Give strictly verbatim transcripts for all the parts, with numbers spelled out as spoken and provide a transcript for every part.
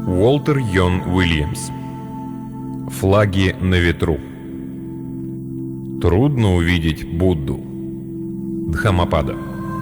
Уолтер Йон Уильямс. Флаги на ветру. Трудно увидеть Будду. Дхаммапада.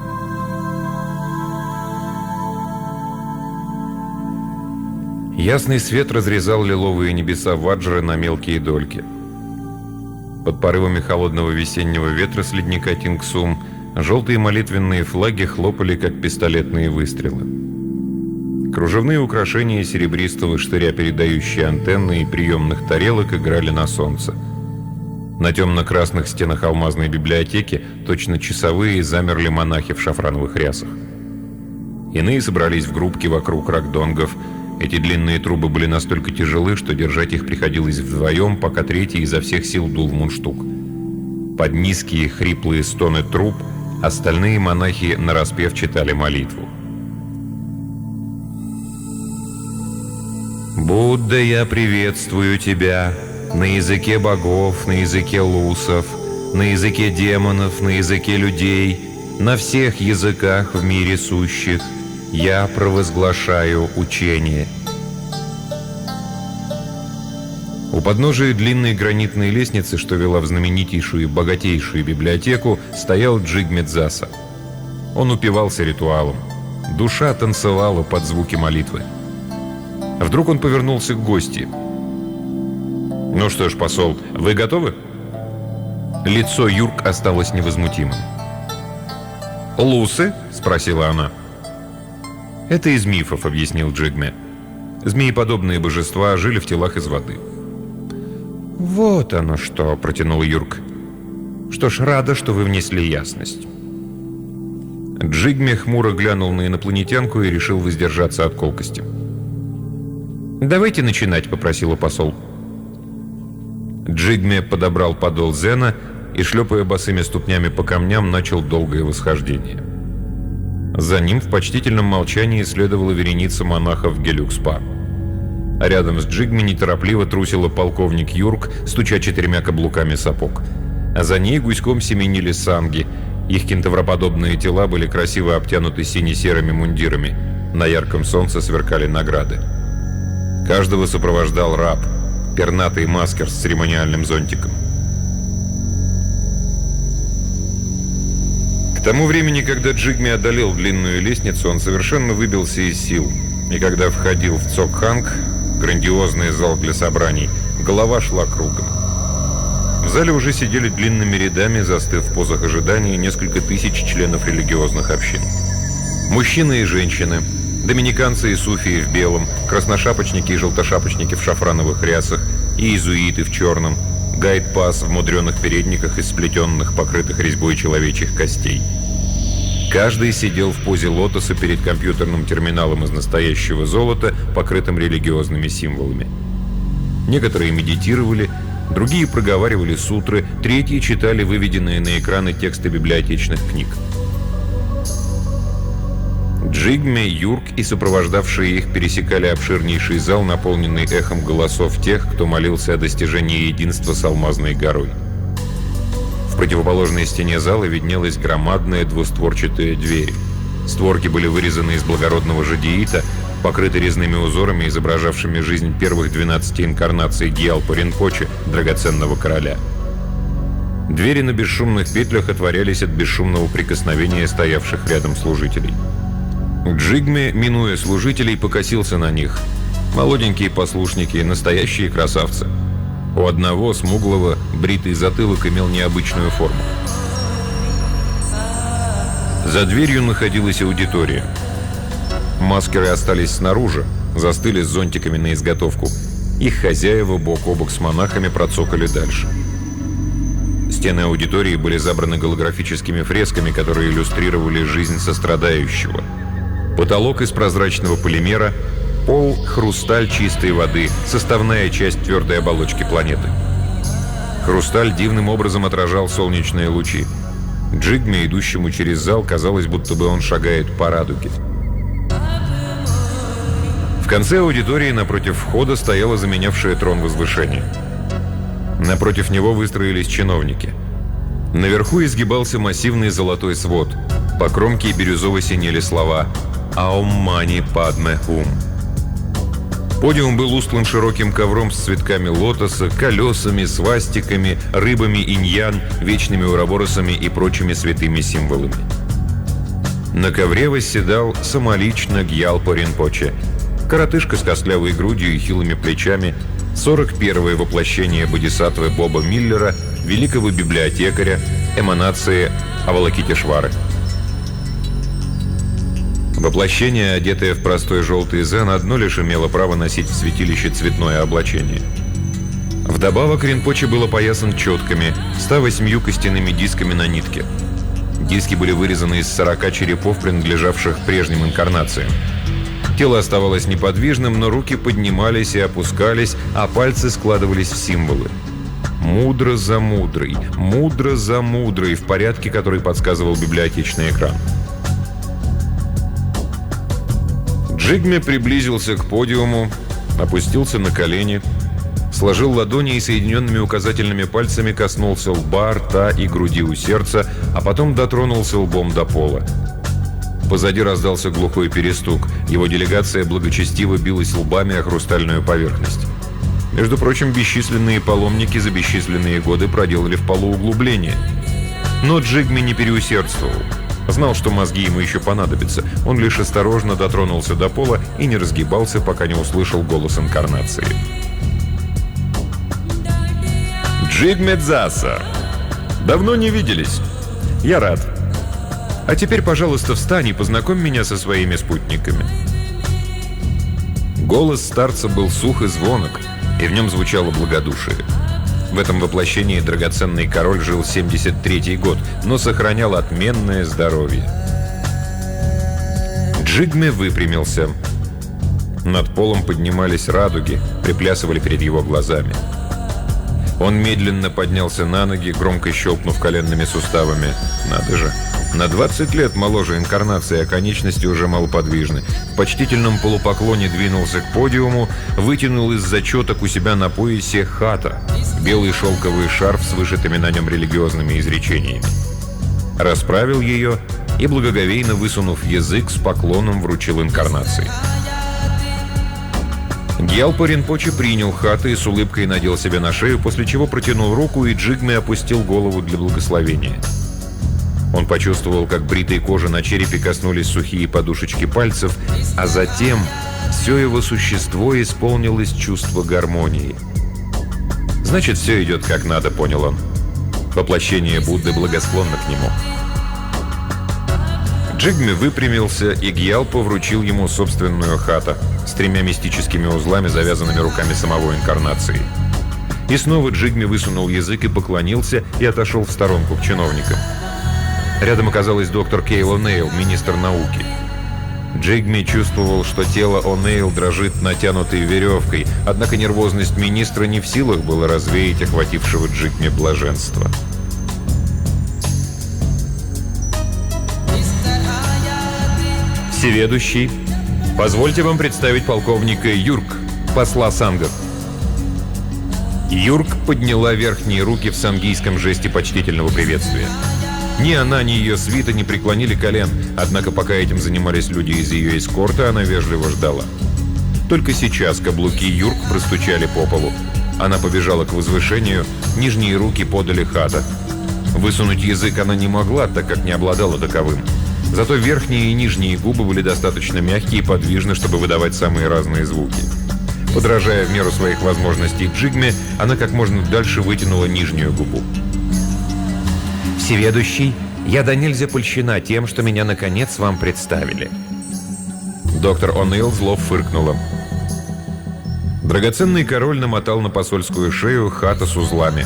Ясный свет разрезал лиловые небеса Ваджры на мелкие дольки. Под порывами холодного весеннего ветра с ледника Тингсум желтые молитвенные флаги хлопали, как пистолетные выстрелы. Кружевные украшения серебристого штыря, передающие антенны и приемных тарелок, играли на солнце. На темно-красных стенах алмазной библиотеки точно часовые замерли монахи в шафрановых рясах. Иные собрались в группки вокруг рагдонгов. Эти длинные трубы были настолько тяжелы, что держать их приходилось вдвоем, пока третий изо всех сил дул в мундштук. Под низкие хриплые стоны труб остальные монахи нараспев читали молитву. «Будда, я приветствую тебя на языке богов, на языке лусов, на языке демонов, на языке людей, на всех языках в мире сущих. Я провозглашаю учение». У подножия длинной гранитной лестницы, что вела в знаменитейшую и богатейшую библиотеку, стоял Джигме Дзаса. Он упивался ритуалом. Душа танцевала под звуки молитвы. Вдруг он повернулся к гости. «Ну что ж, посол, вы готовы?» Лицо Юрк осталось невозмутимым. «Лусы?» — спросила она. «Это из мифов», — объяснил Джигме. «Змееподобные божества жили в телах из воды». «Вот оно что», — протянул Юрк. «Что ж, рада, что вы внесли ясность». Джигме хмуро глянул на инопланетянку и решил воздержаться от колкости. «Давайте начинать», — попросила посол. Джигме подобрал подол зена и, шлепая босыми ступнями по камням, начал долгое восхождение. За ним в почтительном молчании следовала вереница монахов Гелюкспа. А рядом с Джигме неторопливо трусила полковник Юрк, стуча четырьмя каблуками сапог. А за ней гуськом семенили санги. Их кентавроподобные тела были красиво обтянуты сине-серыми мундирами. На ярком солнце сверкали награды. Каждого сопровождал раб, пернатый маскер с церемониальным зонтиком. К тому времени, когда Джигме одолел длинную лестницу, он совершенно выбился из сил. И когда входил в Цокханг, грандиозный зал для собраний, голова шла кругом. В зале уже сидели длинными рядами, застыв в позах ожидания, несколько тысяч членов религиозных общин. Мужчины и женщины, доминиканцы и суфии в белом, красношапочники и желтошапочники в шафрановых рясах, и иезуиты в черном, гайд-пас в мудреных передниках из сплетенных, покрытых резьбой человечьих костей. Каждый сидел в позе лотоса перед компьютерным терминалом из настоящего золота, покрытым религиозными символами. Некоторые медитировали, другие проговаривали сутры, третьи читали выведенные на экраны тексты библиотечных книг. Джигме, Юрк и сопровождавшие их пересекали обширнейший зал, наполненный эхом голосов тех, кто молился о достижении единства с Алмазной горой. В противоположной стене зала виднелась громадная двустворчатая дверь. Створки были вырезаны из благородного жадеита, покрыты резными узорами, изображавшими жизнь первых двенадцати инкарнаций Гьялпа Ринпоче, драгоценного короля. Двери на бесшумных петлях отворялись от бесшумного прикосновения стоявших рядом служителей. Джигме, минуя служителей, покосился на них. Молоденькие послушники, настоящие красавцы. У одного, смуглого, бритый затылок имел необычную форму. За дверью находилась аудитория. Маскеры остались снаружи, застыли с зонтиками на изготовку. Их хозяева бок о бок с монахами процокали дальше. Стены аудитории были забраны голографическими фресками, которые иллюстрировали жизнь сострадающего. Потолок из прозрачного полимера, пол – хрусталь чистой воды, составная часть твердой оболочки планеты. Хрусталь дивным образом отражал солнечные лучи. Джигме, идущему через зал, казалось, будто бы он шагает по радуге. В конце аудитории напротив входа стояло заменявшее трон возвышение. Напротив него выстроились чиновники. Наверху изгибался массивный золотой свод. По кромке бирюзово синели слова «Аум Мани Падме Хум». Подиум был устлан широким ковром с цветками лотоса, колесами, свастиками, рыбами иньян, вечными уроборосами и прочими святыми символами. На ковре восседал самолично Гьялпо Ринпоче, коротышка с костлявой грудью и хилыми плечами, сорок первое воплощение бодисаттвы Боба Миллера, великого библиотекаря, эманации Авалокитешвары. Воплощение, одетое в простой желтый зен, одно лишь имело право носить в святилище цветное облачение. Вдобавок Ринпоче был опоясан четками, ста восьмью костяными дисками на нитке. Диски были вырезаны из сорока черепов, принадлежавших прежним инкарнациям. Тело оставалось неподвижным, но руки поднимались и опускались, а пальцы складывались в символы. Мудро за мудрой, мудро за мудрой, в порядке, который подсказывал библиотечный экран. Джигме приблизился к подиуму, опустился на колени, сложил ладони и соединенными указательными пальцами коснулся лба, рта и груди у сердца, а потом дотронулся лбом до пола. Позади раздался глухой перестук. Его делегация благочестиво билась лбами о хрустальную поверхность. Между прочим, бесчисленные паломники за бесчисленные годы проделали в полу углубление. Но Джигме не переусердствовал. Знал, что мозги ему еще понадобятся. Он лишь осторожно дотронулся до пола и не разгибался, пока не услышал голос инкарнации. «Джигме Дзаса! Давно не виделись. Я рад. А теперь, пожалуйста, встань и познакомь меня со своими спутниками». Голос старца был сух и звонок, и в нем звучало благодушие. В этом воплощении драгоценный король жил семьдесят третий год, но сохранял отменное здоровье. Джигме выпрямился. Над полом поднимались радуги, приплясывали перед его глазами. Он медленно поднялся на ноги, громко щелкнув коленными суставами. Надо же, на двадцать лет моложе инкарнации, а конечности уже малоподвижны. В почтительном полупоклоне двинулся к подиуму, вытянул из зачеток у себя на поясе хата, белый шелковый шарф с вышитыми на нем религиозными изречениями. Расправил ее и, благоговейно высунув язык, с поклоном вручил инкарнации. Гьялпо Ринпоче принял хаты и с улыбкой надел себе на шею, после чего протянул руку, и Джигме опустил голову для благословения. Он почувствовал, как бритой кожи на черепе коснулись сухие подушечки пальцев, а затем все его существо исполнилось чувство гармонии. «Значит, все идет как надо», — понял он. Воплощение Будды благосклонно к нему. Джигме выпрямился, и Гьялпо вручил ему собственную хата с тремя мистическими узлами, завязанными руками самого инкарнации. И снова Джигме высунул язык и поклонился, и отошел в сторонку к чиновникам. Рядом оказалась доктор Кейл О'Нейл, министр науки. Джигме чувствовал, что тело О'Нейл дрожит натянутой веревкой, однако нервозность министра не в силах было развеять охватившего Джигме блаженство. «Всеведущий, позвольте вам представить полковника Юрк, посла сангов». Юрк подняла верхние руки в сангийском жесте почтительного приветствия. Ни она, ни ее свита не преклонили колен, однако пока этим занимались люди из ее эскорта, она вежливо ждала. Только сейчас каблуки Юрк простучали по полу. Она побежала к возвышению, нижние руки подали хата. Высунуть язык она не могла, так как не обладала таковым. Зато верхние и нижние губы были достаточно мягкие и подвижны, чтобы выдавать самые разные звуки. Подражая в меру своих возможностей Джигме, она как можно дальше вытянула нижнюю губу. «Всеведущий, я до нельзя польщена тем, что меня наконец вам представили». Доктор О'Нейл зло фыркнула. Драгоценный король намотал на посольскую шею хата с узлами.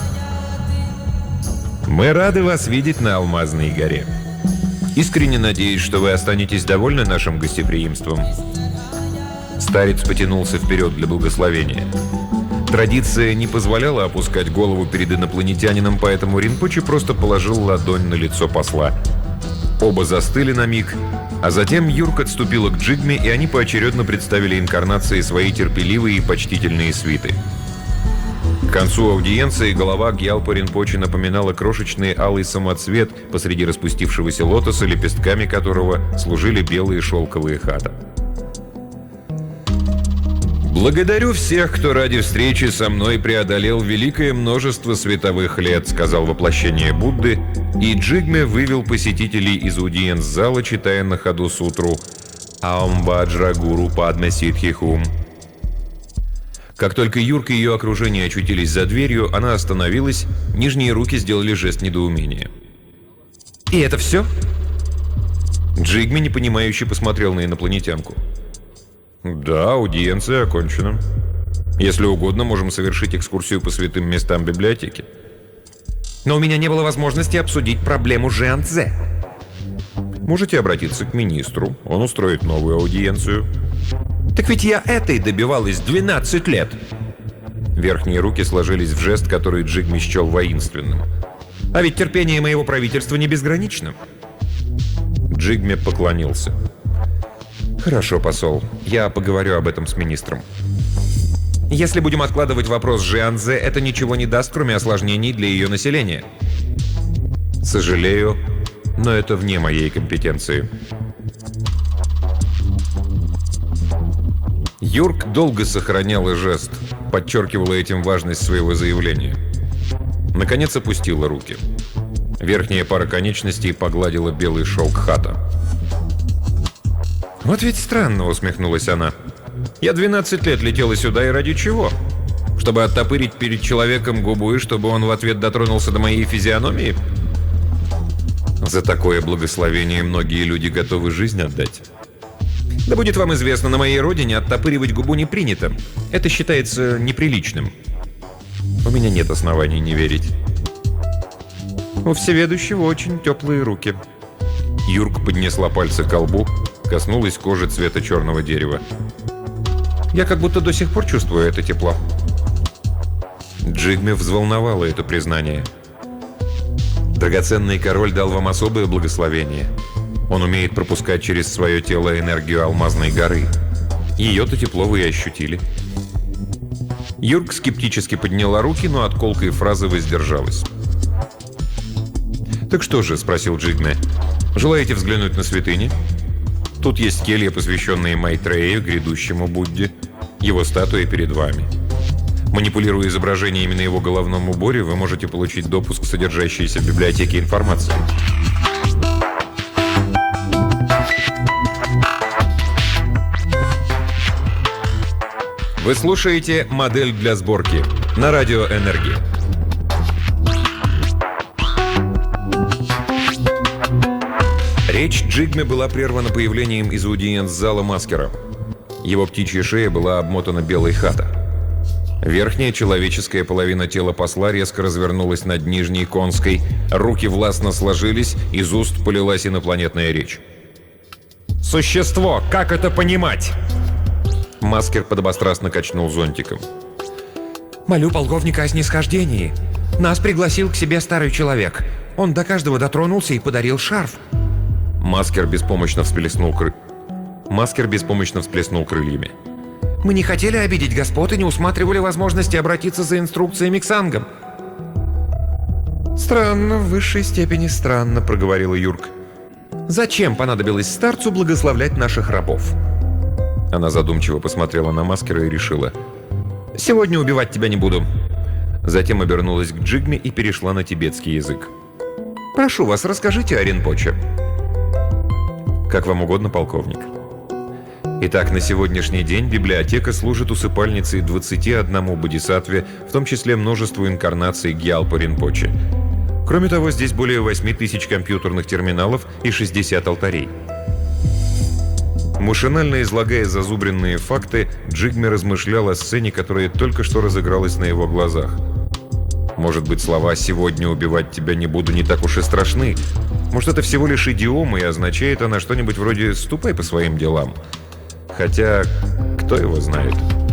«Мы рады вас видеть на Алмазной горе. Искренне надеюсь, что вы останетесь довольны нашим гостеприимством». Старец потянулся вперед для благословения. Традиция не позволяла опускать голову перед инопланетянином, поэтому Ринпоче просто положил ладонь на лицо посла. Оба застыли на миг, а затем Юрк отступила к Джигме, и они поочередно представили инкарнации свои терпеливые и почтительные свиты. К концу аудиенции голова Гьялпо Ринпоче напоминала крошечный алый самоцвет посреди распустившегося лотоса, лепестками которого служили белые шелковые хата. «Благодарю всех, кто ради встречи со мной преодолел великое множество световых лет», — сказал воплощение Будды, и Джигме вывел посетителей из аудиенц-зала, читая на ходу сутру «Аум Ваджра Гуру Падме Ситхи Хум». Как только Юрк и ее окружение очутились за дверью, она остановилась, нижние руки сделали жест недоумения. «И это все?» Джигме непонимающе посмотрел на инопланетянку. «Да, аудиенция окончена. Если угодно, можем совершить экскурсию по святым местам библиотеки». «Но у меня не было возможности обсудить проблему Жианцзе». «Можете обратиться к министру, он устроит новую аудиенцию». «Так ведь я этой добивалась двенадцать лет!» Верхние руки сложились в жест, который Джигме счел воинственным. «А ведь терпение моего правительства не безгранично». Джигме поклонился. «Хорошо, посол. Я поговорю об этом с министром. Если будем откладывать вопрос Жианцзе, это ничего не даст, кроме осложнений для ее населения». «Сожалею, но это вне моей компетенции». Юрк долго сохраняла жест, подчеркивала этим важность своего заявления. Наконец опустила руки. Верхняя пара конечностей погладила белый шелк хата. «Вот ведь странно», — усмехнулась она. «Я двенадцать лет летела сюда, и ради чего? Чтобы оттопырить перед человеком губу, и чтобы он в ответ дотронулся до моей физиономии? За такое благословение многие люди готовы жизнь отдать. Да будет вам известно, на моей родине оттопыривать губу не принято. Это считается неприличным. У меня нет оснований не верить». У всеведущего очень теплые руки. Юрк поднесла пальцы к колбу, коснулась кожи цвета черного дерева. «Я как будто до сих пор чувствую это тепло». Джигме взволновало это признание. «Драгоценный король дал вам особое благословение. Он умеет пропускать через свое тело энергию алмазной горы. Ее-то тепло вы и ощутили». Юрк скептически подняла руки, но от колкой фразы воздержалась. «Так что же?» — спросил Джигме. «Желаете взглянуть на святыни? Тут есть келья, посвященные Майтрею, грядущему Будде. Его статуя перед вами. Манипулируя изображениями на его головном уборе, вы можете получить допуск к содержащейся в библиотеке информации». Вы слушаете «Модель для сборки» на радио «Энергия». Речь Джигме была прервана появлением из аудиенц-зала Маскера. Его птичья шея была обмотана белой хата. Верхняя человеческая половина тела посла резко развернулась над нижней конской, руки властно сложились, из уст полилась инопланетная речь. «Существо! Как это понимать?» Маскер подобострастно качнул зонтиком. «Молю полковника о снисхождении. Нас пригласил к себе старый человек. Он до каждого дотронулся и подарил шарф». Маскер беспомощно всплеснул кры... Маскер беспомощно всплеснул крыльями. «Мы не хотели обидеть господ и не усматривали возможности обратиться за инструкциями к сангам». «Странно, в высшей степени странно», — проговорила Юрк. «Зачем понадобилось старцу благословлять наших рабов?» Она задумчиво посмотрела на Маскера и решила: «Сегодня убивать тебя не буду». Затем обернулась к Джигме и перешла на тибетский язык. «Прошу вас, расскажите о Ринпоче». «Как вам угодно, полковник». Итак, на сегодняшний день библиотека служит усыпальницей двадцати одному бодисаттве, в том числе множеству инкарнаций Гьялпа Ринпоче. Кроме того, здесь более восьми тысяч компьютерных терминалов и шестьдесят алтарей. Машинально излагая зазубренные факты, Джигме размышлял о сцене, которая только что разыгралась на его глазах. Может быть, слова «сегодня убивать тебя не буду» не так уж и страшны. Может, это всего лишь идиома, и означает она что-нибудь вроде «ступай по своим делам». Хотя, кто его знает.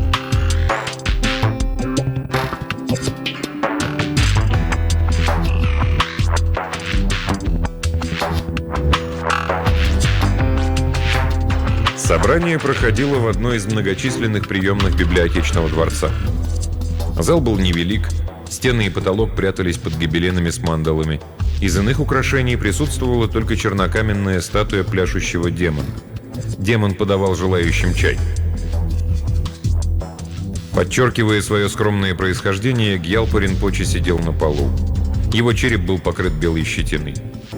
Собрание проходило в одной из многочисленных приемных библиотечного дворца. Зал был невелик, стены и потолок прятались под гобеленами с мандалами. Из иных украшений присутствовала только чернокаменная статуя пляшущего демона. Демон подавал желающим чай. Подчеркивая свое скромное происхождение, Гьялпа Ринпоче сидел на полу. Его череп был покрыт белой щетиной.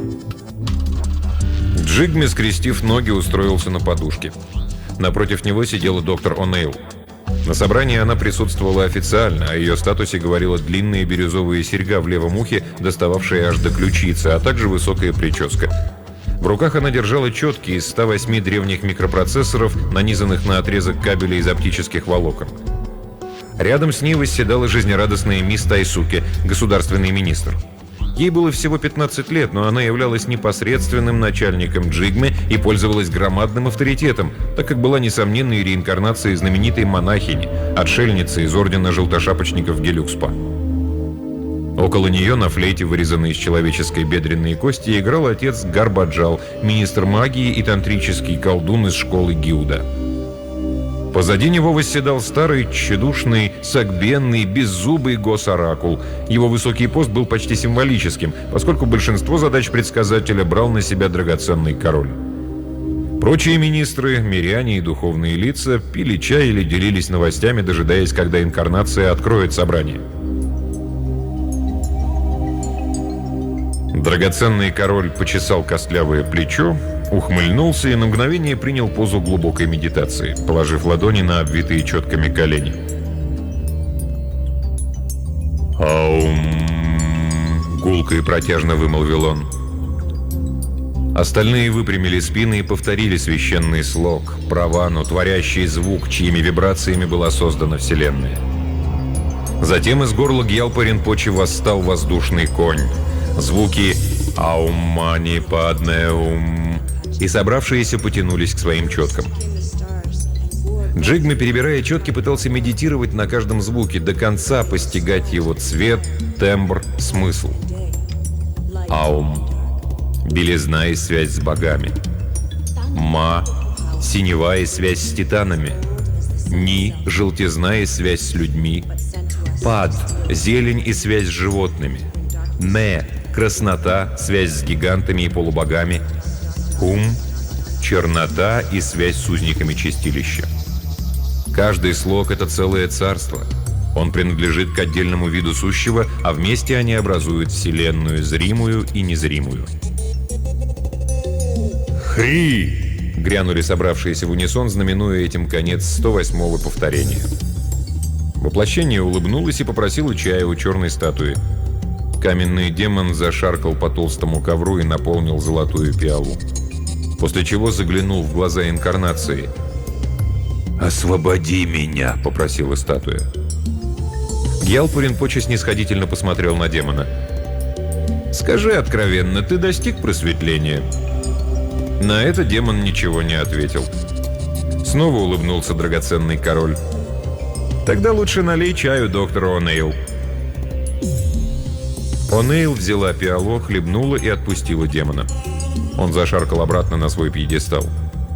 Джигме, скрестив ноги, устроился на подушке. Напротив него сидела доктор О'Нейл. На собрании она присутствовала официально, о ее статусе говорила длинная бирюзовая серьга в левом ухе, достававшая аж до ключицы, а также высокая прическа. В руках она держала четки из ста восьми древних микропроцессоров, нанизанных на отрезок кабеля из оптических волокон. Рядом с ней восседала жизнерадостная мисс Тайсуке, государственный министр. Ей было всего пятнадцать лет, но она являлась непосредственным начальником Джигме и пользовалась громадным авторитетом, так как была несомненной реинкарнацией знаменитой монахини, отшельницы из ордена желтошапочников Гелюкспа. Около нее на флейте, вырезанной из человеческой бедренной кости, играл отец Гарбаджал, министр магии и тантрический колдун из школы Гиуда. Позади него восседал старый, тщедушный, согбенный, беззубый госоракул. Его высокий пост был почти символическим, поскольку большинство задач предсказателя брал на себя драгоценный король. Прочие министры, миряне и духовные лица пили чай или делились новостями, дожидаясь, когда инкарнация откроет собрание. Драгоценный король почесал костлявое плечо, ухмыльнулся и на мгновение принял позу глубокой медитации, положив ладони на обвитые четками колени. «Аум!» — гулко и протяжно вымолвил он. Остальные выпрямили спины и повторили священный слог, правану, творящий звук, чьими вибрациями была создана Вселенная. Затем из горла Гьялпа Ринпоче восстал воздушный конь. Звуки «Аум мани падне ум», и собравшиеся потянулись к своим четкам. Джигме, перебирая четки, пытался медитировать на каждом звуке, до конца постигать его цвет, тембр, смысл. Аум – белизна и связь с богами. Ма – синева и связь с титанами. Ни – желтизна и связь с людьми. Пад – зелень и связь с животными. Ме – краснота, связь с гигантами и полубогами. Ум – чернота и связь с узниками чистилища. Каждый слог – это целое царство. Он принадлежит к отдельному виду сущего, а вместе они образуют вселенную, зримую и незримую. «Хри!» – грянули собравшиеся в унисон, знаменуя этим конец сто восьмого повторения. Воплощение улыбнулось и попросило чая у черной статуи. Каменный демон зашаркал по толстому ковру и наполнил золотую пиалу. После чего заглянул в глаза инкарнации. «Освободи меня!» — попросила статуя. Гьялпа Ринпоче снисходительно посмотрел на демона. «Скажи откровенно, ты достиг просветления?» На это демон ничего не ответил. Снова улыбнулся драгоценный король. «Тогда лучше налей чаю доктору О'Нейл». О'Нейл взяла пиалу, хлебнула и отпустила демона. Он зашаркал обратно на свой пьедестал.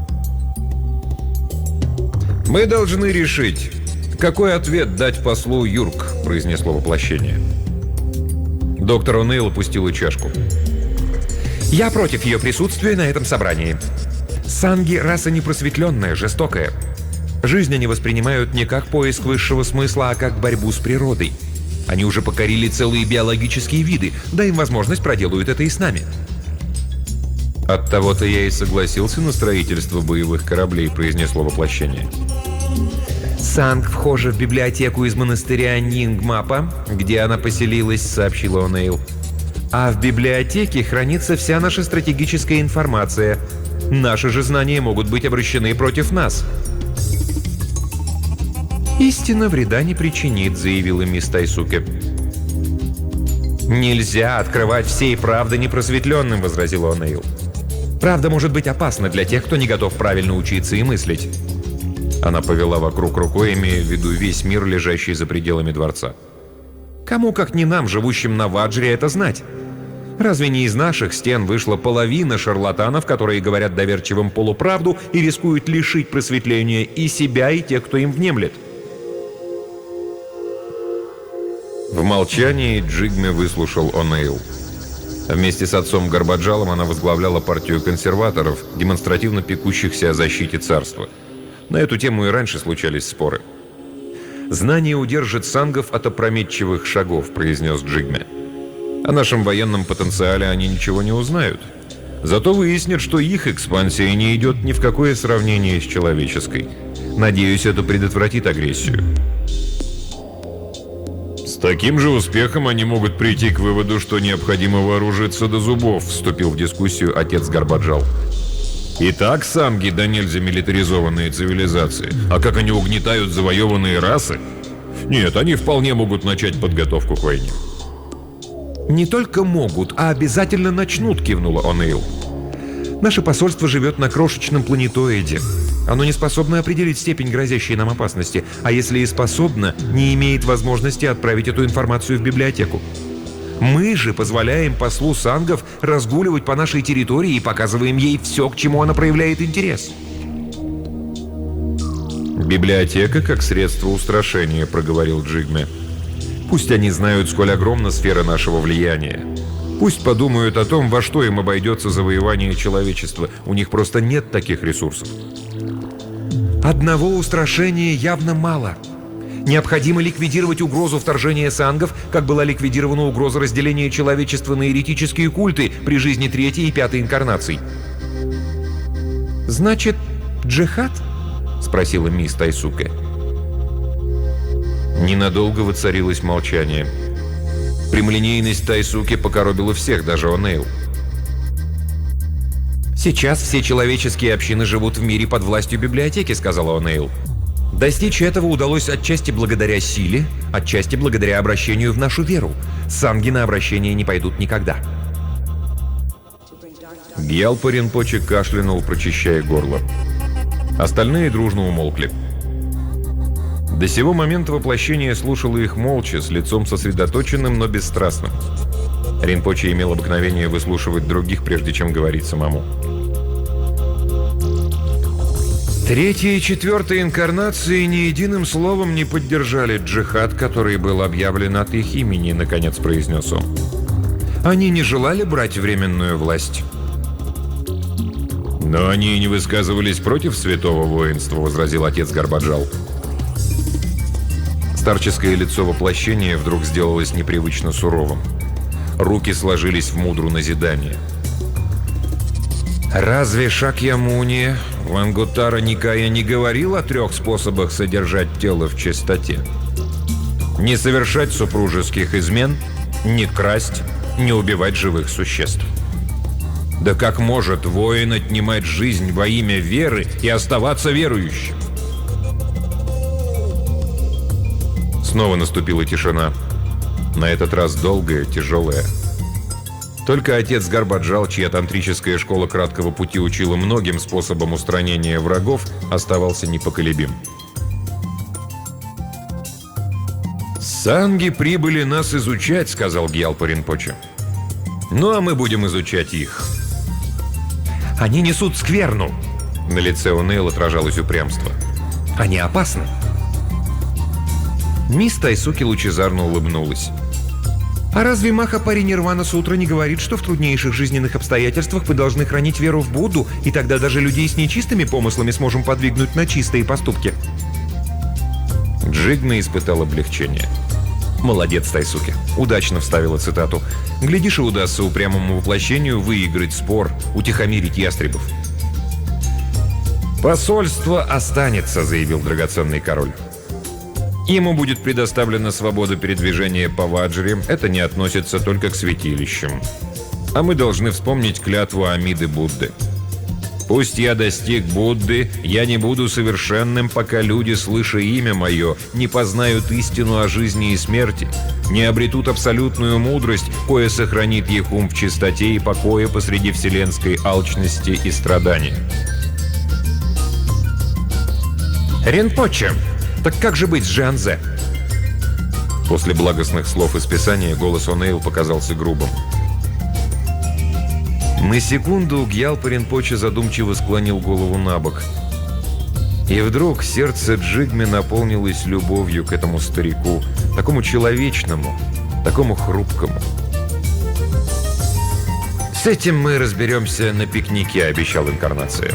«Мы должны решить, какой ответ дать послу Юрк», — произнесло воплощение. Доктор О'Нейл опустила чашку. «Я против ее присутствия на этом собрании. Санги — раса непросветленная, жестокая. Жизнь они воспринимают не как поиск высшего смысла, а как борьбу с природой. Они уже покорили целые биологические виды, дай им возможность, проделают это и с нами». «Оттого-то я и согласился на строительство боевых кораблей», — произнесло воплощение. «Санг вхожа в библиотеку из монастыря Нингмапа, где она поселилась», — сообщила О'Нейл. «А в библиотеке хранится вся наша стратегическая информация. Наши же знания могут быть обращены против нас». «Истина вреда не причинит», — заявила мисс Тайсуке. «Нельзя открывать всей правды непросветленным», — возразила О'Нейл. «Правда может быть опасна для тех, кто не готов правильно учиться и мыслить». Она повела вокруг рукой, имея в виду весь мир, лежащий за пределами дворца. «Кому, как не нам, живущим на Ваджре, это знать? Разве не из наших стен вышла половина шарлатанов, которые говорят доверчивым полуправду и рискуют лишить просветления и себя, и тех, кто им внемлет?» В молчании Джигме выслушал О'Нейл. Вместе с отцом Гарбаджалом она возглавляла партию консерваторов, демонстративно пекущихся о защите царства. На эту тему и раньше случались споры. «Знание удержит сангов от опрометчивых шагов», — произнес Джигме. «О нашем военном потенциале они ничего не узнают. Зато выяснят, что их экспансия не идет ни в какое сравнение с человеческой. Надеюсь, это предотвратит агрессию». «С таким же успехом они могут прийти к выводу, что необходимо вооружиться до зубов», — вступил в дискуссию отец Гарбаджал. «Итак, санги да нельзя милитаризованные цивилизации. А как они угнетают завоеванные расы? Нет, они вполне могут начать подготовку к войне». «Не только могут, а обязательно начнут», — кивнула О'Нейл. «Наше посольство живет на крошечном планетоиде. Оно не способно определить степень грозящей нам опасности, а если и способно, не имеет возможности отправить эту информацию в библиотеку. Мы же позволяем послу сангов разгуливать по нашей территории и показываем ей все, к чему она проявляет интерес». «Библиотека как средство устрашения», — проговорил Джигме. «Пусть они знают, сколь огромна сфера нашего влияния. Пусть подумают о том, во что им обойдется завоевание человечества. У них просто нет таких ресурсов». «Одного устрашения явно мало. Необходимо ликвидировать угрозу вторжения сангов, как была ликвидирована угроза разделения человечества на еретические культы при жизни третьей и пятой инкарнаций». «Значит, джихад?» — спросила мисс Тайсуке. Ненадолго воцарилось молчание. Прямолинейность Тайсуке покоробила всех, даже О'Нейл. «Сейчас все человеческие общины живут в мире под властью библиотеки», — сказала О'Нейл. «Достичь этого удалось отчасти благодаря силе, отчасти благодаря обращению в нашу веру. Санги на обращение не пойдут никогда». Гьялпа Ринпоче кашлянул, прочищая горло. Остальные дружно умолкли. До сего момента воплощение слушало их молча, с лицом сосредоточенным, но бесстрастным. Ринпоче имел обыкновение выслушивать других, прежде чем говорить самому. Третья и четвертая инкарнации ни единым словом не поддержали джихад, который был объявлен от их имени, наконец произнес он. Они не желали брать временную власть. «Но они и не высказывались против святого воинства», — возразил отец Гарбаджал. Старческое лицо воплощения вдруг сделалось непривычно суровым. Руки сложились в мудру назидания. «Разве Шакьямуни, Вангутара Никая, не говорил о трех способах содержать тело в чистоте? Не совершать супружеских измен, не красть, не убивать живых существ. Да как может воин отнимать жизнь во имя веры и оставаться верующим?» Снова наступила тишина. На этот раз долгая, тяжелая. Только отец Гарбаджал, чья тантрическая школа краткого пути учила многим способам устранения врагов, оставался непоколебим. «Санги прибыли нас изучать», — сказал Гьялпа Ринпоче. «Ну, а мы будем изучать их». «Они несут скверну». На лице О'Нейл отражалось упрямство. «Они опасны». Мисс Тайсуке лучезарно улыбнулась. «А разве Маха-Паринирвана Сутра не говорит, что в труднейших жизненных обстоятельствах мы должны хранить веру в Будду, и тогда даже людей с нечистыми помыслами сможем подвигнуть на чистые поступки?» Джигме испытал облегчение. «Молодец, Тайсуке. Удачно вставила цитату. Глядишь, и удастся упрямому воплощению выиграть спор, утихомирить ястребов». «Посольство останется», — заявил драгоценный король. «Ему будет предоставлена свобода передвижения по Ваджре. Это не относится только к святилищам. А мы должны вспомнить клятву Амиды Будды. Пусть я достиг Будды, я не буду совершенным, пока люди, слыша имя мое, не познают истину о жизни и смерти, не обретут абсолютную мудрость, кое сохранит их ум в чистоте и покое посреди вселенской алчности и страдания». «Ринпоче, так как же быть с Джианзе?» После благостных слов из Писания голос О'Нейл показался грубым. На секунду Гьялпа Ринпоче задумчиво склонил голову на бок. И вдруг сердце Джигме наполнилось любовью к этому старику, такому человечному, такому хрупкому. «С этим мы разберемся на пикнике», — обещал инкарнация.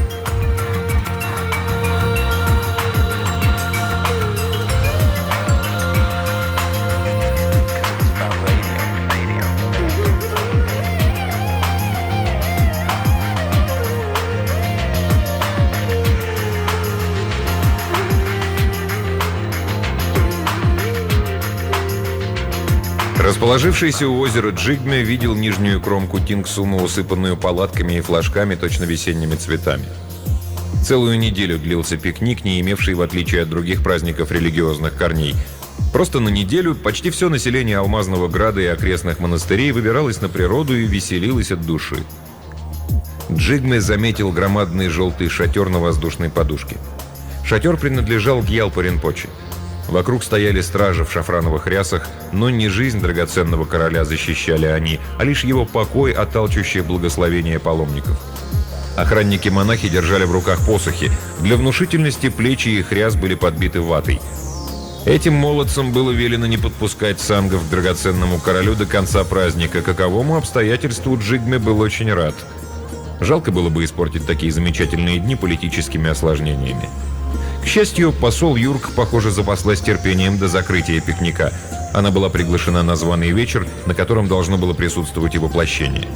Расположившийся у озера Джигме видел нижнюю кромку Тингсума, усыпанную палатками и флажками, точно весенними цветами. Целую неделю длился пикник, не имевший, в отличие от других праздников, религиозных корней. Просто на неделю почти все население Алмазного Града и окрестных монастырей выбиралось на природу и веселилось от души. Джигме заметил громадный желтый шатер на воздушной подушке. Шатер принадлежал Гьялпа Ринпоче. Вокруг стояли стражи в шафрановых рясах, но не жизнь драгоценного короля защищали они, а лишь его покой от алчущих благословения паломников. Охранники-монахи держали в руках посохи. Для внушительности плечи их ряс были подбиты ватой. Этим молодцам было велено не подпускать сангов к драгоценному королю до конца праздника, каковому обстоятельству Джигме был очень рад. Жалко было бы испортить такие замечательные дни политическими осложнениями. К счастью, посол Юрк, похоже, запаслась терпением до закрытия пикника. Она была приглашена на званый вечер, на котором должно было присутствовать и воплощение.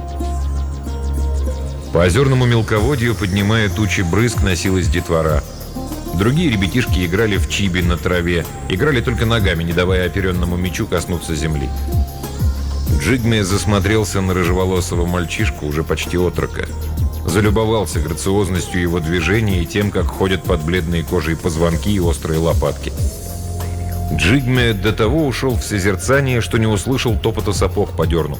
По озерному мелководью, поднимая тучи брызг, носилась детвора. Другие ребятишки играли в чиби на траве, играли только ногами, не давая оперенному мячу коснуться земли. Джигме засмотрелся на рыжеволосого мальчишку, уже почти отрока. Залюбовался грациозностью его движений и тем, как ходят под бледной кожей позвонки и острые лопатки. Джигме до того ушел в созерцание, что не услышал топота сапог по дерну.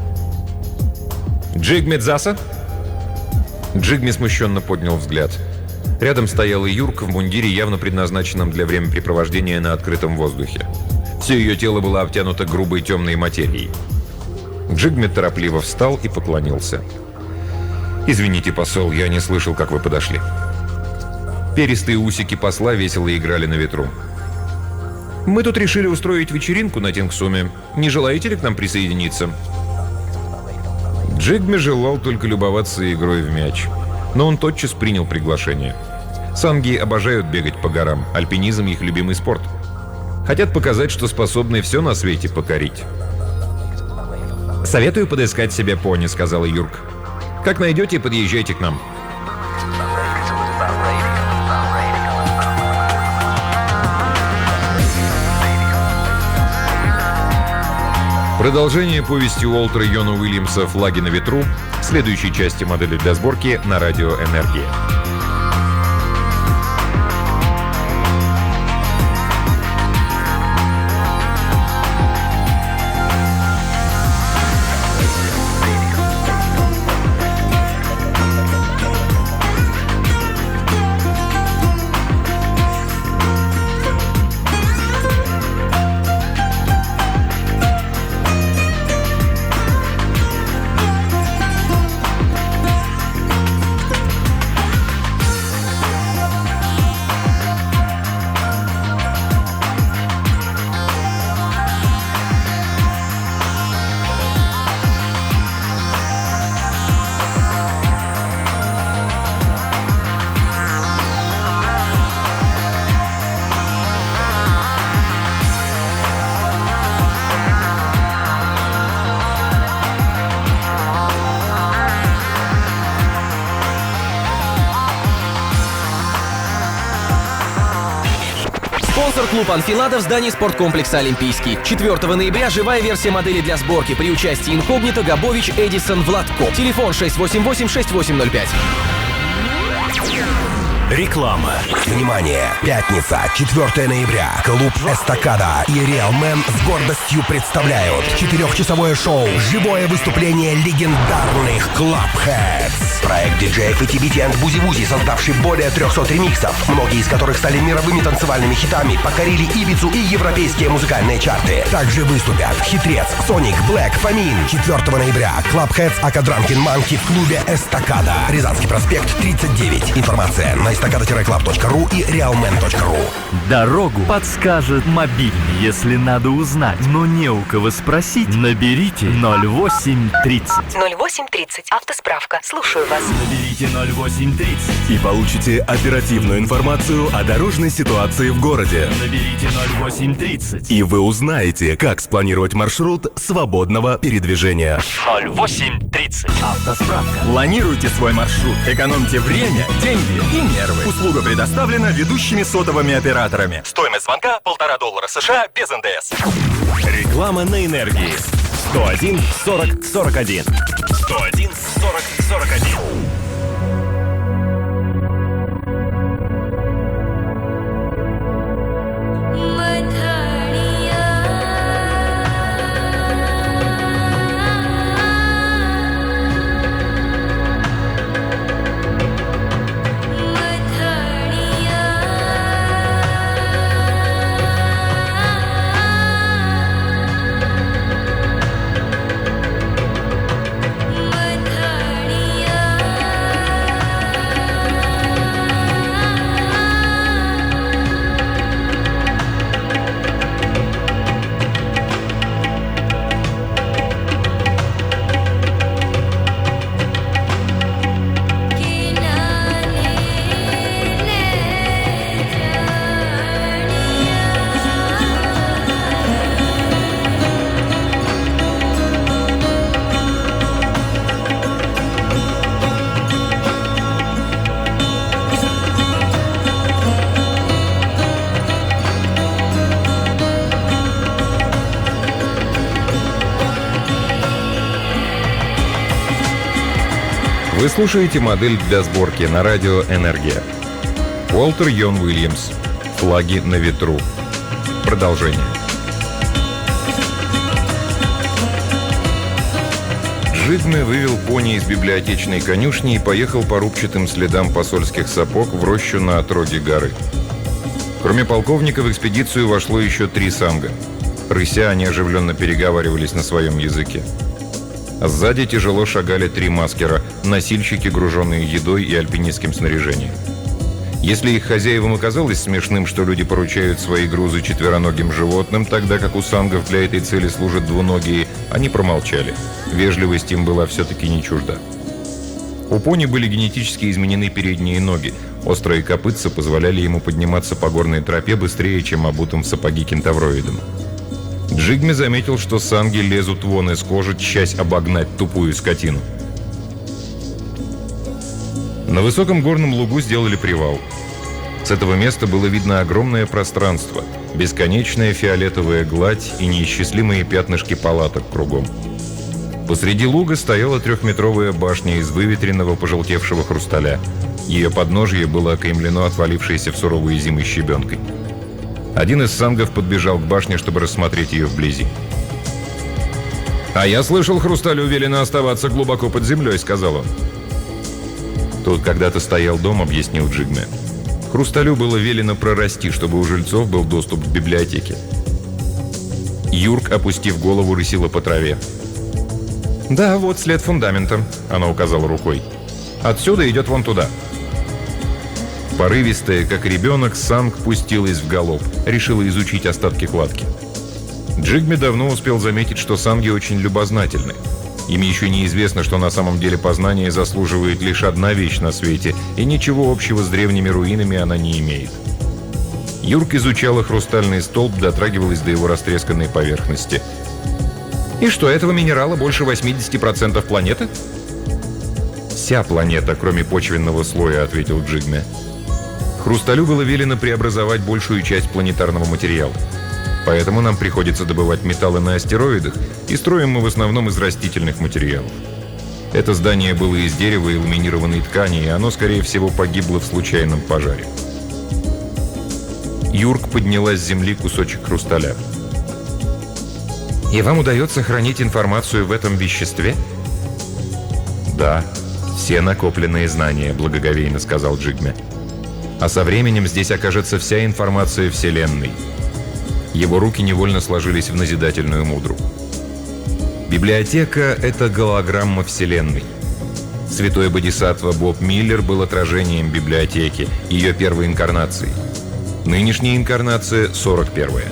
«Джигме Дзаса?» Джигме смущенно поднял взгляд. Рядом стояла Юрка в мундире, явно предназначенном для времяпрепровождения на открытом воздухе. Все ее тело было обтянуто грубой темной материей. Джигме торопливо встал и поклонился. «Извините, посол, я не слышал, как вы подошли». Перистые усики посла весело играли на ветру. «Мы тут решили устроить вечеринку на Тингсуме. Не желаете ли к нам присоединиться?» Джигме желал только любоваться игрой в мяч. Но он тотчас принял приглашение. Санги обожают бегать по горам. Альпинизм — их любимый спорт. Хотят показать, что способны все на свете покорить. «Советую подыскать себе пони», — сказала Юрк. «Как найдете, подъезжайте к нам». Продолжение повести Уолтера Йона Уильямса «Флаги на ветру» в следующей части «Модели для сборки» на радио «Энергия». Клуб «Анфилада» в здании спорткомплекса «Олимпийский». четвёртого ноября живая версия модели для сборки при участии Инкогнито, Габович, Эдисон, Владко. Телефон шесть восемь восемь шесть восемь ноль пять. Реклама. Внимание! Пятница, четвёртого ноября. Клуб «Эстакада» и Real Man с гордостью представляют четырехчасовое шоу. Живое выступление легендарных Clubheads. Проект диджеев и ти би ти энд Бузи-Вузи, создавший более трехсот ремиксов, многие из которых стали мировыми танцевальными хитами, покорили Ибицу и европейские музыкальные чарты. Также выступят Хитрец, Соник, Блэк, Фомин. четвёртого ноября. Clubheads Ака Дранкен Манки в клубе «Эстакада». Рязанский проспект, тридцать девять. Информация на эстакада клаб точка ру и реалмен точка ру. Дорогу подскажет мобильный. Если надо узнать, но не у кого спросить, наберите ноль восемь тридцать. ноль восемь тридцать. Автосправка. Слушаю вас. Наберите ноль восемь тридцать. И получите оперативную информацию о дорожной ситуации в городе. Наберите ноль восемь тридцать. И вы узнаете, как спланировать маршрут свободного передвижения. ноль восемь тридцать. Автосправка. Планируйте свой маршрут. Экономьте время, деньги и нервы. резервы. Услуга предоставлена ведущими сотовыми операторами. Стоимость звонка полтора доллара США без эн дэ эс. Реклама на энергии. сто один сорок сорок один. сто один сорок сорок один. Вы слушаете модель для сборки на радио «Энергия». Уолтер Йон Уильямс. «Флаги на ветру». Продолжение. Джигме вывел пони из библиотечной конюшни и поехал по рубчатым следам посольских сапог в рощу на отроге горы. Кроме полковника в экспедицию вошло еще три санга. Рыся они оживленно переговаривались на своем языке. А сзади тяжело шагали три маскера, носильщики, груженные едой и альпинистским снаряжением. Если их хозяевам оказалось смешным, что люди поручают свои грузы четвероногим животным, тогда как у сангов для этой цели служат двуногие, они промолчали. Вежливость им была все-таки не чужда. У пони были генетически изменены передние ноги. Острые копытца позволяли ему подниматься по горной тропе быстрее, чем обутым в сапоги кентавроидом. Джигме заметил, что санги лезут вон из кожи, часть обогнать тупую скотину. На высоком горном лугу сделали привал. С этого места было видно огромное пространство, бесконечная фиолетовая гладь и неисчислимые пятнышки палаток кругом. Посреди луга стояла трехметровая башня из выветренного пожелтевшего хрусталя. Ее подножье было окаймлено отвалившейся в суровые зимы щебенкой. Один из сангов подбежал к башне, чтобы рассмотреть ее вблизи. «А я слышал, хрусталю велено оставаться глубоко под землей», — сказал он. «Тут когда-то стоял дом», — объяснил Джигме. «Хрусталю было велено прорасти, чтобы у жильцов был доступ к библиотеке». Юрк, опустив голову, рысила по траве. «Да, вот след фундамента», — она указала рукой. «Отсюда идет вон туда». Порывистая, как ребенок, санг пустилась в галоп, решила изучить остатки кладки. Джигме давно успел заметить, что санги очень любознательны. Им еще неизвестно, что на самом деле познание заслуживает лишь одна вещь на свете, и ничего общего с древними руинами она не имеет. Юрк изучала хрустальный столб, дотрагивалась до его растресканной поверхности. «И что, этого минерала больше восемьдесят процентов планеты?» «Вся планета, кроме почвенного слоя», — ответил Джигме. «Хрусталю было велено преобразовать большую часть планетарного материала. Поэтому нам приходится добывать металлы на астероидах, и строим мы в основном из растительных материалов. Это здание было из дерева и ламинированной ткани, и оно, скорее всего, погибло в случайном пожаре». Юрк подняла с земли кусочек хрусталя. «И вам удается хранить информацию в этом веществе?» «Да, все накопленные знания», — благоговейно сказал Джигме. «А со временем здесь окажется вся информация Вселенной». Его руки невольно сложились в назидательную мудру. Библиотека — это голограмма Вселенной. Святой бодисаттва Боб Миллер был отражением библиотеки, ее первой инкарнации. Нынешняя инкарнация — сорок первая.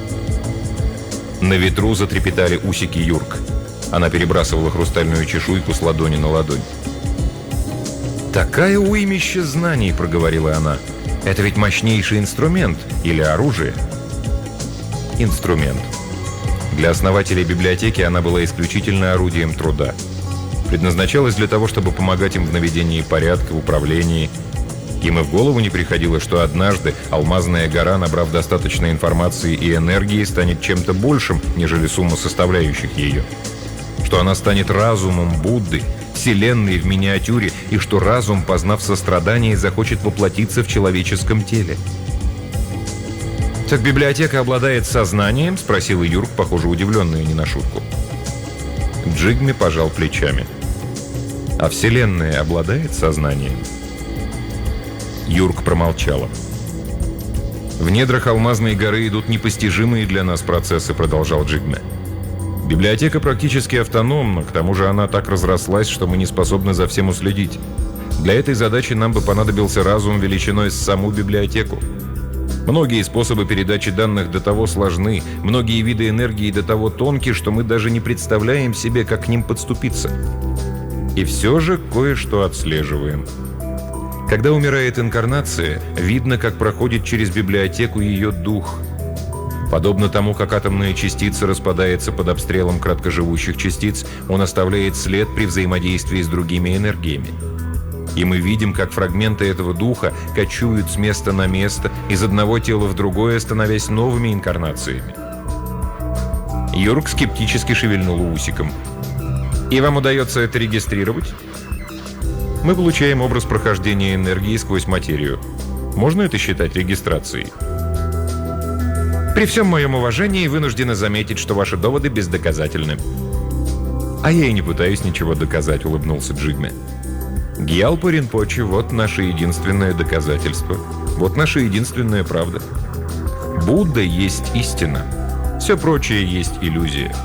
На ветру затрепетали усики Юрк. Она перебрасывала хрустальную чешуйку с ладони на ладонь. «Такая уймища знаний», — проговорила она. «Это ведь мощнейший инструмент или оружие?» Инструмент. Для основателей библиотеки она была исключительно орудием труда. Предназначалась для того, чтобы помогать им в наведении порядка, в управлении. Им и в голову не приходило, что однажды алмазная гора, набрав достаточно информации и энергии, станет чем-то большим, нежели сумма составляющих ее. Что она станет разумом Будды, вселенной в миниатюре, и что разум, познав сострадание, захочет воплотиться в человеческом теле. «Так библиотека обладает сознанием?» — спросил Юрк, похоже, удивленный не на шутку. Джигми пожал плечами. «А вселенная обладает сознанием?» Юрк промолчала. «В недрах алмазной горы идут непостижимые для нас процессы», — продолжал Джигми. «Библиотека практически автономна, к тому же она так разрослась, что мы не способны за всем уследить. Для этой задачи нам бы понадобился разум величиной с саму библиотеку. Многие способы передачи данных до того сложны, многие виды энергии до того тонки, что мы даже не представляем себе, как к ним подступиться. И все же кое-что отслеживаем. Когда умирает инкарнация, видно, как проходит через библиотеку ее дух. Подобно тому, как атомная частица распадается под обстрелом краткоживущих частиц, он оставляет след при взаимодействии с другими энергиями. И мы видим, как фрагменты этого духа кочуют с места на место, из одного тела в другое, становясь новыми инкарнациями». Юрк скептически шевельнул усиком. «И вам удается это регистрировать?» «Мы получаем образ прохождения энергии сквозь материю. Можно это считать регистрацией?» «При всем моем уважении вынуждены заметить, что ваши доводы бездоказательны». «А я и не пытаюсь ничего доказать», — улыбнулся Джигми. «Гьялпа Ринпоче — вот наше единственное доказательство. Вот наша единственная правда. Будда есть истина. Все прочее есть иллюзия».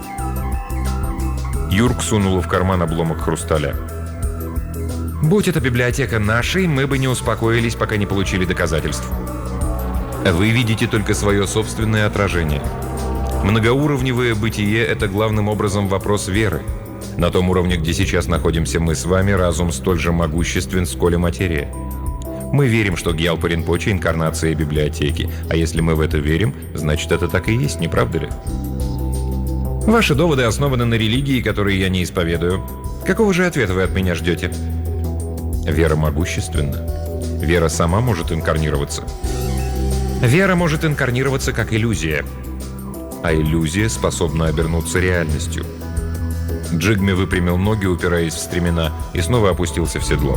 Юрк сунул в карман обломок хрусталя. «Будь эта библиотека нашей, мы бы не успокоились, пока не получили доказательств. Вы видите только свое собственное отражение. Многоуровневое бытие — это главным образом вопрос веры. На том уровне, где сейчас находимся мы с вами, разум столь же могуществен, сколь и материя. Мы верим, что Гьялпа Ринпоче — инкарнация библиотеки, а если мы в это верим, значит, это так и есть, не правда ли? Ваши доводы основаны на религии, которые я не исповедую. Какого же ответа вы от меня ждете?» «Вера могущественна. Вера сама может инкарнироваться». «Вера может инкарнироваться как иллюзия. А иллюзия способна обернуться реальностью». Джигми выпрямил ноги, упираясь в стремена, и снова опустился в седло.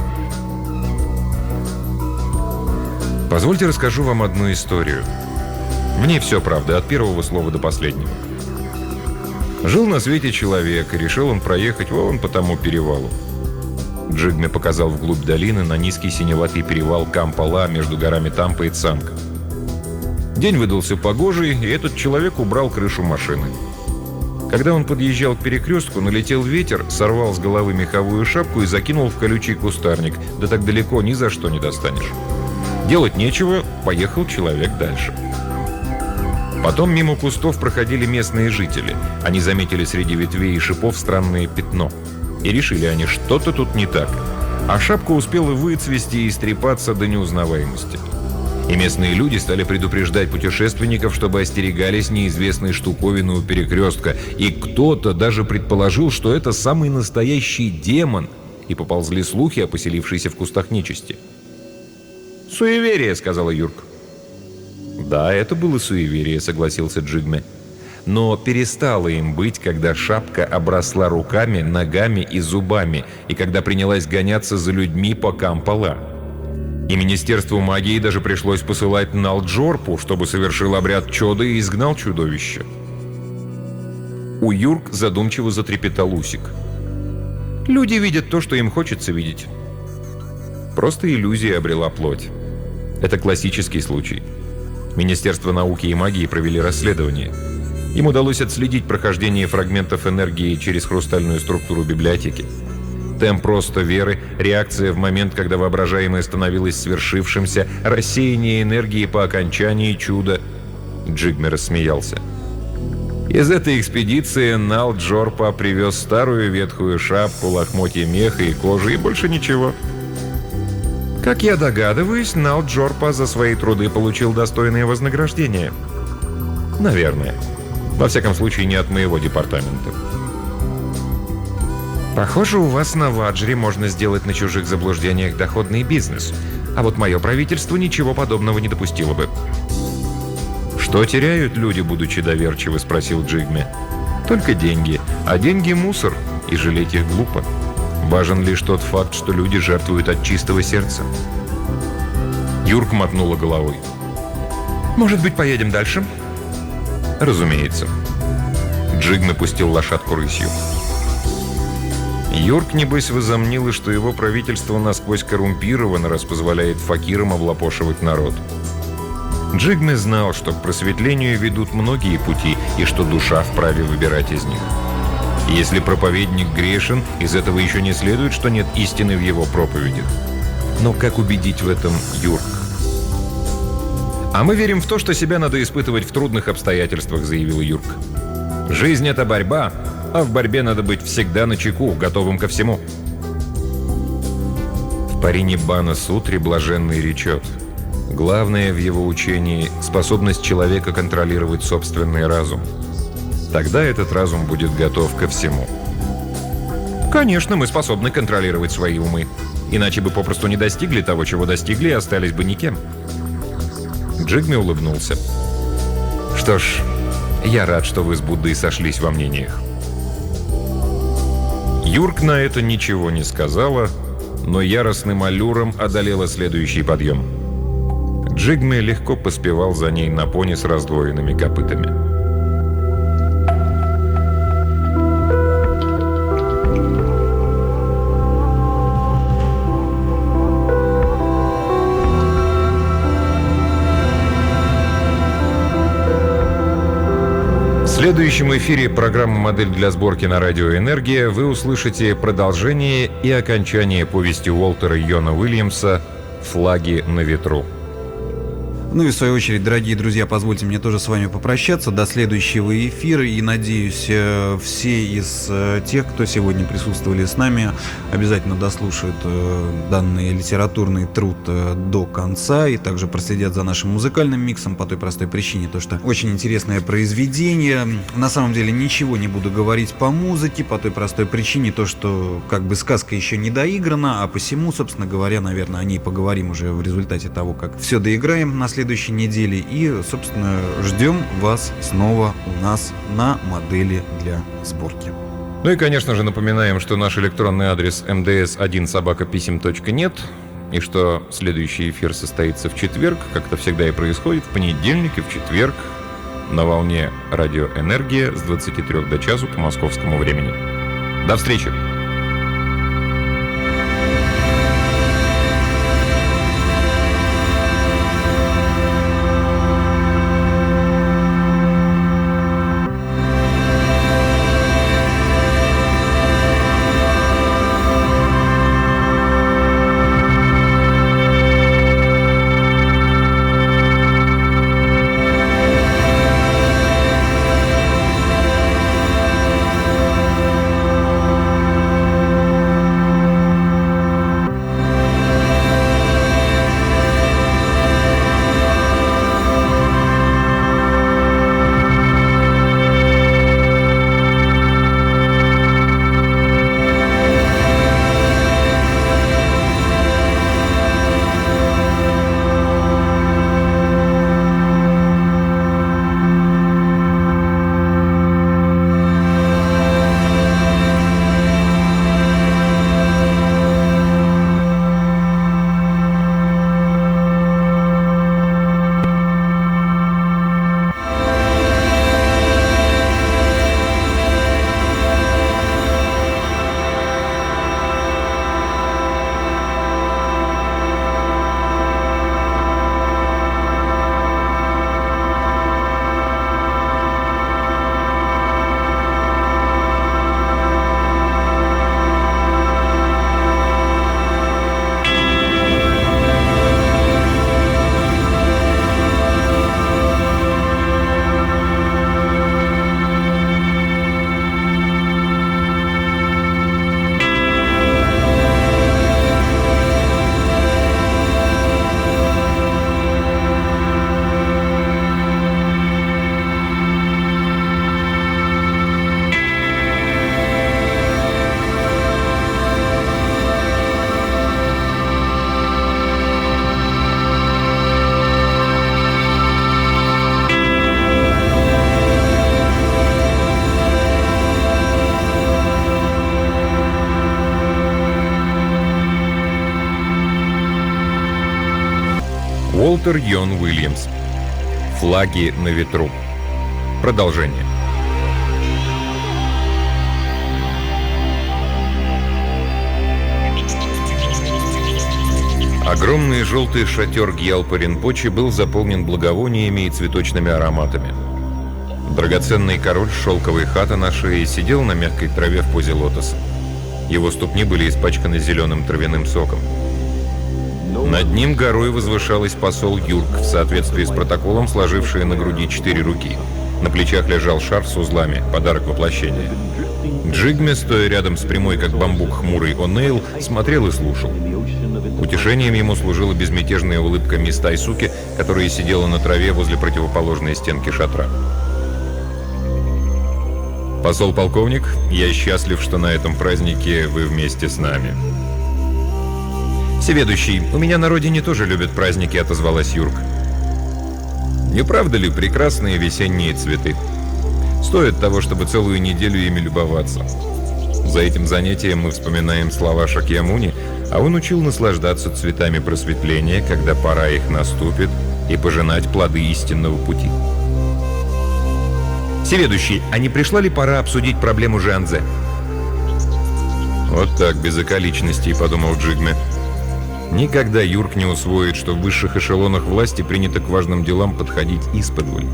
«Позвольте расскажу вам одну историю. В ней все правда, от первого слова до последнего. Жил на свете человек, и решил он проехать вон по тому перевалу». Джигми показал вглубь долины на низкий синеватый перевал Кампала между горами Тампа и Цанка. День выдался погожий, и этот человек убрал крышу машины. Когда он подъезжал к перекрестку, налетел ветер, сорвал с головы меховую шапку и закинул в колючий кустарник. Да так далеко ни за что не достанешь. Делать нечего, поехал человек дальше. Потом мимо кустов проходили местные жители. Они заметили среди ветвей и шипов странное пятно. И решили они, что-то тут не так. А шапка успела выцвести и истрепаться до неузнаваемости. И местные люди стали предупреждать путешественников, чтобы остерегались неизвестной штуковины у перекрестка. И кто-то даже предположил, что это самый настоящий демон. И поползли слухи о поселившейся в кустах нечисти. «Суеверие», — сказала Юрк. «Да, это было суеверие», — согласился Джигми. «Но перестало им быть, когда шапка обросла руками, ногами и зубами, и когда принялась гоняться за людьми по Кампала. И Министерству магии даже пришлось посылать Налджорпу, чтобы совершил обряд чода и изгнал чудовище». У Юрк задумчиво затрепетал усик. «Люди видят то, что им хочется видеть. Просто иллюзия обрела плоть. Это классический случай. Министерство науки и магии провели расследование. Им удалось отследить прохождение фрагментов энергии через хрустальную структуру библиотеки. Темп просто веры, реакция в момент, когда воображаемое становилось свершившимся, рассеяние энергии по окончании чуда». Джигми рассмеялся. Из этой экспедиции Налджорпа привез старую ветхую шапку, лохмотья меха и кожи, и больше ничего. Как я догадываюсь, Налджорпа за свои труды получил достойное вознаграждение. Наверное. Во всяком случае, не от моего департамента. «Похоже, у вас на Ваджре можно сделать на чужих заблуждениях доходный бизнес. А вот мое правительство ничего подобного не допустило бы. «Что теряют люди, будучи доверчивы?» — спросил Джигми. «Только деньги. А деньги — мусор, и жалеть их глупо. Важен лишь тот факт, что люди жертвуют от чистого сердца». Юрк мотнула головой. Может быть, поедем дальше? «Разумеется». Джигми пустил лошадку рысью. Юрк, небось, возомнил, что его правительство насквозь коррумпировано, раз позволяет факирам облапошивать народ. Джигми знал, что к просветлению ведут многие пути, и что душа вправе выбирать из них. Если проповедник грешен, из этого еще не следует, что нет истины в его проповедях. Но как убедить в этом Юрк? «А мы верим в то, что себя надо испытывать в трудных обстоятельствах», — заявил Юрк. «Жизнь — это борьба, а в борьбе надо быть всегда начеку, готовым ко всему». В Париниббана Сутре блаженный речет: главное в его учении — способность человека контролировать собственный разум. Тогда этот разум будет готов ко всему. Конечно, мы способны контролировать свои умы. Иначе бы попросту не достигли того, чего достигли, и остались бы никем. Джигми улыбнулся. Что ж, я рад, что вы с Буддой сошлись во мнениях. Юрк на это ничего не сказала, но яростным аллюром одолела следующий подъем. Джигми легко поспевал за ней на пони с раздвоенными копытами. В следующем эфире программы «Модель для сборки» на радио «Энергия» вы услышите продолжение и окончание повести Уолтера Йона Уильямса «Флаги на ветру». Ну и в свою очередь, дорогие друзья, позвольте мне тоже с вами попрощаться до следующего эфира. И надеюсь, все из тех, кто сегодня присутствовали с нами, обязательно дослушают данный литературный труд до конца и также проследят за нашим музыкальным миксом по той простой причине, то что очень интересное произведение. На самом деле ничего не буду говорить по музыке по той простой причине, то что как бы сказка еще не доиграна, а посему, собственно говоря, наверное, о ней поговорим уже в результате того, как все доиграем на следующей следующей неделе. И, собственно, ждем вас снова у нас на модели для сборки. Ну и, конечно же, напоминаем, что наш электронный адрес эм дэ эс один собака писем точка нет, и что следующий эфир состоится в четверг, как это всегда и происходит, в понедельник и в четверг на волне радио «Энергия» с двадцати трёх до часу по московскому времени. До встречи! доктор Йон Уильямс. Флаги на ветру. Продолжение. Огромный желтый шатер Гьялпа Ринпоче был заполнен благовониями и цветочными ароматами. Драгоценный король с шелковой хаты на шее сидел на мягкой траве в позе лотоса. Его ступни были испачканы зеленым травяным соком. Над ним горой возвышалась посол Юрк, в соответствии с протоколом, сложивший на груди четыре руки. На плечах лежал шарф с узлами, подарок воплощения. Джигме, стоя рядом с прямой, как бамбук, хмурый О'Нейл, смотрел и слушал. Утешением ему служила безмятежная улыбка мисс Тайсуки, которая сидела на траве возле противоположной стенки шатра. «Посол-полковник, я счастлив, что на этом празднике вы вместе с нами». «Всеведущий, у меня на родине тоже любят праздники», — отозвалась Юрк. «Не правда ли прекрасные весенние цветы? Стоит того, чтобы целую неделю ими любоваться. За этим занятием мы вспоминаем слова Шакьямуни, а он учил наслаждаться цветами просветления, когда пора их наступит, и пожинать плоды истинного пути». «Всеведущий, а не пришла ли пора обсудить проблему Жианзе?» «Вот так, без околичностей», — подумал Джигме. Никогда Юрк не усвоит, что в высших эшелонах власти принято к важным делам подходить исподволь.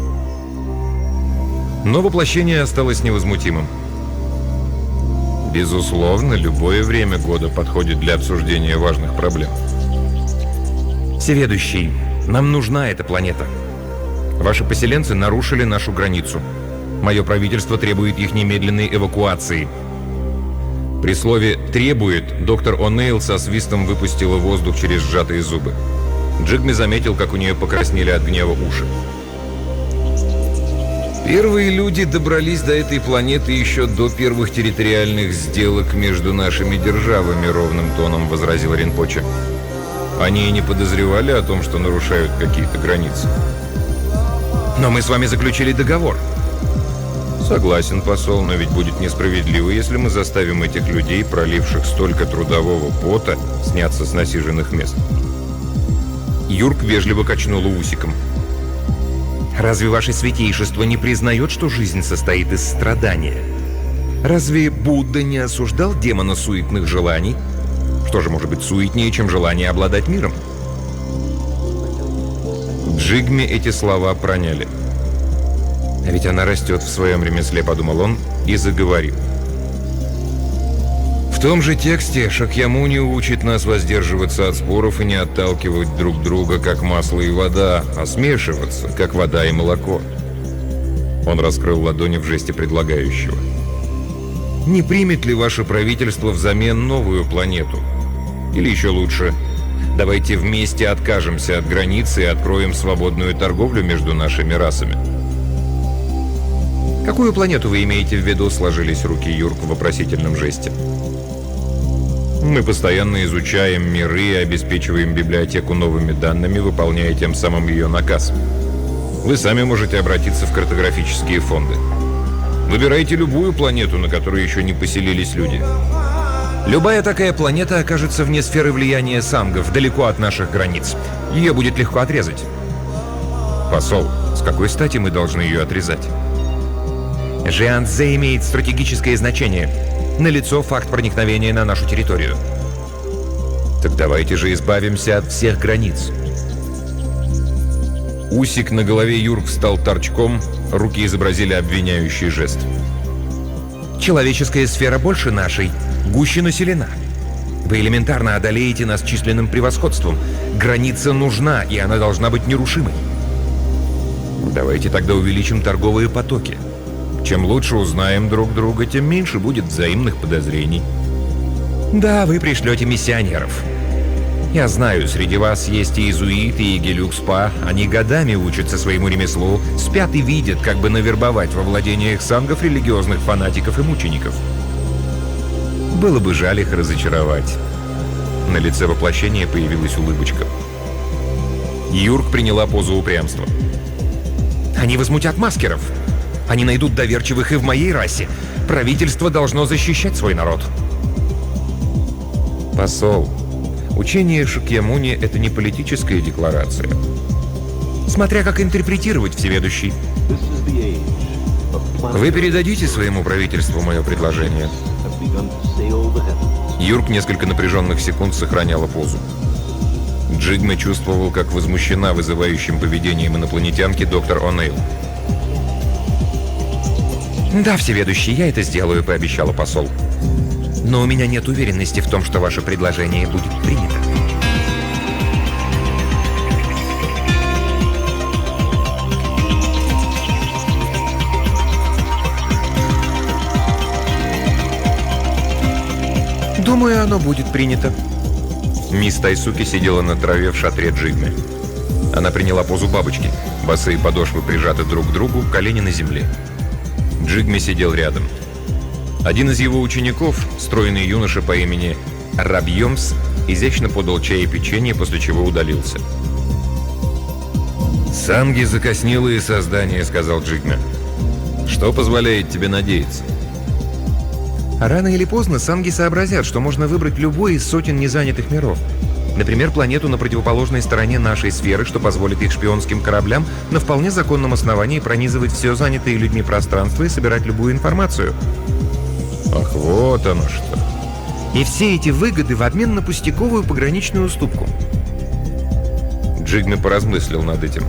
Но воплощение осталось невозмутимым. Безусловно, любое время года подходит для обсуждения важных проблем. «Всеведущий, нам нужна эта планета. Ваши поселенцы нарушили нашу границу. Мое правительство требует их немедленной эвакуации». При слове «требует» доктор О'Нейл со свистом выпустила воздух через сжатые зубы. Джигми заметил, как у нее покраснели от гнева уши. Первые люди добрались до этой планеты еще до первых территориальных сделок между нашими державами, ровным тоном возразил Ринпоче. Они и не подозревали о том, что нарушают какие-то границы. «Но мы с вами заключили договор». Согласен, посол, но ведь будет несправедливо, если мы заставим этих людей, проливших столько трудового пота, сняться с насиженных мест. Юрк вежливо качнула усиком. «Разве ваше святейшество не признает, что жизнь состоит из страдания? Разве Будда не осуждал демона суетных желаний? Что же может быть суетнее, чем желание обладать миром?» Джигме эти слова проняли. «А ведь она растет в своем ремесле», — подумал он и заговорил. В том же тексте Шакьямуни учит нас воздерживаться от споров и не отталкивать друг друга, как масло и вода, а смешиваться, как вода и молоко. Он раскрыл ладони в жесте предлагающего. Не примет ли ваше правительство взамен новую планету? Или еще лучше, давайте вместе откажемся от границы и откроем свободную торговлю между нашими расами. «Какую планету вы имеете в виду?» — сложились руки Юрк в вопросительном жесте. Мы постоянно изучаем миры и обеспечиваем библиотеку новыми данными, выполняя тем самым ее наказ. Вы сами можете обратиться в картографические фонды. Выбирайте любую планету, на которой еще не поселились люди. «Любая такая планета окажется вне сферы влияния сангов, далеко от наших границ. Ее будет легко отрезать». «Посол, с какой стати мы должны ее отрезать?» «Жианзе имеет стратегическое значение. Налицо факт проникновения на нашу территорию». «Так давайте же избавимся от всех границ». Усик на голове Юрк встал торчком, руки изобразили обвиняющий жест. «Человеческая сфера больше нашей, гуще населена. Вы элементарно одолеете нас численным превосходством. Граница нужна, и она должна быть нерушимой». «Давайте тогда увеличим торговые потоки. Чем лучше узнаем друг друга, тем меньше будет взаимных подозрений». «Да, вы пришлете миссионеров. Я знаю, среди вас есть и иезуиты, и гелюкспа. Они годами учатся своему ремеслу, спят и видят, как бы навербовать во владениях сангов религиозных фанатиков и мучеников. Было бы жаль их разочаровать». На лице воплощения появилась улыбочка. Юрк приняла позу упрямства. «Они возмутят маскеров. Они найдут доверчивых и в моей расе. Правительство должно защищать свой народ». «Посол, учение Шакьямуни — это не политическая декларация. Смотря как интерпретировать, всеведущий. Вы передадите своему правительству мое предложение? Юрк несколько напряженных секунд сохраняла позу. Джигме чувствовал, как возмущена вызывающим поведением инопланетянки доктор О'Нейл. «Да, всеведущий, я это сделаю», — пообещала посол. «Но у меня нет уверенности в том, что ваше предложение будет принято». «Думаю, оно будет принято». Мисс Тайсуки сидела на траве в шатре Джигме. Она приняла позу бабочки. Босые подошвы прижаты друг к другу, колени на земле. Джигме сидел рядом. Один из его учеников, стройный юноша по имени Рабьемс, изящно подал чай и печенье, после чего удалился. «Санги — закоснелые создания», — сказал Джигме. «Что позволяет тебе надеяться?» Рано или поздно санги сообразят, что можно выбрать любой из сотен незанятых миров. Например, планету на противоположной стороне нашей сферы, что позволит их шпионским кораблям на вполне законном основании пронизывать все занятые людьми пространство и собирать любую информацию. Ах, вот оно что. И все эти выгоды в обмен на пустяковую пограничную уступку. Джигме поразмыслил над этим.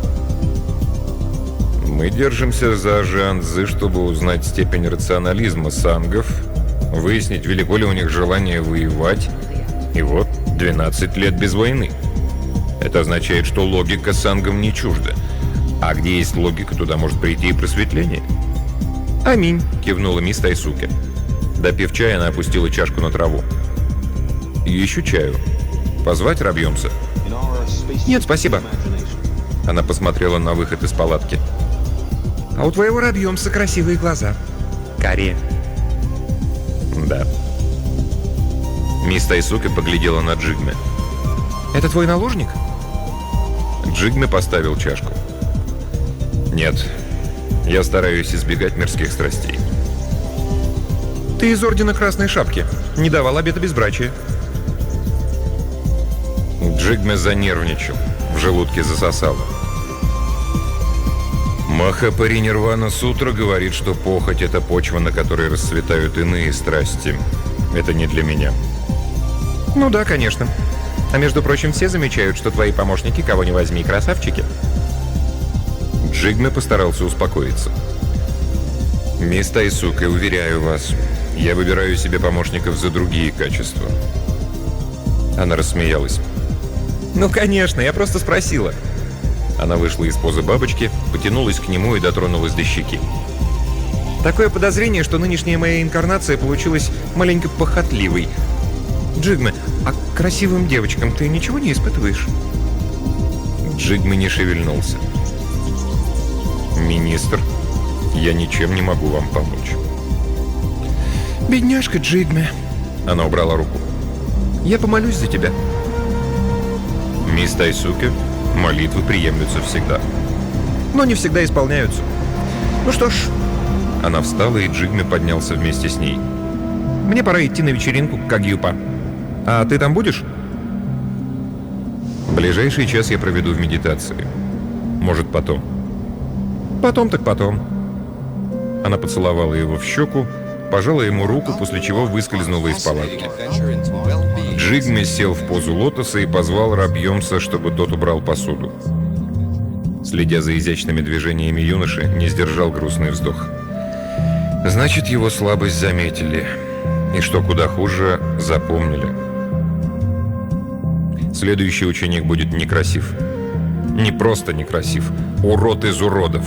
Мы держимся за Жианцзы, чтобы узнать степень рационализма сангов, выяснить, велико ли у них желание воевать. И вот двенадцать лет без войны. Это означает, что логика сангам не чужда. А где есть логика, туда может прийти и просветление. «Аминь», — кивнула мисс Тайсуки. Допив чая, она опустила чашку на траву. «Еще чаю. Позвать Рабьемса?» «Нет, спасибо». Она посмотрела на выход из палатки. «А у твоего Рабьемса красивые глаза. Карие». «Да». Мисс Тайсуки поглядела на Джигме. «Это твой наложник?» Джигме поставил чашку. «Нет, я стараюсь избегать мирских страстей». «Ты из Ордена Красной Шапки. Не давал обета безбрачия». Джигме занервничал. В желудке засосало. Махапари Нирвана Сутра говорит, что похоть — это почва, на которой расцветают иные страсти. Это не для меня. Ну да, конечно. А между прочим, все замечают, что твои помощники, кого ни возьми, красавчики. Джигме постарался успокоиться. Мисс Тайсуки, уверяю вас, я выбираю себе помощников за другие качества. Она рассмеялась. Ну, конечно, я просто спросила. Она вышла из позы бабочки, потянулась к нему и дотронулась до щеки. Такое подозрение, что нынешняя моя инкарнация получилась маленько похотливой. Джигме, а к красивым девочкам ты ничего не испытываешь? Джигме не шевельнулся. Министр, я ничем не могу вам помочь. Бедняжка Джигме. Она убрала руку. Я помолюсь за тебя. Мисс Тайсуки, молитвы приемлются всегда. Но не всегда исполняются. Ну что ж. Она встала, и Джигме поднялся вместе с ней. Мне пора идти на вечеринку к Кагьюпа. А ты там будешь? Ближайший час я проведу в медитации. Может, потом. Потом так потом. Она поцеловала его в щеку, пожала ему руку, после чего выскользнула из палатки. Джигме сел в позу лотоса и позвал Рабьемса, чтобы тот убрал посуду. Следя за изящными движениями юноши, не сдержал грустный вздох. Значит, его слабость заметили. И что куда хуже, запомнили. Следующий ученик будет некрасив. Не просто некрасив. Урод из уродов.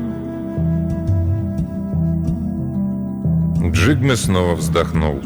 Джигме снова вздохнул.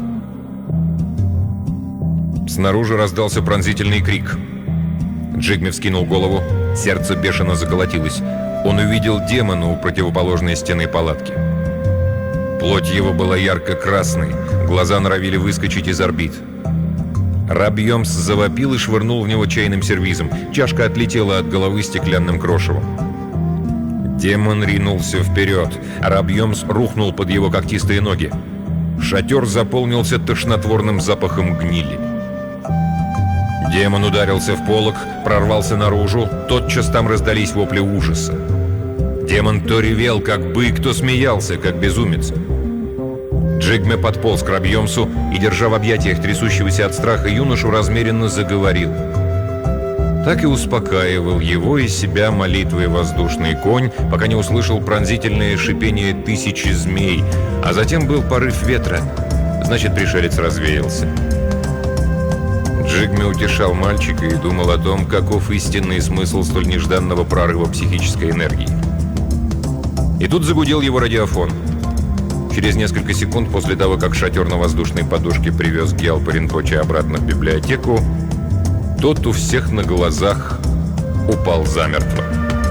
Снаружи раздался пронзительный крик. Джигме вскинул голову. Сердце бешено заколотилось. Он увидел демона у противоположной стены палатки. Плоть его была ярко-красной. Глаза норовили выскочить из орбит. Рабьемс завопил и швырнул в него чайным сервизом. Чашка отлетела от головы стеклянным крошевом. Демон ринулся вперед. Рабьемс рухнул под его когтистые ноги. Шатер заполнился тошнотворным запахом гнили. Демон ударился в полог, прорвался наружу, тотчас там раздались вопли ужаса. Демон то ревел, как бык, то смеялся, как безумец. Джигме подполз к Рабьемсу и, держа в объятиях трясущегося от страха юношу, размеренно заговорил. Так и успокаивал его и себя молитвой воздушный конь, пока не услышал пронзительное шипение тысячи змей, а затем был порыв ветра. Значит, пришелец развеялся. Джигме утешал мальчика и думал о том, каков истинный смысл столь нежданного прорыва психической энергии. И тут загудел его радиофон. Через несколько секунд после того, как шатер на воздушной подушке привез Гьялпа Ринпоче обратно в библиотеку, тот у всех на глазах упал замертво.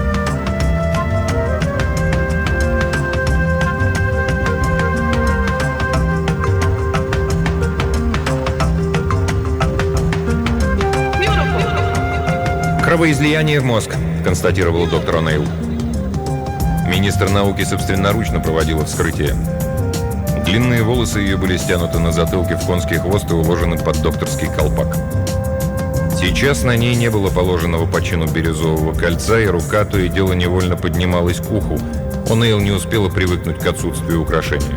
«Кровоизлияние в мозг», — констатировал доктор О'Нейл. Министр науки собственноручно проводила вскрытие. Длинные волосы ее были стянуты на затылке в конский хвост и уложены под докторский колпак. Сейчас на ней не было положенного по чину бирюзового кольца, и рука то и дело невольно поднималась к уху. О'Нейл не успела привыкнуть к отсутствию украшения.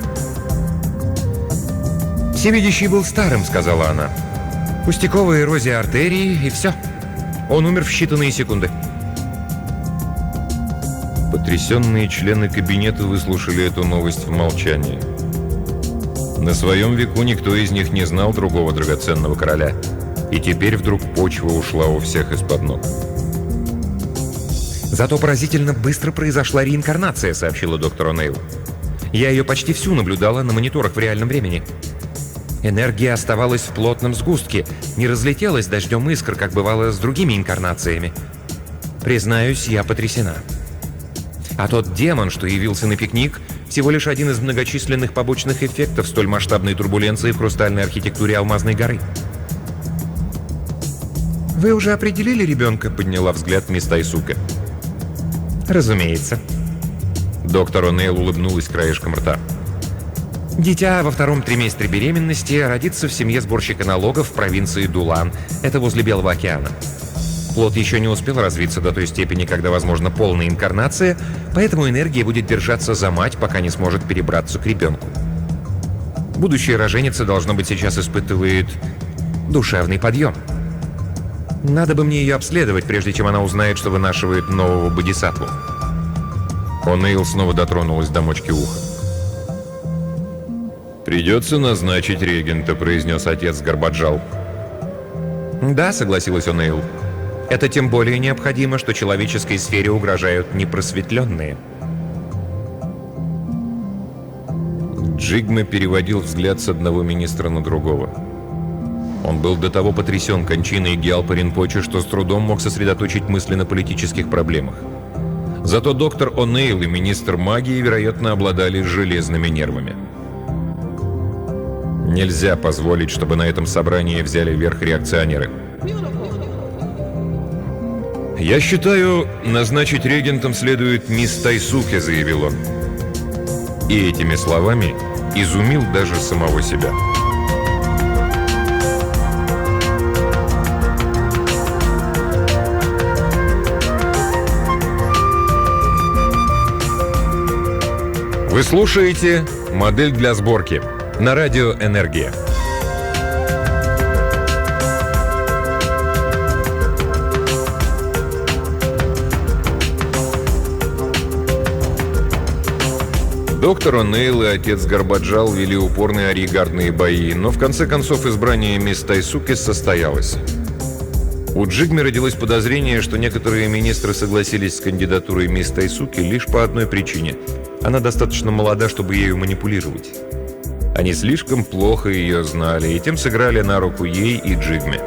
«Всевидящий был старым», — сказала она. «Пустяковая эрозия артерии, и все. Он умер в считанные секунды». Потрясенные члены кабинета выслушали эту новость в молчании. На своем веку никто из них не знал другого драгоценного короля. И теперь вдруг почва ушла у всех из-под ног. «Зато поразительно быстро произошла реинкарнация», — сообщила доктор О'Нейл. «Я ее почти всю наблюдала на мониторах в реальном времени. Энергия оставалась в плотном сгустке, не разлетелась дождем искр, как бывало с другими инкарнациями. Признаюсь, я потрясена. А тот демон, что явился на пикник, всего лишь один из многочисленных побочных эффектов столь масштабной турбуленции в хрустальной архитектуре Алмазной горы». «Вы уже определили ребенка?» — подняла взгляд мисс Тайсуке. «Разумеется». Доктор О'Нейл улыбнулась краешком рта. «Дитя во втором триместре беременности родится в семье сборщика налогов в провинции Дулан. Это возле Белого океана. Плод еще не успел развиться до той степени, когда возможна полная инкарнация, поэтому энергия будет держаться за мать, пока не сможет перебраться к ребенку. Будущая роженица, должно быть, сейчас испытывает душевный подъем. Надо бы мне ее обследовать, прежде чем она узнает, что вынашивает нового бодисаттву». О'Нейл снова дотронулась до мочки уха. «Придется назначить регента», — произнес отец Горбаджал. «Да», — согласилась О'Нейл. «Это тем более необходимо, что человеческой сфере угрожают непросветленные». Джигме переводил взгляд с одного министра на другого. Он был до того потрясен кончиной Гьялпа Ринпоче, что с трудом мог сосредоточить мысли на политических проблемах. Зато доктор О'Нейл и министр магии, вероятно, обладали железными нервами. Нельзя позволить, чтобы на этом собрании взяли верх реакционеры. «Я считаю, назначить регентом следует мисс Тайсуке», — заявил он. И этими словами изумил даже самого себя. Вы слушаете «Модель для сборки» на радио «Энергия». Доктор О'Нейл и отец Горбаджал вели упорные арьегардные бои, но в конце концов избрание мисс Тайсуке состоялось. У Джигме родилось подозрение, что некоторые министры согласились с кандидатурой мисс Тайсуке лишь по одной причине. Она достаточно молода, чтобы ею манипулировать. Они слишком плохо ее знали, и тем сыграли на руку ей и Джигме.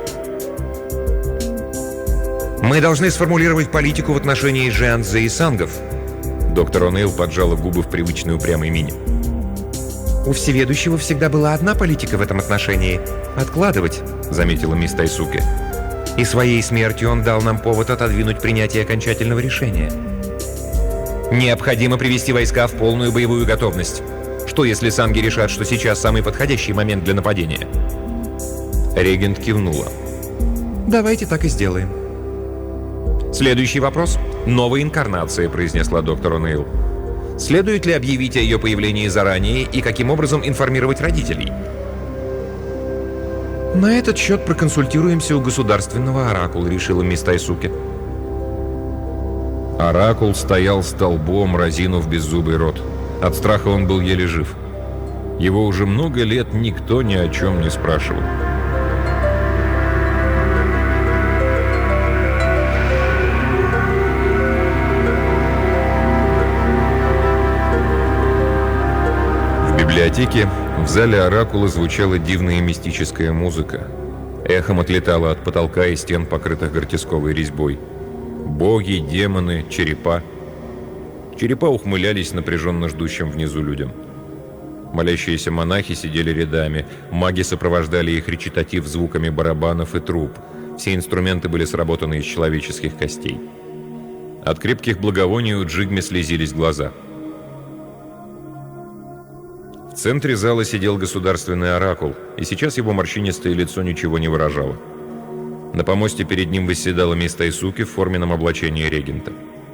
«Мы должны сформулировать политику в отношении Жианзе и Сангов». Доктор О'Нейл поджала губы в привычной упрямой мине. «У Всеведущего всегда была одна политика в этом отношении — откладывать», — заметила мисс Тайсуке. «И своей смертью он дал нам повод отодвинуть принятие окончательного решения. Необходимо привести войска в полную боевую готовность. Что, если санги решат, что сейчас самый подходящий момент для нападения?» Регент кивнула. Давайте так и сделаем. Следующий вопрос. Новая инкарнация, произнесла доктор О'Нейл. Следует ли объявить о ее появлении заранее и каким образом информировать родителей? На этот счет проконсультируемся у государственного оракула, решила мисс Тайсуке. Оракул стоял столбом, разинув беззубый рот. От страха он был еле жив. Его уже много лет никто ни о чем не спрашивал. В библиотеке, в зале оракула звучала дивная мистическая музыка. Эхом отлетала от потолка и стен, покрытых гортисковой резьбой. Боги, демоны, черепа. Черепа ухмылялись напряженно ждущим внизу людям. Молящиеся монахи сидели рядами. Маги сопровождали их речитатив звуками барабанов и труб. Все инструменты были сработаны из человеческих костей. От крепких благовоний у Джигме слезились глаза. В центре зала сидел государственный оракул, и сейчас его морщинистое лицо ничего не выражало. На помосте перед ним восседала мисс Тайсуке в форменном облачении регента.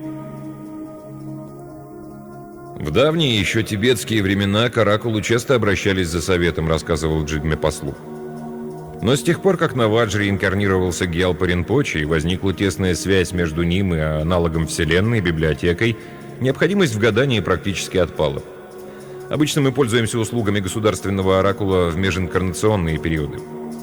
В давние еще тибетские времена к оракулу часто обращались за советом, рассказывал Джигме послу. Но с тех пор, как на Ваджре инкарнировался Гьялпа Ринпоче и возникла тесная связь между ним и аналогом Вселенной, библиотекой, необходимость в гадании практически отпала. Обычно мы пользуемся услугами государственного оракула в межинкарнационные периоды.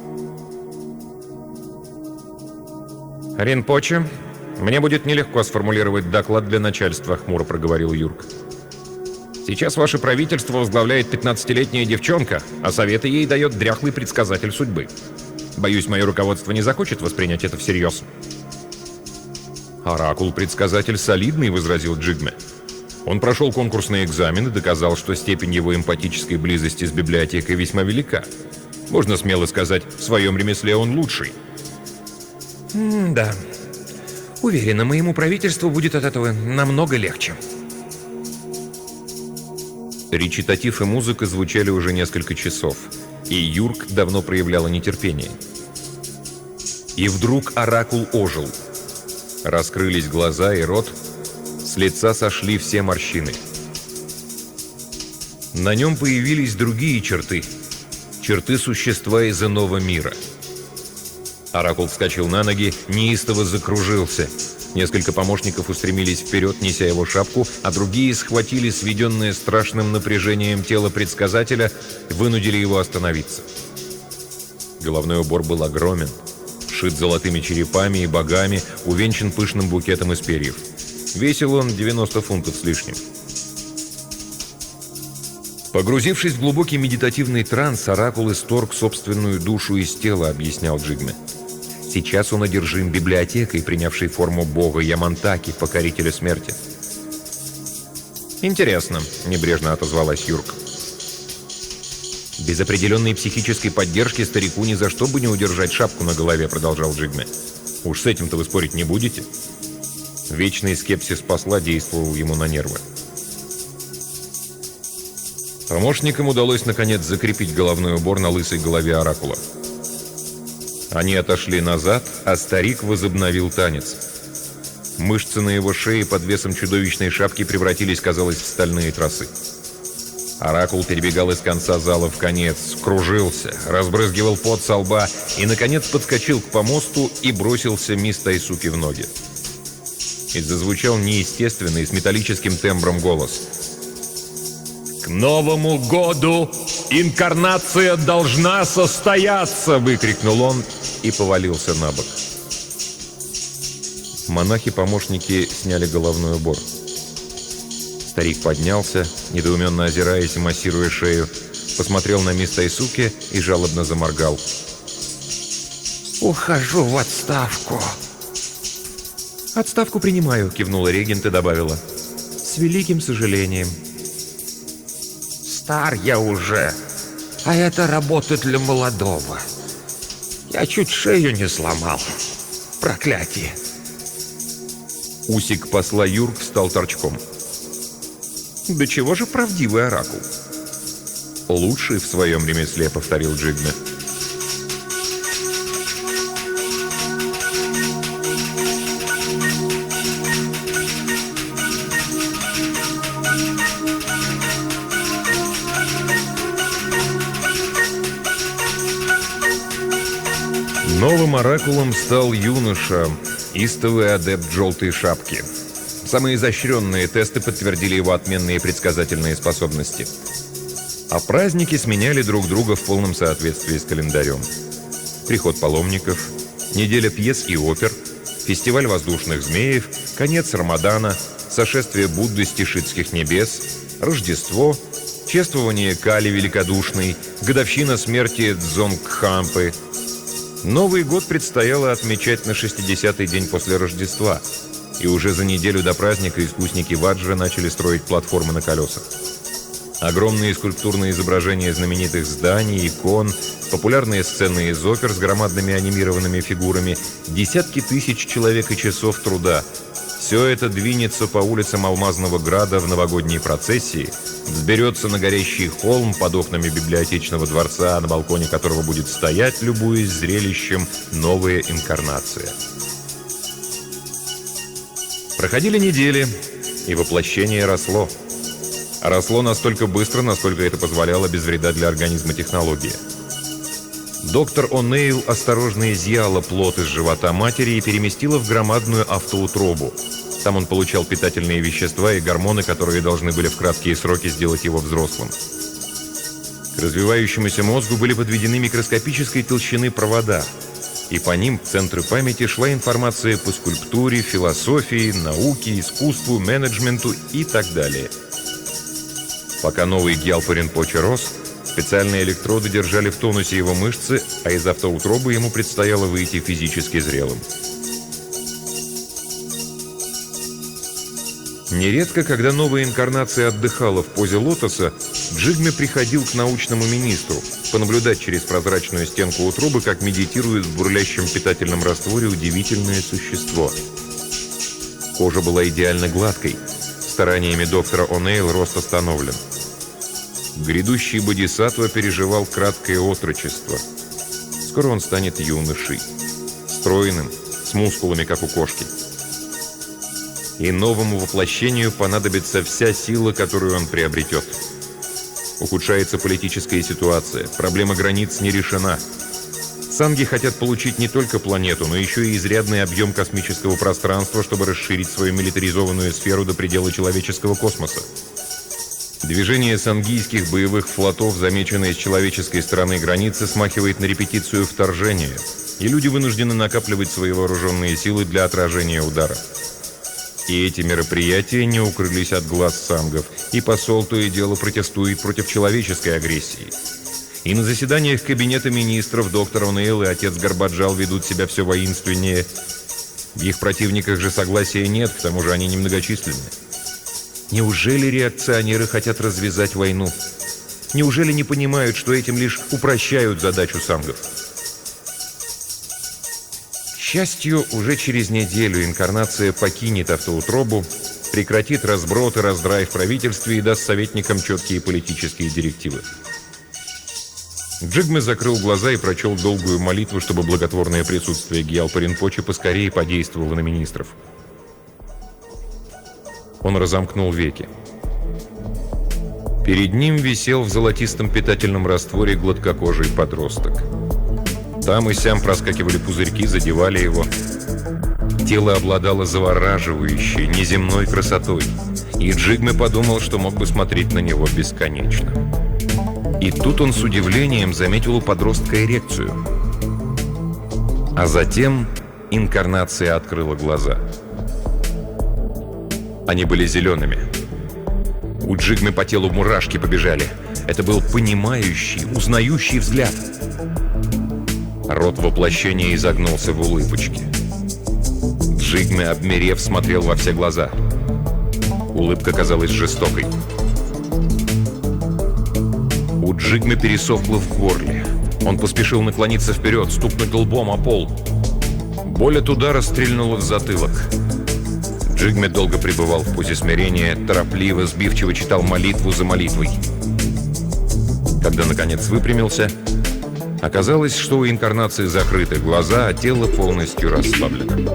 «Ринпоче, мне будет нелегко сформулировать доклад для начальства», — хмуро проговорил Юрк. «Сейчас ваше правительство возглавляет пятнадцатилетняя девчонка, а советы ей дает дряхлый предсказатель судьбы. Боюсь, мое руководство не захочет воспринять это всерьез». «Оракул-предсказатель солидный», — возразил Джигме. «Он прошел конкурсные экзамены, доказал, что степень его эмпатической близости с библиотекой весьма велика. Можно смело сказать, в своем ремесле он лучший». М-да. Уверена, моему правительству будет от этого намного легче. Речитатив и музыка звучали уже несколько часов, и Юрк давно проявляла нетерпение. И вдруг оракул ожил. Раскрылись глаза и рот, с лица сошли все морщины. На нем появились другие черты, черты существа из иного мира. Оракул вскочил на ноги, неистово закружился. Несколько помощников устремились вперед, неся его шапку, а другие схватили сведенное страшным напряжением тело предсказателя и вынудили его остановиться. Головной убор был огромен, шит золотыми черепами и богами, увенчан пышным букетом из перьев. Весил он девяносто фунтов с лишним. Погрузившись в глубокий медитативный транс, оракул исторг собственную душу из тела, объяснял Джигме. Сейчас он одержим библиотекой, принявшей форму бога Ямантаки, покорителя смерти. «Интересно», — небрежно отозвалась Юрк. «Без определенной психической поддержки старику ни за что бы не удержать шапку на голове», — продолжал Джигме. «Уж с этим-то вы спорить не будете?» Вечный скепсис посла действовал ему на нервы. Помощникам удалось, наконец, закрепить головной убор на лысой голове оракула. Они отошли назад, а старик возобновил танец. Мышцы на его шее под весом чудовищной шапки превратились, казалось, в стальные тросы. Оракул перебегал из конца зала в конец, кружился, разбрызгивал пот со лба и, наконец, подскочил к помосту и бросился мисс Тайсуке в ноги. И зазвучал неестественный, с металлическим тембром голос. «К Новому году инкарнация должна состояться!» — выкрикнул он и повалился на бок. Монахи-помощники сняли головной убор. Старик поднялся, недоуменно озираясь и массируя шею, посмотрел на мисс Тайсуке и жалобно заморгал. «Ухожу в отставку». «Отставку принимаю», — кивнула регент и добавила. «С великим сожалением». «Стар я уже, а это работа для молодого. Я чуть шею не сломал. Проклятие!» Усик посла Юрк стал торчком. «Да чего же правдивый оракул?» «Лучший в своем ремесле», — повторил Джигме. Новым оракулом стал юноша, истовый адепт желтой шапки. Самые изощренные тесты подтвердили его отменные предсказательные способности. А праздники сменяли друг друга в полном соответствии с календарем. Приход паломников, неделя пьес и опер, фестиваль воздушных змеев, конец Рамадана, сошествие Будды с Тишитских небес, Рождество, чествование Кали Великодушной, годовщина смерти Дзонгхампы. Новый год предстояло отмечать на шестидесятый день после Рождества, и уже за неделю до праздника искусники Ваджра начали строить платформы на колесах. Огромные скульптурные изображения знаменитых зданий, икон, популярные сцены из опер с громадными анимированными фигурами, десятки тысяч человек и часов труда. Все это двинется по улицам Алмазного Града в новогодней процессии, взберется на горящий холм под окнами библиотечного дворца, на балконе которого будет стоять, любуясь зрелищем, новая инкарнация. Проходили недели, и воплощение росло. Росло настолько быстро, насколько это позволяло без вреда для организма технология. Доктор О'Нейл осторожно изъяла плод из живота матери и переместила в громадную автоутробу. Там он получал питательные вещества и гормоны, которые должны были в краткие сроки сделать его взрослым. К развивающемуся мозгу были подведены микроскопической толщины провода, и по ним в центры памяти шла информация по скульптуре, философии, науке, искусству, менеджменту и так далее. Пока новый Гьялпа Ринпоче рос, специальные электроды держали в тонусе его мышцы, а из автоутробы ему предстояло выйти физически зрелым. Нередко, когда новая инкарнация отдыхала в позе лотоса, Джигме приходил к научному министру понаблюдать через прозрачную стенку утробы, как медитирует в бурлящем питательном растворе удивительное существо. Кожа была идеально гладкой. Стараниями доктора О'Нейл рост остановлен. Грядущий бодисаттва переживал краткое отрочество. Скоро он станет юношей, стройным, с мускулами, как у кошки. И новому воплощению понадобится вся сила, которую он приобретет. Ухудшается политическая ситуация, проблема границ не решена. Санги хотят получить не только планету, но еще и изрядный объем космического пространства, чтобы расширить свою милитаризованную сферу до предела человеческого космоса. Движение сангийских боевых флотов, замеченное с человеческой стороны границы, смахивает на репетицию вторжения, и люди вынуждены накапливать свои вооруженные силы для отражения удара. И эти мероприятия не укрылись от глаз сангов, и посол то и дело протестует против человеческой агрессии. И на заседаниях кабинета министров доктор О'Нейл и отец Горбаджал ведут себя все воинственнее. В их противниках же согласия нет, к тому же они немногочисленны. Неужели реакционеры хотят развязать войну? Неужели не понимают, что этим лишь упрощают задачу сангов? К счастью, уже через неделю инкарнация покинет автоутробу, прекратит разброд и раздрай в правительстве и даст советникам четкие политические директивы. Джигме закрыл глаза и прочел долгую молитву, чтобы благотворное присутствие Гьялпа Ринпоче поскорее подействовало на министров. Он разомкнул веки. Перед ним висел в золотистом питательном растворе гладкокожий подросток. Там и сям проскакивали пузырьки, задевали его. Тело обладало завораживающей, неземной красотой, и Джигме подумал, что мог бы смотреть на него бесконечно. И тут он с удивлением заметил у подростка эрекцию. А затем инкарнация открыла глаза. Они были зелеными. У Джигме по телу мурашки побежали. Это был понимающий, узнающий взгляд. Рот воплощения изогнулся в улыбочке. Джигме, обмерев, смотрел во все глаза. Улыбка казалась жестокой. У Джигме пересохло в горле. Он поспешил наклониться вперед, стукнуть лбом о пол. Боль от удара стрельнула в затылок. Джигме долго пребывал в позе смирения, торопливо, сбивчиво читал молитву за молитвой. Когда, наконец, выпрямился, оказалось, что у инкарнации закрыты глаза, а тело полностью расслаблено.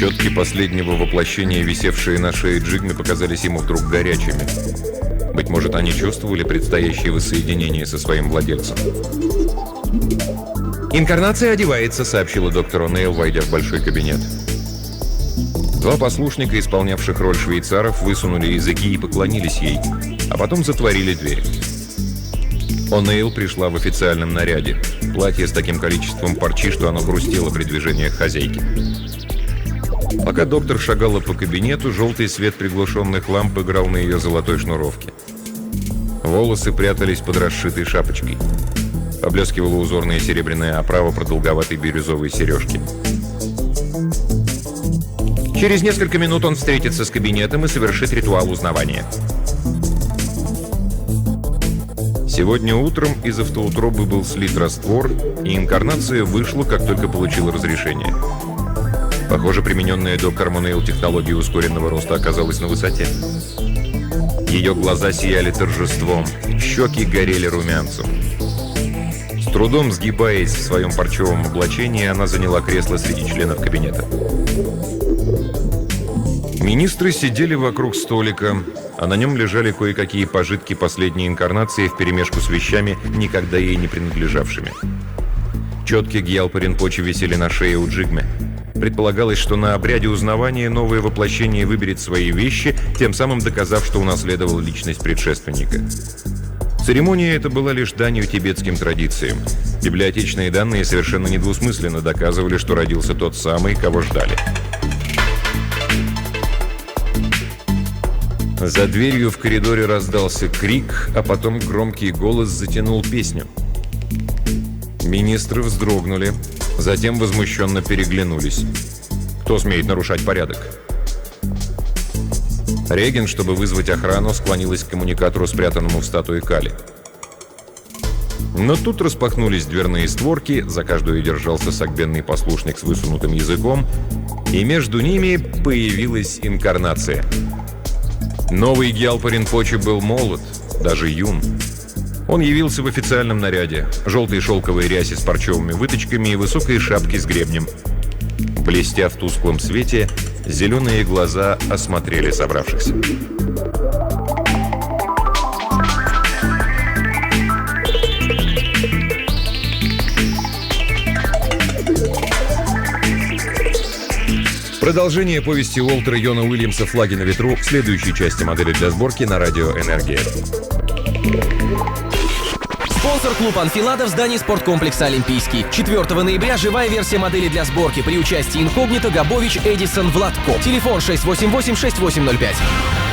Четки последнего воплощения, висевшие на шее Джигми, показались ему вдруг горячими. Быть может, они чувствовали предстоящее воссоединение со своим владельцем. «Инкарнация одевается», — сообщила доктор О'Нейл, войдя в большой кабинет. Два послушника, исполнявших роль швейцаров, высунули языки и поклонились ей, а потом затворили дверь. О'Нейл пришла в официальном наряде. Платье с таким количеством парчи, что оно хрустело при движениях хозяйки. Пока доктор шагала по кабинету, желтый свет приглушенных ламп играл на ее золотой шнуровке. Волосы прятались под расшитой шапочкой. Поблескивала узорная серебряная оправа продолговатой бирюзовой сережки. Через несколько минут он встретится с кабинетом и совершит ритуал узнавания. Сегодня утром из автоутробы был слит раствор, и инкарнация вышла, как только получила разрешение. Похоже, примененная доктором О'Нейл технология ускоренного роста оказалась на высоте. Ее глаза сияли торжеством, щеки горели румянцем. С трудом сгибаясь в своем парчевом облачении, она заняла кресло среди членов кабинета. Министры сидели вокруг столика, а на нем лежали кое-какие пожитки последней инкарнации вперемешку с вещами, никогда ей не принадлежавшими. Четки Гьялпа Ринпоче висели на шее у Джигме. Предполагалось, что на обряде узнавания новое воплощение выберет свои вещи, тем самым доказав, что унаследовал личность предшественника. Церемония эта была лишь данью тибетским традициям. Библиотечные данные совершенно недвусмысленно доказывали, что родился тот самый, кого ждали. За дверью в коридоре раздался крик, а потом громкий голос затянул песню. Министры вздрогнули, затем возмущенно переглянулись. Кто смеет нарушать порядок? Реген, чтобы вызвать охрану, склонилась к коммуникатору, спрятанному в статуе Кали. Но тут распахнулись дверные створки, за каждую держался согбенный послушник с высунутым языком, и между ними появилась инкарнация. Новый Гьялпа Ринпоче был молод, даже юн. Он явился в официальном наряде, желтой шелковой рясе с парчевыми выточками и высокой шапке с гребнем. Блестя в тусклом свете, зеленые глаза осмотрели собравшихся. Продолжение повести Уолтера Йона Уильямса «Флаги на ветру» в следующей части модели для сборки на радио «Энергия». Спонсор клуб «Анфилада» в здании спорткомплекса «Олимпийский». четвёртого ноября живая версия модели для сборки при участии инкогнито, Габович, Эдисон, Владко. Телефон шесть восемь восемь шесть восемь ноль пять.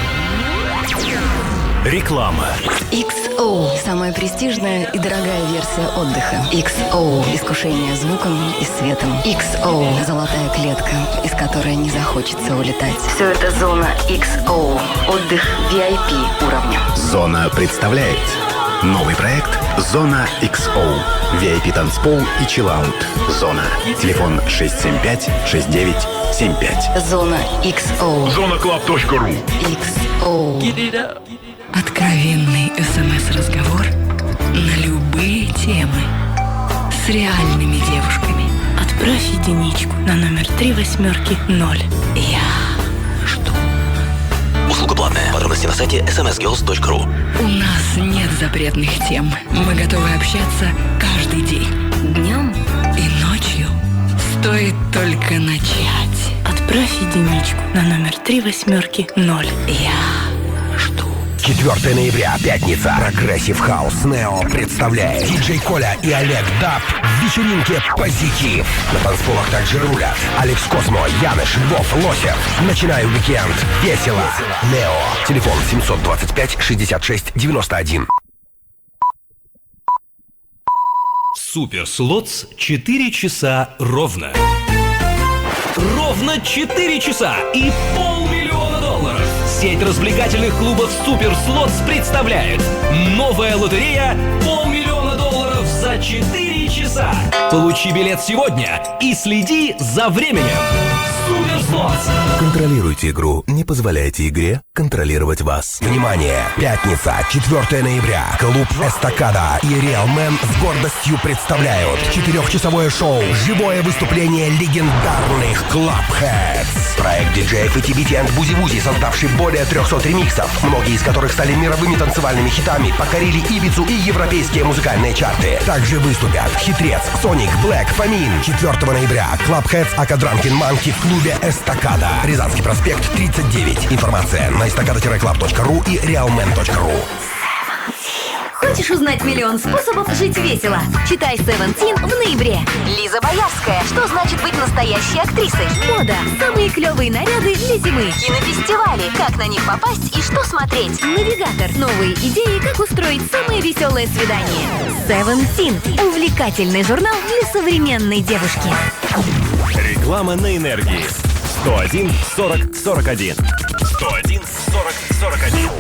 Реклама. икс о – самая престижная и дорогая версия отдыха. икс о – искушение звуком и светом. икс о – золотая клетка, из которой не захочется улетать. Все это зона икс о. Отдых ви ай пи уровня. Зона представляет новый проект «Зона икс о». ви ай пи танцпол и чиллаут. Зона. Телефон шесть семь пять шесть девять семь пять. Зона икс о. зона клаб точка ру. икс о. Откровенный СМС-разговор на любые темы с реальными девушками. Отправь единичку на номер три восьмерки ноль. Я жду. Услуга платная. Подробности на сайте эс эм эс герлс точка ру. У нас нет запретных тем. Мы готовы общаться каждый день. Днем и ночью. Стоит только начать. Отправь единичку на номер три восьмерки ноль. Я жду. четвёртого ноября, пятница. Прогрессив Хаус Нео представляет диджей Коля и Олег Даб в вечеринке «Позитив». На танцполах также рулят Алекс Космо, Яныш, Львов, Лосев. Начинаю уикенд весело. Нео. Телефон семь два пять шестьдесят шесть девяносто один. Супер Слотс четыре часа ровно. Ровно четыре часа и полмиллиона долларов. Сеть развлекательных клубов Супер Слотс представляет новая лотерея полмиллиона долларов за четыре часа. Получи билет сегодня и следи за временем. Супер Slots. Контролируйте игру, не позволяйте игре контролировать вас. Внимание! Пятница, четвёртого ноября. Клуб «Эстакада» и Real Man с гордостью представляют четырехчасовое шоу «Живое выступление легендарных Clubheads». Проект диджеев и ти би ти энд Бузи-Бузи, создавший более трехсот ремиксов, многие из которых стали мировыми танцевальными хитами, покорили Ибицу и европейские музыкальные чарты. Также выступят Хитрец, Соник, Блэк, Фомин. четвёртого ноября. Clubheads Ака Дранкин Манки в клубе «Эстакада». Рязанский проспект, тридцать девять. Информация на эстакада клаб точка ру и реалмен точка ру. Хочешь узнать миллион способов жить весело? Читай «Севентин» в ноябре. Лиза Боярская. Что значит быть настоящей актрисой? Мода. Самые клевые наряды для зимы. Кинофестивали. Как на них попасть и что смотреть? Навигатор. Новые идеи, как устроить самое веселое свидание. «Севентин». Увлекательный журнал для современной девушки. Реклама на энергии. сто один сорок сорок один. сто один сорок сорок один.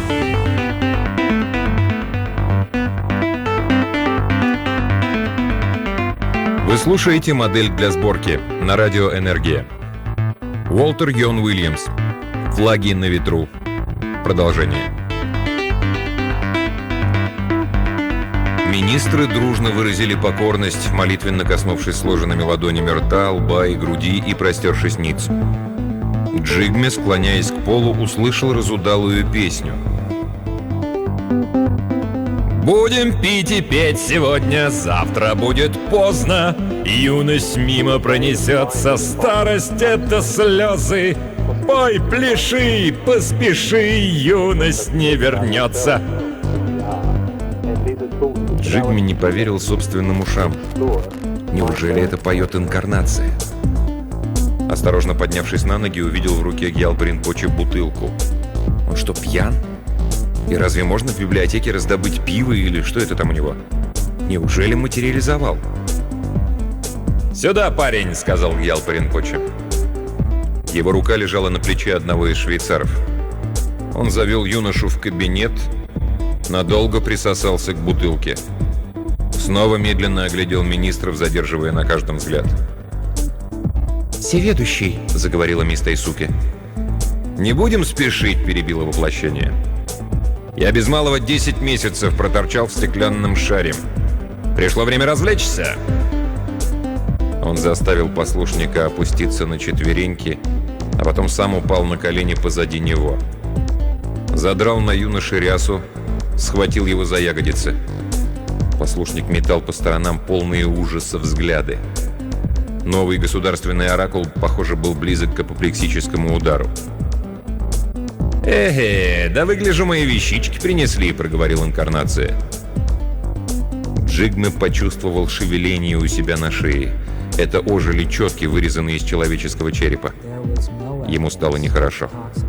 Вы слушаете «Модель для сборки» на радио «Энергия». Уолтер Йон Уильямс. «Флаги на ветру». Продолжение. Министры дружно выразили покорность, молитвенно коснувшись сложенными ладонями рта, лба и груди и простершись ниц. Джигме, склоняясь к полу, услышал разудалую песню. Будем пить и петь сегодня, завтра будет поздно. Юность мимо пронесется, старость — это слезы. Пой, пляши, поспеши, юность не вернется. Джигми не поверил собственным ушам. Неужели это поет инкарнация? Осторожно поднявшись на ноги, увидел в руке Гьялпа Ринпоче бутылку. Он что, пьян? И разве можно в библиотеке раздобыть пиво или что это там у него? Неужели материализовал? «Сюда, парень!» — сказал Гьялпа Ринпоче. Его рука лежала на плече одного из швейцаров. Он завел юношу в кабинет, надолго присосался к бутылке. Снова медленно оглядел министров, задерживая на каждом взгляд. «Всеведущий», — заговорила мисс Тайсуке. «Не будем спешить», — перебило воплощение. «Я без малого десять месяцев проторчал в стеклянном шаре. Пришло время развлечься». Он заставил послушника опуститься на четвереньки, а потом сам упал на колени позади него. Задрал на юноше рясу, схватил его за ягодицы. Послушник метал по сторонам полные ужаса взгляды. Новый государственный оракул, похоже, был близок к апоплексическому удару. «Эхе, да вы, гляжу, мои вещички принесли», — проговорил инкарнация. Джигме почувствовал шевеление у себя на шее. Это ожили четки, вырезанные из человеческого черепа. Ему стало нехорошо.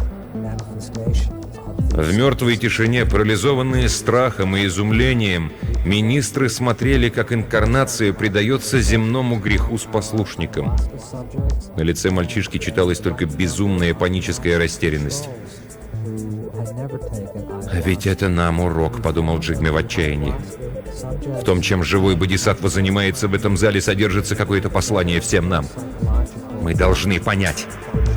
В мертвой тишине, парализованные страхом и изумлением, министры смотрели, как инкарнация предается земному греху с послушником. На лице мальчишки читалась только безумная паническая растерянность. «А ведь это нам урок», — подумал Джигме в отчаянии. «В том, чем живой бодисаттва занимается в этом зале, содержится какое-то послание всем нам. Мы должны понять».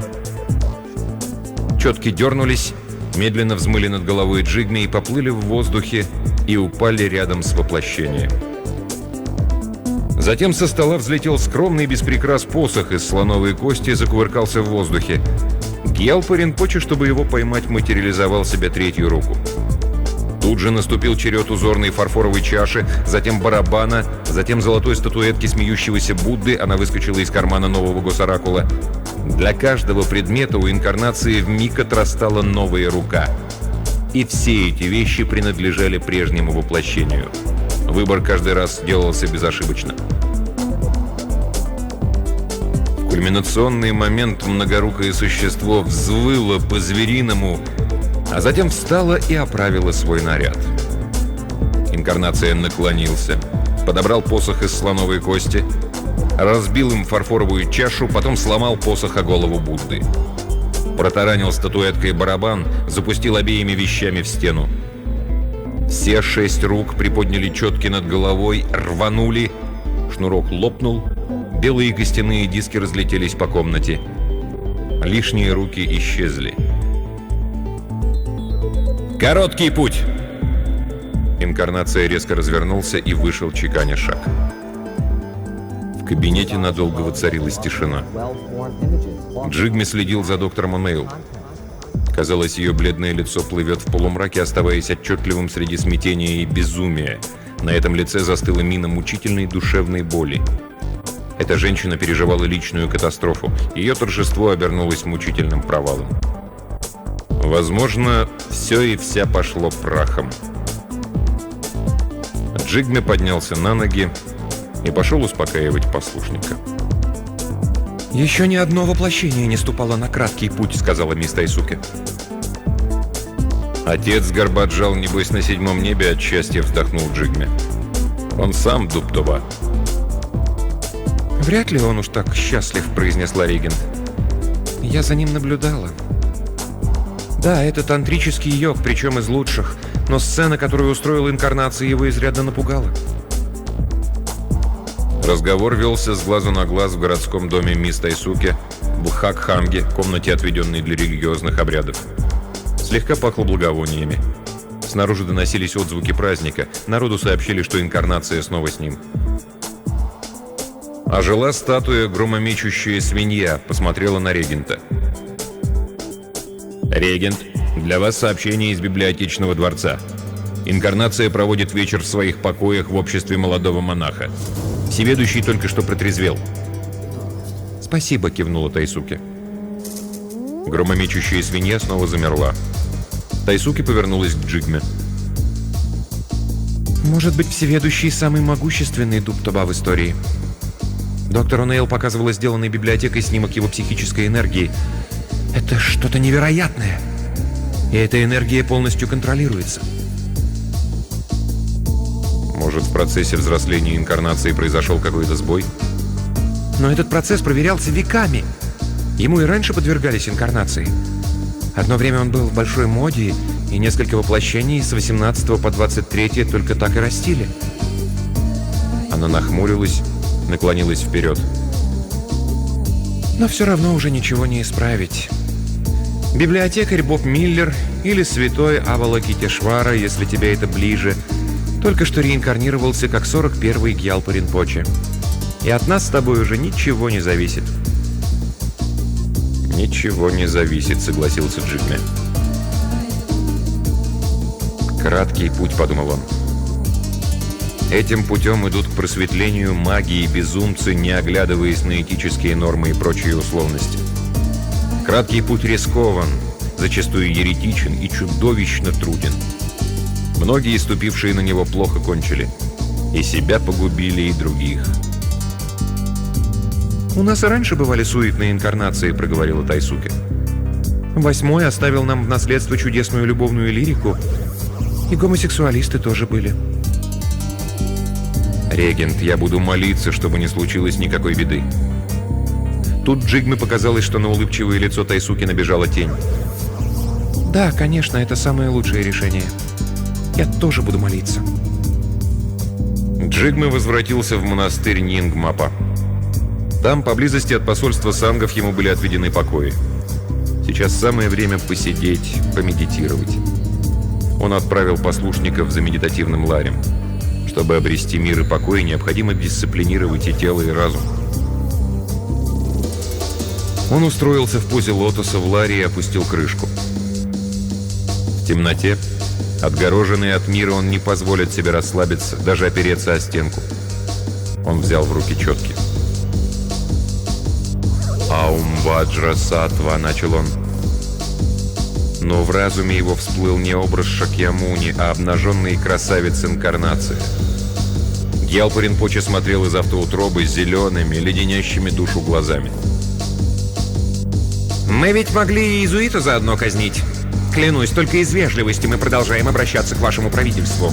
Четки дернулись, медленно взмыли над головой Джигме и поплыли в воздухе и упали рядом с воплощением. Затем со стола взлетел скромный без прикрас посох из слоновой кости и закувыркался в воздухе. Гьялпа Ринпоче, чтобы его поймать, материализовал себе третью руку. Тут же наступил черед узорной фарфоровой чаши, затем барабана, затем золотой статуэтки смеющегося Будды. Она выскочила из кармана нового госоракула. Для каждого предмета у инкарнации вмиг отрастала новая рука. И все эти вещи принадлежали прежнему воплощению. Выбор каждый раз делался безошибочно. В кульминационный момент многорукое существо взвыло по-звериному, а затем встала и оправила свой наряд. Инкарнация наклонился, подобрал посох из слоновой кости, разбил им фарфоровую чашу, потом сломал посох о голову Будды. Протаранил статуэткой барабан, запустил обеими вещами в стену. Все шесть рук приподняли четки над головой, рванули, шнурок лопнул, белые костяные диски разлетелись по комнате. Лишние руки исчезли. Короткий путь! Инкарнация резко развернулся и вышел, чеканя шаг. В кабинете надолго воцарилась тишина. Джигми следил за доктором О'Нейл. Казалось, ее бледное лицо плывет в полумраке, оставаясь отчетливым среди смятения и безумия. На этом лице застыла мина мучительной душевной боли. Эта женщина переживала личную катастрофу. Ее торжество обернулось мучительным провалом. Возможно, все и вся пошло прахом. Джигми поднялся на ноги и пошел успокаивать послушника. «Еще ни одно воплощение не ступало на краткий путь», — сказала мисс Тайсуке. Отец Горбаджал, небось, на седьмом небе от счастья, вздохнул Джигми. Он сам Дуб-Тоба. «Вряд ли он уж так счастлив», — произнесла регент. «Я за ним наблюдала. Да, это тантрический йог, причем из лучших, но сцена, которую устроила инкарнация, его изрядно напугала». Разговор велся с глазу на глаз в городском доме мисс Тайсуке, в Хакханге, комнате, отведенной для религиозных обрядов. Слегка пахло благовониями. Снаружи доносились отзвуки праздника. Народу сообщили, что инкарнация снова с ним. Ожила статуя громомечущая свинья, посмотрела на регента. «Регент, для вас сообщение из библиотечного дворца. Инкарнация проводит вечер в своих покоях в обществе молодого монаха. Всеведущий только что протрезвел». «Спасибо», — кивнула Тайсуке. Громомечущая свинья снова замерла. Тайсуке повернулась к Джигме. «Может быть, Всеведущий самый могущественный Дуб-Тоба в истории. Доктор О'Нейл показывала сделанный библиотекой снимок его психической энергии. Это что-то невероятное. И эта энергия полностью контролируется». Может, в процессе взросления инкарнации произошел какой-то сбой? Но этот процесс проверялся веками. Ему и раньше подвергались инкарнации. Одно время он был в большой моде, и несколько воплощений с восемнадцатого по двадцать третье только так и растили. Она нахмурилась, наклонилась вперед. Но все равно уже ничего не исправить. Библиотекарь Боб Миллер или святой Авалокитешвара, если тебе это ближе, только что реинкарнировался как сорок первый Гьялпа Ринпоче. И от нас с тобой уже ничего не зависит. «Ничего не зависит», — согласился Джигми. «Краткий путь», — подумал он. «Этим путем идут к просветлению магии и безумцы, не оглядываясь на этические нормы и прочие условности. Краткий путь рискован, зачастую еретичен и чудовищно труден. Многие, ступившие на него, плохо кончили. И себя погубили, и других». «У нас и раньше бывали суетные инкарнации», — проговорила Тайсуке. «Восьмой оставил нам в наследство чудесную любовную лирику, и гомосексуалисты тоже были». «Регент, я буду молиться, чтобы не случилось никакой беды». Тут Джигме показалось, что на улыбчивое лицо Тайсуки набежала тень. «Да, конечно, это самое лучшее решение. Я тоже буду молиться». Джигме возвратился в монастырь Нингмапа. Там, поблизости от посольства сангов, ему были отведены покои. Сейчас самое время посидеть, помедитировать. Он отправил послушников за медитативным ларем. Чтобы обрести мир и покой, необходимо дисциплинировать и тело, и разум. Он устроился в позе лотоса в ларе и опустил крышку. В темноте, отгороженный от мира, он не позволит себе расслабиться, даже опереться о стенку. Он взял в руки четки. «Аум Ваджра Сатва», — начал он. Но в разуме его всплыл не образ Шакьямуни, а обнаженный красавец инкарнации. Гьялпа Ринпоче смотрел из автоутробы с зелеными, леденящими душу глазами. «Мы ведь могли и иезуита заодно казнить. Клянусь, только из вежливости мы продолжаем обращаться к вашему правительству».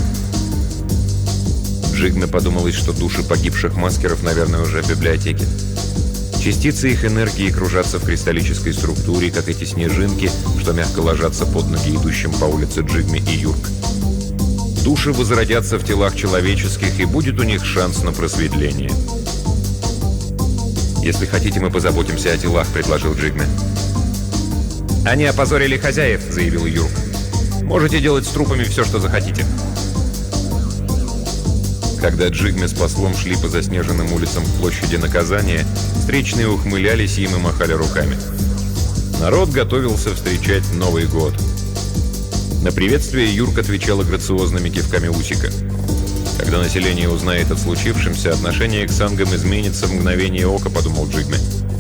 Джигме подумалось, что души погибших маскеров, наверное, уже в библиотеке. Частицы их энергии кружатся в кристаллической структуре, как эти снежинки, что мягко ложатся под ноги идущим по улице Джигме и Юрк. Души возродятся в телах человеческих, и будет у них шанс на просветление. «Если хотите, мы позаботимся о телах», — предложил Джигме. «Они опозорили хозяев», — заявил Юрк. «Можете делать с трупами все, что захотите». Когда Джигме с послом шли по заснеженным улицам к площади Наказания, встречные ухмылялись им и махали руками. Народ готовился встречать Новый год. На приветствие Юрк отвечала грациозными кивками усика. Когда население узнает о случившемся, отношение к сангам изменится в мгновение ока, подумал Джигме.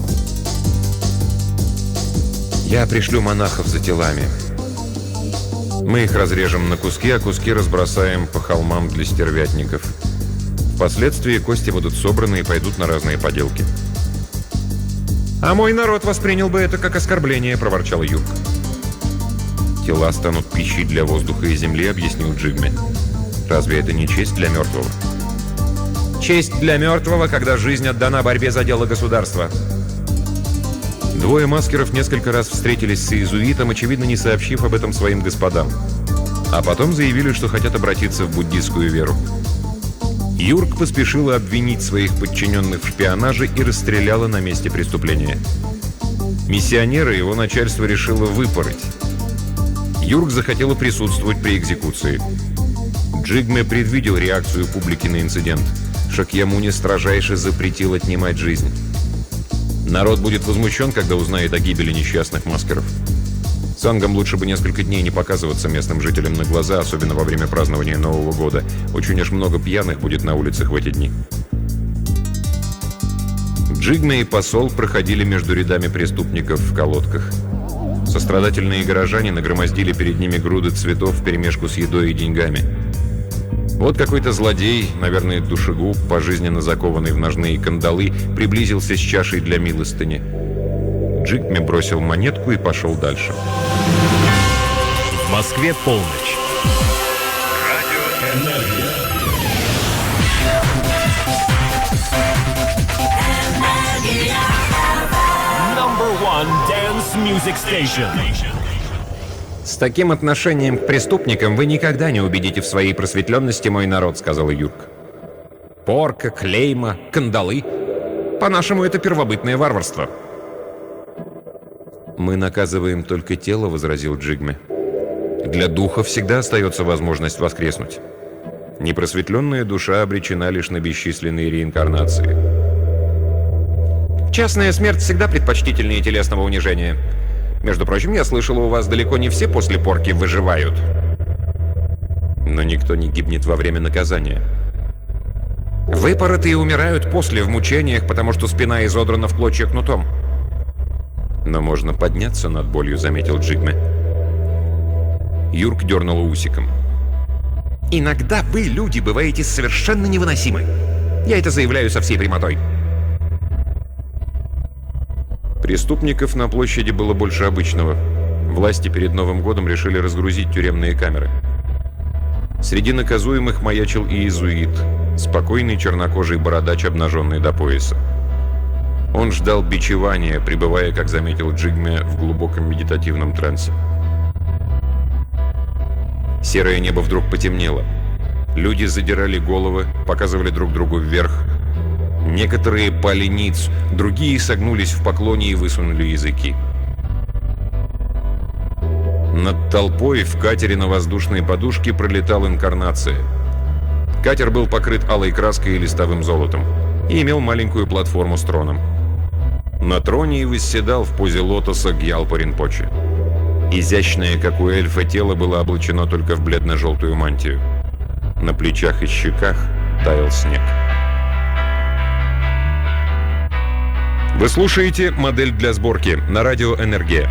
«Я пришлю монахов за телами. Мы их разрежем на куски, а куски разбросаем по холмам для стервятников. Впоследствии кости будут собраны и пойдут на разные поделки». «А мой народ воспринял бы это как оскорбление», — проворчал Юрк. «Тела станут пищей для воздуха и земли», — объяснил Джигме. «Разве это не честь для мертвого?» «Честь для мертвого, когда жизнь отдана борьбе за дело государства». Двое маскеров несколько раз встретились с иезуитом, очевидно, не сообщив об этом своим господам. А потом заявили, что хотят обратиться в буддийскую веру. Юрк поспешила обвинить своих подчиненных в шпионаже и расстреляла на месте преступления. Миссионера его начальство решило выпороть. Юрк захотела присутствовать при экзекуции. Джигме предвидел реакцию публики на инцидент. Шакьямуни строжайше запретил отнимать жизнь. Народ будет возмущен, когда узнает о гибели несчастных маскеров. Сангам лучше бы несколько дней не показываться местным жителям на глаза, особенно во время празднования Нового года. Очень уж много пьяных будет на улицах в эти дни. Джигме и посол проходили между рядами преступников в колодках. Сострадательные горожане нагромоздили перед ними груды цветов вперемешку с едой и деньгами. Вот какой-то злодей, наверное, душегуб, пожизненно закованный в ножные кандалы, приблизился с чашей для милостыни. Джигме бросил монетку и пошел дальше. В Москве полночь. Радиоэнергия. Number one dance music station. «С таким отношением к преступникам вы никогда не убедите в своей просветленности мой народ», — сказал Юрк. «Порка, клейма, кандалы. По-нашему, это первобытное варварство». «Мы наказываем только тело», — возразил Джигме. «Для духа всегда остается возможность воскреснуть. Непросветленная душа обречена лишь на бесчисленные реинкарнации». «Частная смерть всегда предпочтительнее телесного унижения. Между прочим, я слышал, у вас далеко не все после порки выживают». «Но никто не гибнет во время наказания». «Выпоротые умирают после в мучениях, потому что спина изодрана в клочья кнутом». «Но можно подняться над болью», — заметил Джигме. Юрк дернул усиком. «Иногда вы, люди, бываете совершенно невыносимы. Я это заявляю со всей прямотой». Преступников на площади было больше обычного. Власти перед Новым годом решили разгрузить тюремные камеры. Среди наказуемых маячил и иезуит, спокойный чернокожий бородач, обнаженный до пояса. Он ждал бичевания, пребывая, как заметил Джигме, в глубоком медитативном трансе. Серое небо вдруг потемнело. Люди задирали головы, показывали друг другу вверх. Некоторые пали ниц, другие согнулись в поклоне и высунули языки. Над толпой в катере на воздушной подушке пролетала инкарнация. Катер был покрыт алой краской и листовым золотом и имел маленькую платформу с троном. На троне и восседал в позе лотоса Гьялпа Ринпоче. Изящное, как у эльфа, тело было облачено только в бледно-желтую мантию. На плечах и щеках таял снег. Вы слушаете «Модель для сборки» на радио «Энергия».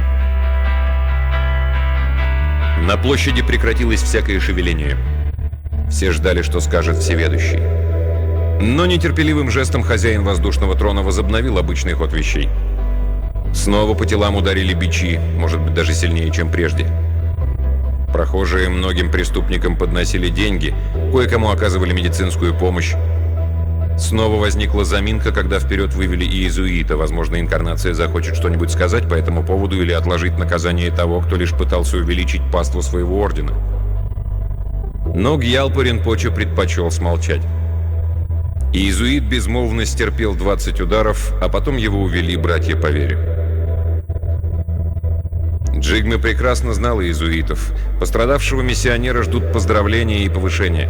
На площади прекратилось всякое шевеление. Все ждали, что скажет всеведущий. Но нетерпеливым жестом хозяин воздушного трона возобновил обычный ход вещей. Снова по телам ударили бичи, может быть, даже сильнее, чем прежде. Прохожие многим преступникам подносили деньги, кое-кому оказывали медицинскую помощь. Снова возникла заминка, когда вперед вывели иезуита. Возможно, инкарнация захочет что-нибудь сказать по этому поводу или отложить наказание того, кто лишь пытался увеличить паству своего ордена. Но Гьялпа Ринпоче предпочел смолчать. Иезуит безмолвно стерпел двадцать ударов, а потом его увели братья по вере. Джигме прекрасно знал иезуитов. Пострадавшего миссионера ждут поздравления и повышения.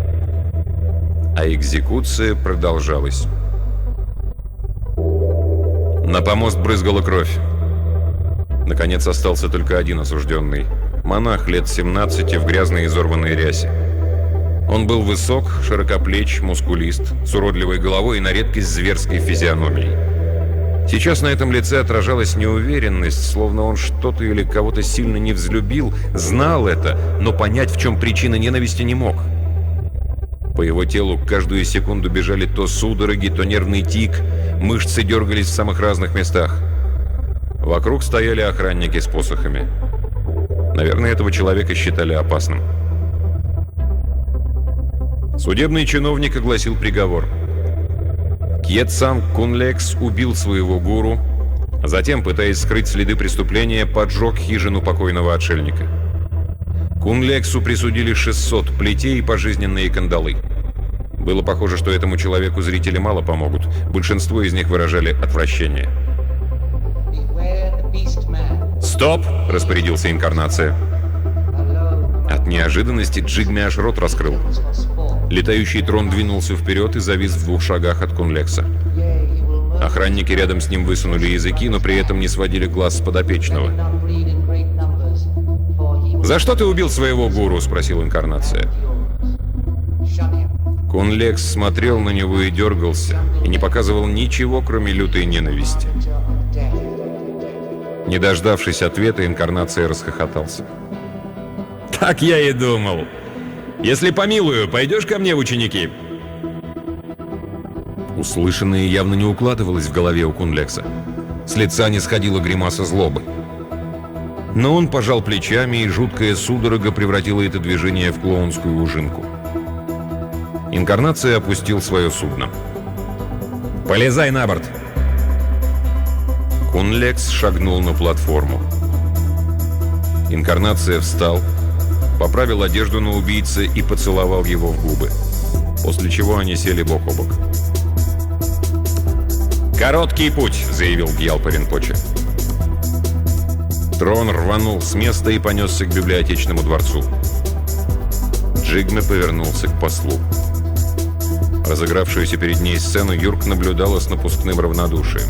А экзекуция продолжалась. На помост брызгала кровь. Наконец остался только один осужденный. Монах лет семнадцати в грязной изорванной рясе. Он был высок, широкоплеч, мускулист, с уродливой головой и на редкость зверской физиономией. Сейчас на этом лице отражалась неуверенность, словно он что-то или кого-то сильно не взлюбил, знал это, но понять, в чем причина ненависти, не мог. По его телу каждую секунду бежали то судороги, то нервный тик, мышцы дергались в самых разных местах. Вокруг стояли охранники с посохами. Наверное, этого человека считали опасным. Судебный чиновник огласил приговор. Кьетсанг Кунлекс убил своего гуру, затем, пытаясь скрыть следы преступления, поджег хижину покойного отшельника. Кунлексу присудили шестьсот плетей и пожизненные кандалы. Было похоже, что этому человеку зрители мало помогут. Большинство из них выражали отвращение. «Стоп!» – распорядился инкарнация. От неожиданности Джигме аж рот раскрыл. Летающий трон двинулся вперед и завис в двух шагах от Кунлекса. Охранники рядом с ним высунули языки, но при этом не сводили глаз с подопечного. «За что ты убил своего гуру?» – спросил инкарнация. Кунлекс смотрел на него и дергался, и не показывал ничего, кроме лютой ненависти. Не дождавшись ответа, инкарнация расхохотался. «Так я и думал. Если помилую, пойдешь ко мне в ученики?» Услышанное явно не укладывалось в голове у Кунлекса. С лица не сходила гримаса злобы. Но он пожал плечами, и жуткая судорога превратила это движение в клоунскую ужинку. Инкарнация опустил свое судно. «Полезай на борт!» Кунлекс шагнул на платформу. Инкарнация встал, поправил одежду на убийце и поцеловал его в губы, после чего они сели бок о бок. «Короткий путь», — заявил Гьялпа Ринпоче. Трон рванул с места и понесся к библиотечному дворцу. Джигме повернулся к послу. Разыгравшуюся перед ней сцену Юрк наблюдала с напускным равнодушием.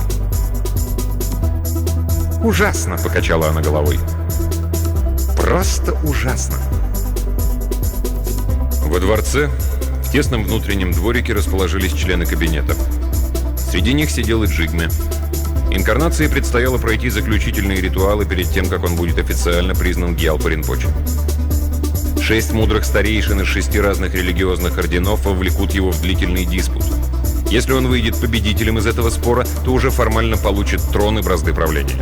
«Ужасно!» — покачала она головой. «Просто ужасно!» Во дворце, в тесном внутреннем дворике, расположились члены кабинета. Среди них сидел и Джигме. Инкарнации предстояло пройти заключительные ритуалы перед тем, как он будет официально признан Гьялпа Ринпоче. Шесть мудрых старейшин из шести разных религиозных орденов вовлекут его в длительный диспут. Если он выйдет победителем из этого спора, то уже формально получит трон и бразды правления.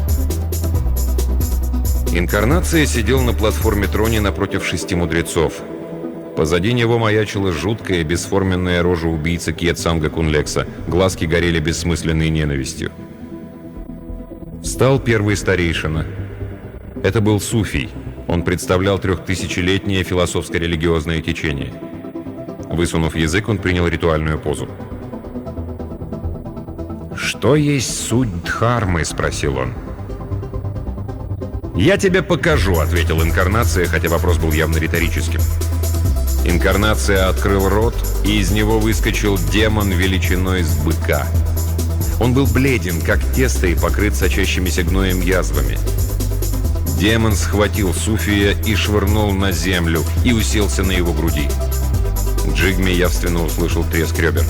Инкарнация сидел на платформе троне напротив шести мудрецов. Позади него маячила жуткая, бесформенная рожа убийцы Кьетсанга Кунлекса. Глазки горели бессмысленной ненавистью. Встал первый старейшина. Это был Суфий. Он представлял трехтысячелетнее философско-религиозное течение. Высунув язык, он принял ритуальную позу. «Что есть суть Дхармы?» — спросил он. «Я тебе покажу», — ответил инкарнация, хотя вопрос был явно риторическим. Инкарнация открыл рот, и из него выскочил демон величиной с быка. Он был бледен, как тесто, и покрыт сочащимися гноем язвами. Демон схватил Суфия и швырнул на землю, и уселся на его груди. Джигме явственно услышал треск ребер.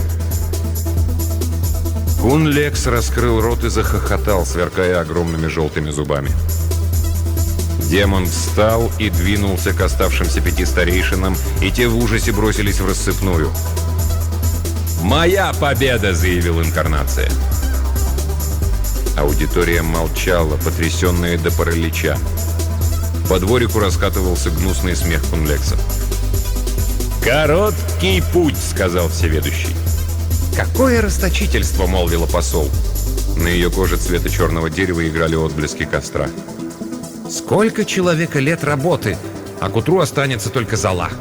Кунлекс раскрыл рот и захохотал, сверкая огромными желтыми зубами. Демон встал и двинулся к оставшимся пяти старейшинам, и те в ужасе бросились в рассыпную. «Моя победа!» — заявил инкарнация. Аудитория молчала, потрясенная до паралича. По дворику раскатывался гнусный смех Кунлекса. «Короткий путь!» — сказал всеведущий. «Какое расточительство!» — молвила посол. На ее коже цвета черного дерева играли отблески костра. «Сколько человека лет работы, а к утру останется только зола!»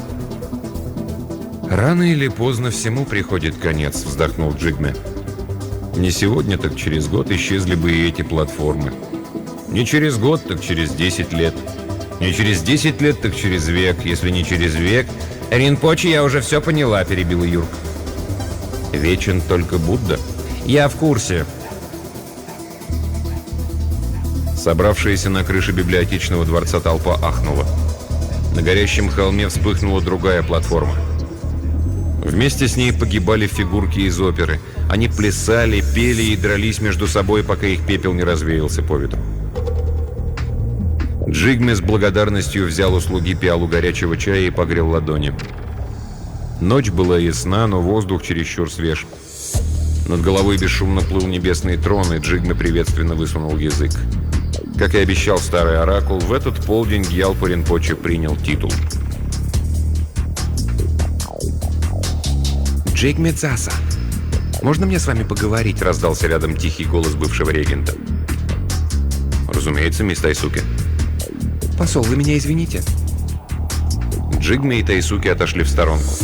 «Рано или поздно всему приходит конец», — вздохнул Джигме. «Не сегодня, так через год исчезли бы и эти платформы. Не через год, так через десять лет. Не через десять лет, так через век. Если не через век... Ринпоче, я уже все поняла, перебила Юрк. Вечен только Будда. Я в курсе. Собравшаяся на крыше библиотечного дворца толпа ахнула. На горящем холме вспыхнула другая платформа. Вместе с ней погибали фигурки из оперы. Они плясали, пели и дрались между собой, пока их пепел не развеялся по ветру. Джигме с благодарностью взял у слуги пиалу горячего чая и погрел ладони. Ночь была ясна, но воздух чересчур свеж. Над головой бесшумно плыл небесный трон, и Джигме приветственно высунул язык. Как и обещал старый оракул, в этот полдень Гьялпа Ринпоче принял титул. Джигме Цаса, можно мне с вами поговорить? Раздался рядом тихий голос бывшего регента. Разумеется, мисс Тайсуке. Посол, вы меня извините. Джигме и Тайсуке отошли в сторонку.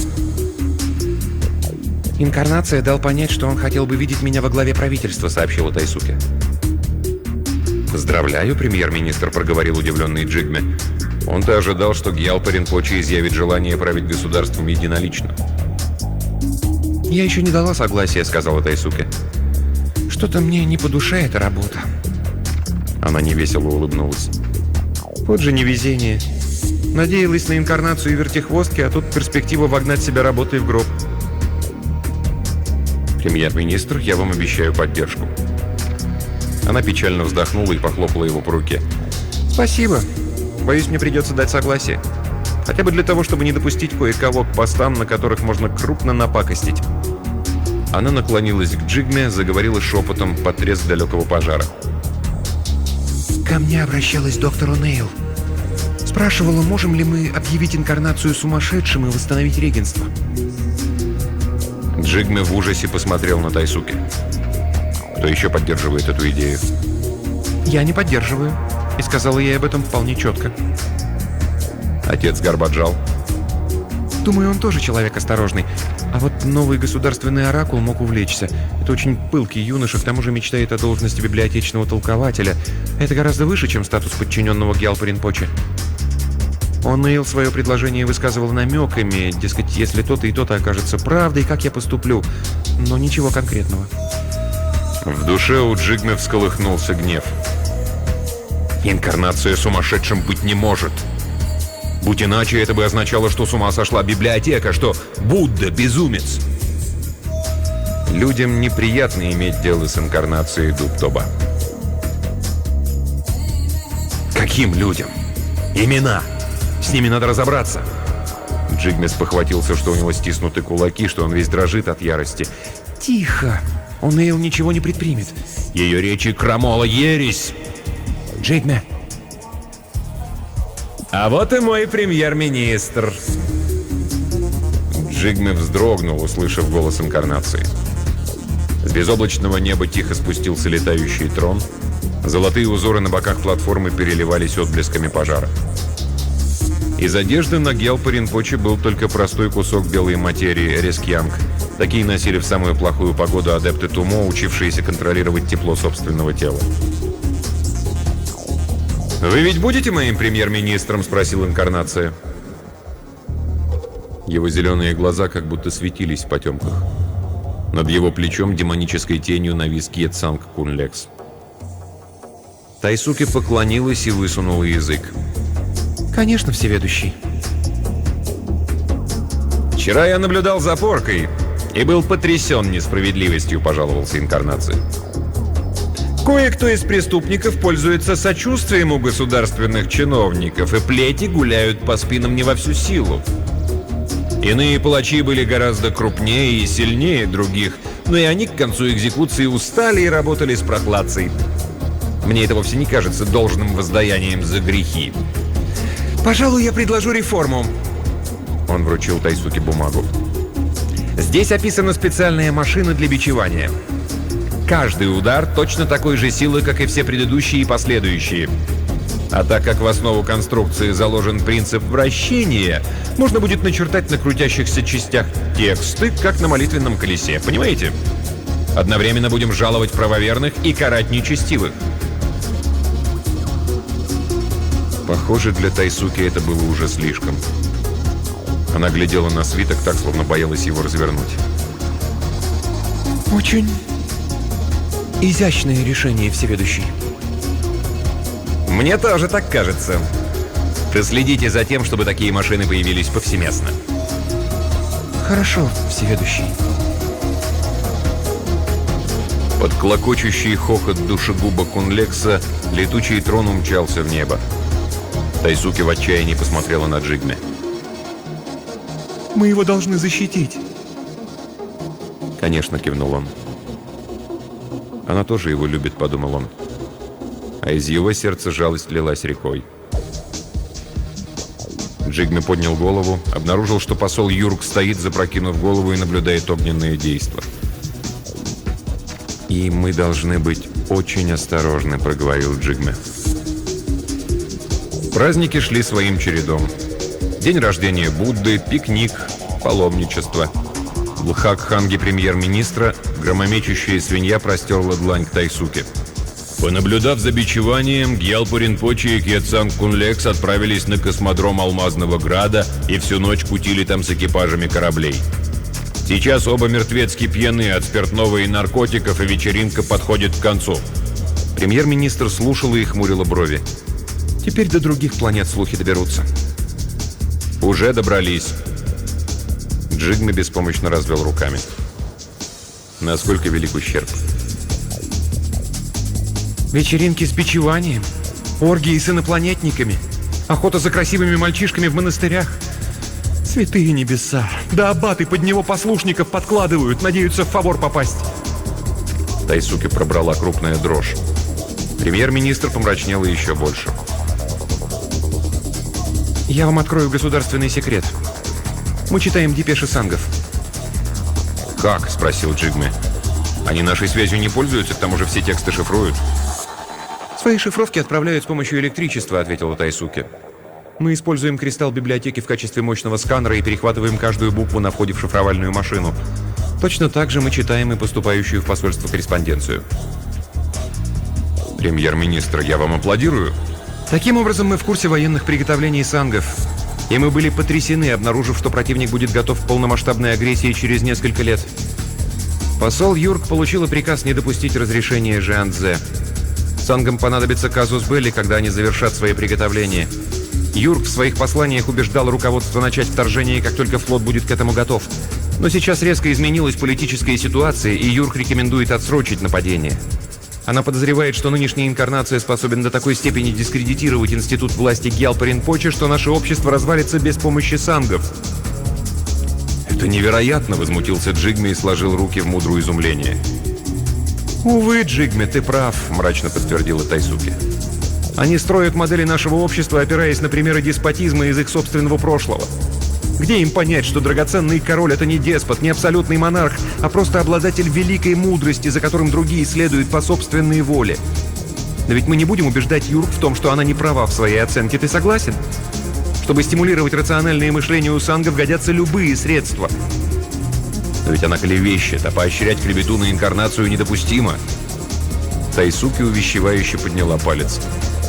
Инкарнация дал понять, что он хотел бы видеть меня во главе правительства, сообщила Тайсуке. «Поздравляю, премьер-министр», — проговорил удивленный Джигме. Он-то ожидал, что Гьялпа Ринпоче изъявит желание править государством единолично. «Я еще не дала согласия», — сказала Тайсуке. «Что-то мне не по душе эта работа». Она невесело улыбнулась. «Вот же невезение. Надеялась на инкарнацию и вертихвостки, а тут перспектива вогнать себя работой в гроб». «Премьер-министр, я вам обещаю поддержку». Она печально вздохнула и похлопала его по руке. «Спасибо. Боюсь, мне придется дать согласие. Хотя бы для того, чтобы не допустить кое-кого к постам, на которых можно крупно напакостить». Она наклонилась к Джигме, заговорила шепотом под треск далекого пожара. «Ко мне обращалась доктор О'Нейл. Спрашивала, можем ли мы объявить инкарнацию сумасшедшим и восстановить регенство». Джигме в ужасе посмотрел на Тайсуке. Кто еще поддерживает эту идею? «Я не поддерживаю», и сказала ей об этом вполне четко. Отец Гарбаджал? Думаю, он тоже человек осторожный. А вот новый государственный оракул мог увлечься. Это очень пылкий юноша, к тому же мечтает о должности библиотечного толкователя. Это гораздо выше, чем статус подчиненного Гьялпа Ринпоче. О'Нейл свое предложение высказывал намеками, дескать, если то-то и то-то окажется правдой, как я поступлю. Но ничего конкретного. В душе у Джигме всколыхнулся гнев. Инкарнация сумасшедшим быть не может. Будь иначе, это бы означало, что с ума сошла библиотека, что Будда безумец. Людям неприятно иметь дело с инкарнацией Дуб-Тоба. Каким людям? Имена. С ними надо разобраться. Джигме спохватился, что у него стиснуты кулаки, что он весь дрожит от ярости. Тихо. О'Нейл ничего не предпримет. Ее речи крамола ересь. Джигме. А вот и мой премьер-министр. Джигме вздрогнул, услышав голос инкарнации. С безоблачного неба тихо спустился летающий трон. Золотые узоры на боках платформы переливались отблесками пожара. Из одежды на Гьялпа Ринпоче был только простой кусок белой материи рескьянг. Такие носили в самую плохую погоду адепты Тумо, учившиеся контролировать тепло собственного тела. «Вы ведь будете моим премьер-министром?» – спросил инкарнация. Его зеленые глаза как будто светились в потемках. Над его плечом демонической тенью навис Кьетсанг Кунлекс. Тайсуке поклонилась и высунула язык. «Конечно, всеведущий». «Вчера я наблюдал за поркой и был потрясен несправедливостью», – пожаловался инкарнация. «Кое-кто из преступников пользуется сочувствием у государственных чиновников, и плети гуляют по спинам не во всю силу. Иные палачи были гораздо крупнее и сильнее других, но и они к концу экзекуции устали и работали с прохладцей. Мне это вовсе не кажется должным воздаянием за грехи. Пожалуй, я предложу реформу». Он вручил Тайсуке бумагу. «Здесь описана специальная машина для бичевания. Каждый удар точно такой же силы, как и все предыдущие и последующие. А так как в основу конструкции заложен принцип вращения, можно будет начертать на крутящихся частях тексты, как на молитвенном колесе. Понимаете? Одновременно будем жаловать правоверных и карать нечестивых». Похоже, для Тайсуки это было уже слишком. Она глядела на свиток так, словно боялась его развернуть. Очень изящное решение, всеведущий. Мне тоже так кажется. Проследите за тем, чтобы такие машины появились повсеместно. Хорошо, всеведущий. Под клокочущий хохот душегуба Кунлекса летучий трон умчался в небо. Тайсуки в отчаянии посмотрела на Джигме. Мы его должны защитить. Конечно, кивнул он. Она тоже его любит, подумал он. А из его сердца жалость лилась рекой. Джигме поднял голову, обнаружил, что посол Юрк стоит, запрокинув голову, и наблюдает огненные действия. «И мы должны быть очень осторожны», — проговорил Джигме. Праздники шли своим чередом. День рождения Будды, пикник, паломничество. В Лхакханге премьер-министра громомечущая свинья простерла длань к Тайсуке. Понаблюдав за бичеванием, Гьялпо Ринпоче и Кьетсанг Кунлекс отправились на космодром Алмазного Града и всю ночь кутили там с экипажами кораблей. Сейчас оба мертвецки пьяны от спиртного и наркотиков, и вечеринка подходит к концу. Премьер-министр слушала и хмурила брови. Теперь до других планет слухи доберутся. Уже добрались. Джигме беспомощно развел руками. Насколько велик ущерб? Вечеринки с бичеванием, оргии с инопланетниками, охота за красивыми мальчишками в монастырях. Святые небеса! Да аббаты под него послушников подкладывают, надеются в фавор попасть. Тайсуки пробрала крупная дрожь. Премьер-министр помрачнела еще больше. Я вам открою государственный секрет. Мы читаем депеши сангов. «Как?» – спросил Джигме. «Они нашей связью не пользуются, к тому же все тексты шифруют». «Свои шифровки отправляют с помощью электричества», — ответила Тайсуки. «Мы используем кристалл библиотеки в качестве мощного сканера и перехватываем каждую букву на входе в шифровальную машину. Точно так же мы читаем и поступающую в посольство корреспонденцию». «Премьер-министр, я вам аплодирую». Таким образом, мы в курсе военных приготовлений сангов. И мы были потрясены, обнаружив, что противник будет готов к полномасштабной агрессии через несколько лет. Посол Юрк получила приказ не допустить разрешения Жианцзе. Сангам понадобится казус белли, когда они завершат свои приготовления. Юрк в своих посланиях убеждал руководство начать вторжение, как только флот будет к этому готов. Но сейчас резко изменилась политическая ситуация, и Юрк рекомендует отсрочить нападение. Она подозревает, что нынешняя инкарнация способна до такой степени дискредитировать институт власти Гьялпо Ринпоче, что наше общество развалится без помощи сангов. «Это невероятно!» — возмутился Джигме и сложил руки в мудрое изумление. «Увы, Джигме, ты прав», — мрачно подтвердила Тайсуки. «Они строят модели нашего общества, опираясь на примеры деспотизма из их собственного прошлого. Где им понять, что драгоценный король — это не деспот, не абсолютный монарх, а просто обладатель великой мудрости, за которым другие следуют по собственной воле? Но ведь мы не будем убеждать Юрк в том, что она не права в своей оценке, ты согласен? Чтобы стимулировать рациональное мышление у сангов, годятся любые средства». «Но ведь она клевещет, а поощрять клевету на инкарнацию недопустимо». Тайсуки увещевающе подняла палец.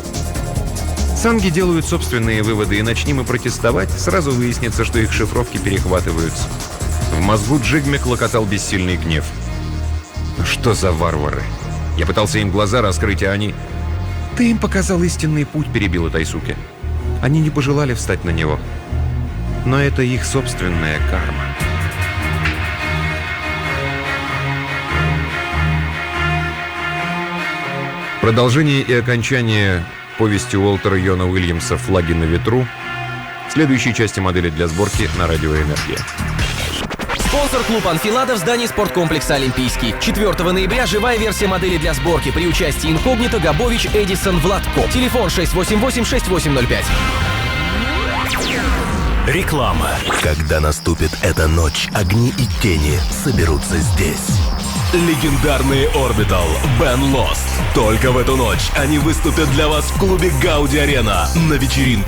«Санги делают собственные выводы, и начни мы протестовать, сразу выяснится, что их шифровки перехватываются». В мозгу Джигме клокотал бессильный гнев. «Ну что за варвары? Я пытался им глаза раскрыть, а они...» «Ты им показал истинный путь», — перебила Тайсуки. «Они не пожелали встать на него. Но это их собственная карма». Продолжение и окончание повести Уолтера Йона Уильямса «Флаги на ветру» в следующей части модели для сборки на радио «Энергия». Спонсор клуб «Анфилада» в здании спорткомплекса «Олимпийский». четвёртого ноября живая версия модели для сборки при участии Инкогнито, Габович, Эдисон, Владко. Телефон шесть восемь восемь шесть восемь ноль пять. Реклама. Когда наступит эта ночь, огни и тени соберутся здесь. Легендарные Orbital, Ben Lost. Только в эту ночь они выступят для вас в клубе Гауди Арена на вечеринке от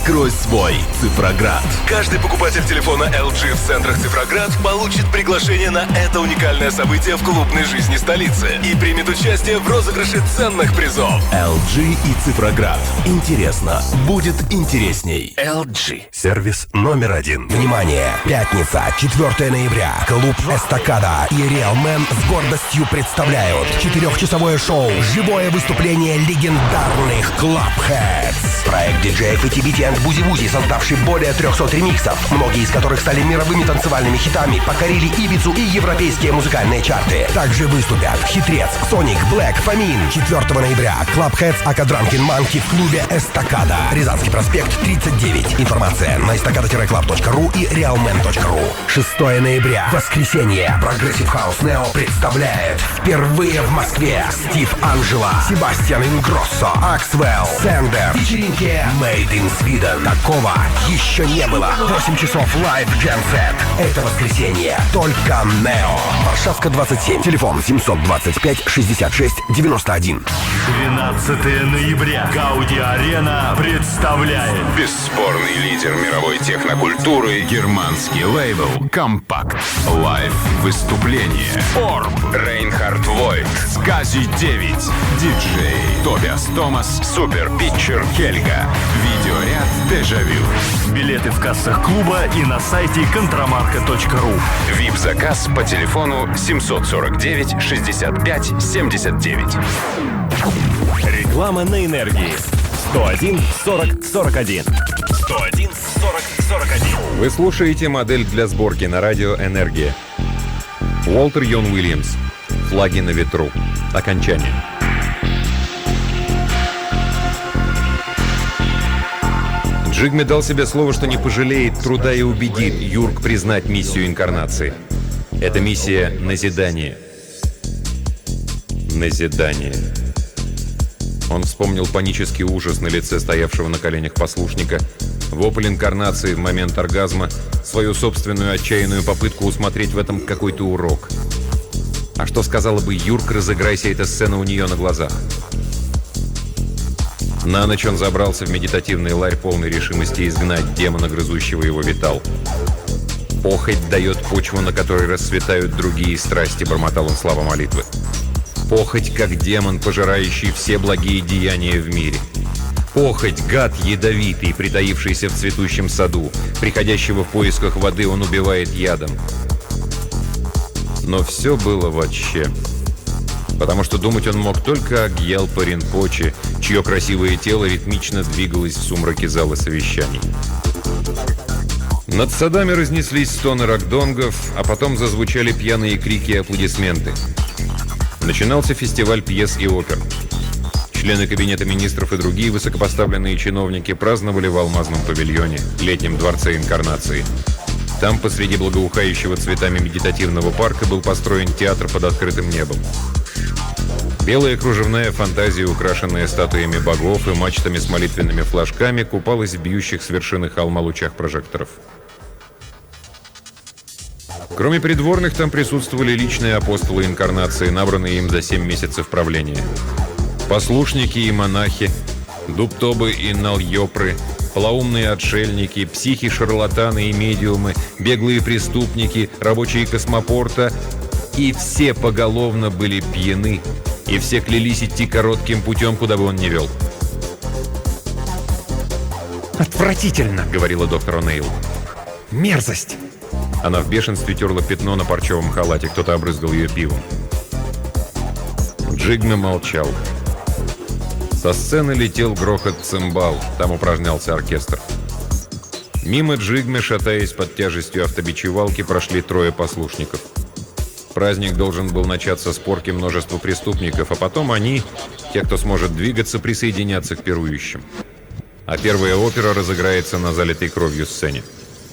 Открой свой Цифроград. Каждый покупатель телефона эл джи в центрах Цифроград получит приглашение на это уникальное событие в клубной жизни столицы и примет участие в розыгрыше ценных призов. эл джи и Цифроград. Интересно. Будет интересней. эл джи. Сервис номер один. Внимание! Пятница, четвёртое ноября. Клуб «Эстакада» и Real Men с гордостью представляют четырехчасовое шоу «Живое выступление легендарных Clubheads». Проект диджеев и ти би ти and Бузи-Бузи, создавший более трехсот ремиксов, многие из которых стали мировыми танцевальными хитами, покорили Ибицу и европейские музыкальные чарты. Также выступят Хитрец, Соник, Блэк, Фомин. четвёртого ноября. Clubheads Ака Дранкин Манки в клубе «Эстакада». Рязанский проспект, тридцать девять. Информация на эстакада клаб точка ру и реалмен точка ру. шестого ноября. Воскресенье. Прогрессив Хаус Нео представляет впервые в Москве Стив Анджело, Себастьян Ингроссо, Аксвелл, Сэндер. Вечеринки Made in Sweden. Такого еще не было. восемь часов лайв джем-сет. Это воскресенье. Только Нео. Варшавка, двадцать семь. Телефон семьсот двадцать пять шестьдесят шесть девяносто один. двенадцатого ноября. Гауди Арена представляет бесспорный лидер мировой технокультуры, германский лейбл «Компакт». Лайв-выступление. Орб, Рейнхард Войт, Скази девять, диджей Тобиас Томас, Супер Питчер, Хельга. Видеоряд «Дежавю». Билеты в кассах клуба и на сайте контрамарка точка ру. вип-заказ по телефону семьсот сорок девять шестьдесят пять семьдесят девять. Реклама на энергии. сто один сорок сорок один. сто один сорок сорок один. Вы слушаете модель для сборки на радио «Энергия». Уолтер Йон Уильямс. «Флаги на ветру». Окончание. Джигме дал себе слово, что не пожалеет труда и убедит Юрк признать миссию инкарнации. Эта миссия — назидание. Назидание. Он вспомнил панический ужас на лице стоявшего на коленях послушника, вопль инкарнации в момент оргазма, свою собственную отчаянную попытку усмотреть в этом какой-то урок. А что сказала бы Юрк, разыграйся эта сцена у нее на глазах? На ночь он забрался в медитативный ларь полной решимости изгнать демона, грызущего его витал. «Похоть дает почву, на которой расцветают другие страсти», — бормотал он слова молитвы. «Похоть, как демон, пожирающий все благие деяния в мире. Похоть, гад ядовитый, притаившийся в цветущем саду. Приходящего в поисках воды он убивает ядом». Но все было вообще. Потому что думать он мог только о Гьялпа Ринпоче, чье красивое тело ритмично двигалось в сумраке зала совещаний. Над садами разнеслись стоны рагдонгов, а потом зазвучали пьяные крики и аплодисменты. Начинался фестиваль пьес и опер. Члены Кабинета министров и другие высокопоставленные чиновники праздновали в Алмазном павильоне, летнем дворце инкарнации. Там, посреди благоухающего цветами медитативного парка, был построен театр под открытым небом. Белая кружевная фантазия, украшенная статуями богов и мачтами с молитвенными флажками, купалась в бьющих с вершины холма лучах прожекторов. Кроме придворных, там присутствовали личные апостолы инкарнации, набранные им за семь месяцев правления. Послушники и монахи, дубтобы и нальёпры, полоумные отшельники, психи-шарлатаны и медиумы, беглые преступники, рабочие космопорта. И все поголовно были пьяны, и все клялись идти коротким путем, куда бы он ни вел. «Отвратительно!» — говорила доктор О'Нейл. «Мерзость!» Она в бешенстве терла пятно на парчевом халате, кто-то обрызгал ее пивом. Джигме молчал. Со сцены летел грохот цимбал, там упражнялся оркестр. Мимо Джигме, шатаясь под тяжестью автобичевалки, прошли трое послушников. Праздник должен был начаться с порки множества преступников, а потом они, те, кто сможет двигаться, присоединятся к пирующим. А первая опера разыграется на залитой кровью сцене.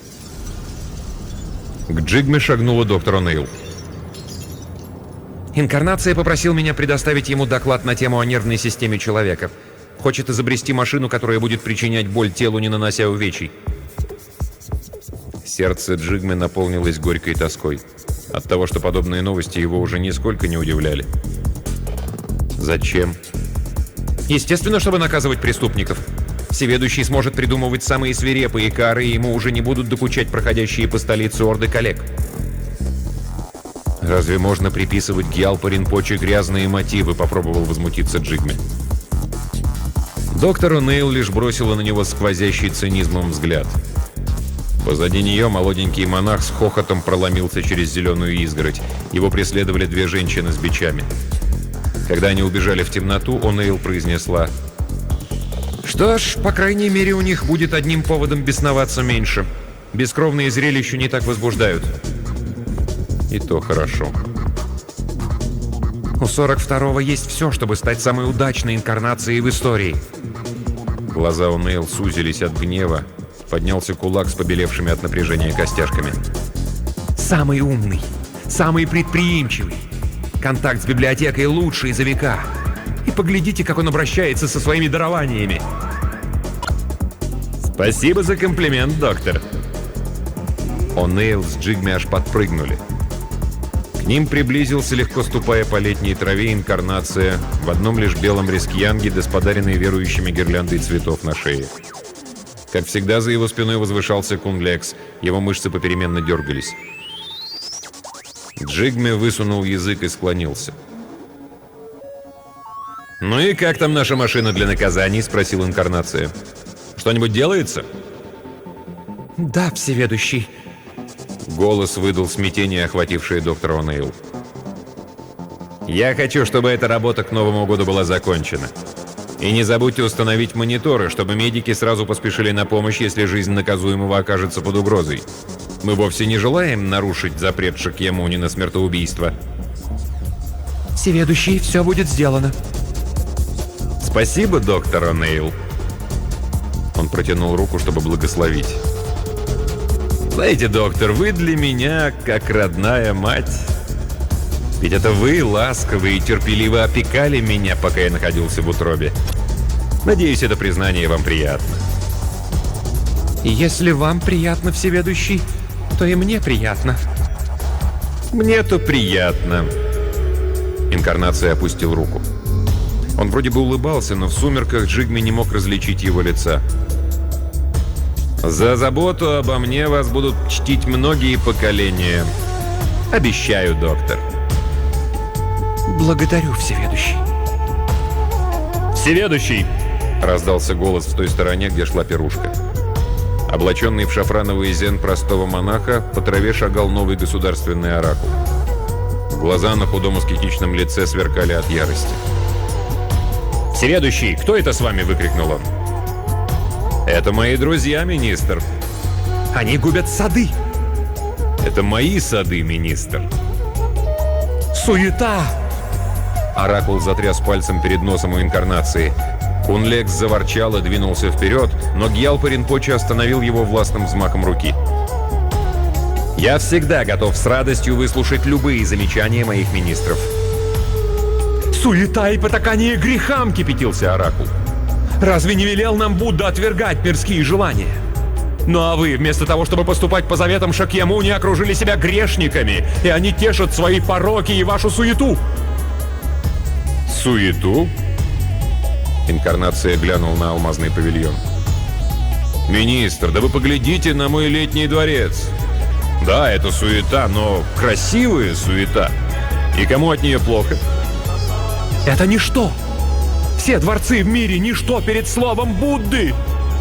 К Джигме шагнула доктор О'Нейл. «Инкарнация попросил меня предоставить ему доклад на тему о нервной системе человека. Хочет изобрести машину, которая будет причинять боль телу, не нанося увечий». Сердце Джигме наполнилось горькой тоской от того, что подобные новости его уже нисколько не удивляли. «Зачем?» «Естественно, чтобы наказывать преступников. Всеведущий сможет придумывать самые свирепые кары, и ему уже не будут докучать проходящие по столице орды коллег. «Разве можно приписывать Гьялпа Ринпоче грязные мотивы?» — попробовал возмутиться Джигме. Доктор О'Нейл лишь бросила на него сквозящий цинизмом взгляд. Позади нее молоденький монах с хохотом проломился через зеленую изгородь. Его преследовали две женщины с бичами. Когда они убежали в темноту, О'Нейл произнесла: «Что ж, по крайней мере, у них будет одним поводом бесноваться меньше. Бескровные зрелища не так возбуждают». И то хорошо. У сорок второго есть все, чтобы стать самой удачной инкарнацией в истории. Глаза О'Нейл сузились от гнева. Поднялся кулак с побелевшими от напряжения костяшками. Самый умный, самый предприимчивый. Контакт с библиотекой лучший за века. И поглядите, как он обращается со своими дарованиями. Спасибо за комплимент, доктор. О'Нейл с Джигми аж подпрыгнули. К ним приблизился, легко ступая по летней траве, инкарнация в одном лишь белом рискьянге, да с подаренной верующими гирляндой цветов на шее. Как всегда, за его спиной возвышался Кунлекс. Его мышцы попеременно дергались. Джигме высунул язык и склонился. «Ну и как там наша машина для наказаний?» — спросил инкарнация. «Что-нибудь делается?» «Да, всеведущий». Голос выдал смятение, охватившее доктора О'Нейл. «Я хочу, чтобы эта работа к Новому году была закончена. И не забудьте установить мониторы, чтобы медики сразу поспешили на помощь, если жизнь наказуемого окажется под угрозой. Мы вовсе не желаем нарушить запрет Шакьямуни на смертоубийство». «Всеведущий, все будет сделано». «Спасибо, доктор О'Нейл». Он протянул руку, чтобы благословить. «Знаете, доктор, вы для меня как родная мать. Ведь это вы ласково и терпеливо опекали меня, пока я находился в утробе. Надеюсь, это признание вам приятно». «И если вам приятно, всеведущий, то и мне приятно». «Мне-то приятно». Инкарнация опустил руку. Он вроде бы улыбался, но в сумерках Джигми не мог различить его лица. «За заботу обо мне вас будут чтить многие поколения. Обещаю, доктор». «Благодарю, всеведущий». «Всеведущий!» — раздался голос в той стороне, где шла пирушка. Облаченный в шафрановый зен простого монаха, по траве шагал новый государственный оракул. Глаза на худом аскетичном лице сверкали от ярости. «Всеведущий, кто это с вами?» — выкрикнул он. «Это мои друзья, министр». «Они губят сады». «Это мои сады, министр». «Суета!» Оракул затряс пальцем перед носом у инкарнации. Кунлекс заворчал и двинулся вперед, но Гьялпа Ринпоче остановил его властным взмахом руки. «Я всегда готов с радостью выслушать любые замечания моих министров». «Суета и потакание грехам!» — кипятился оракул. «Разве не велел нам Будда отвергать мирские желания? Ну а вы, вместо того, чтобы поступать по заветам Шакьямуни, окружили себя грешниками, и они тешат свои пороки и вашу суету». «Суету?» Инкарнация глянул на алмазный павильон. «Министр, да вы поглядите на мой летний дворец. Да, это суета, но красивая суета. И кому от нее плохо?» «Это ничто! Все дворцы в мире — ничто перед словом Будды!»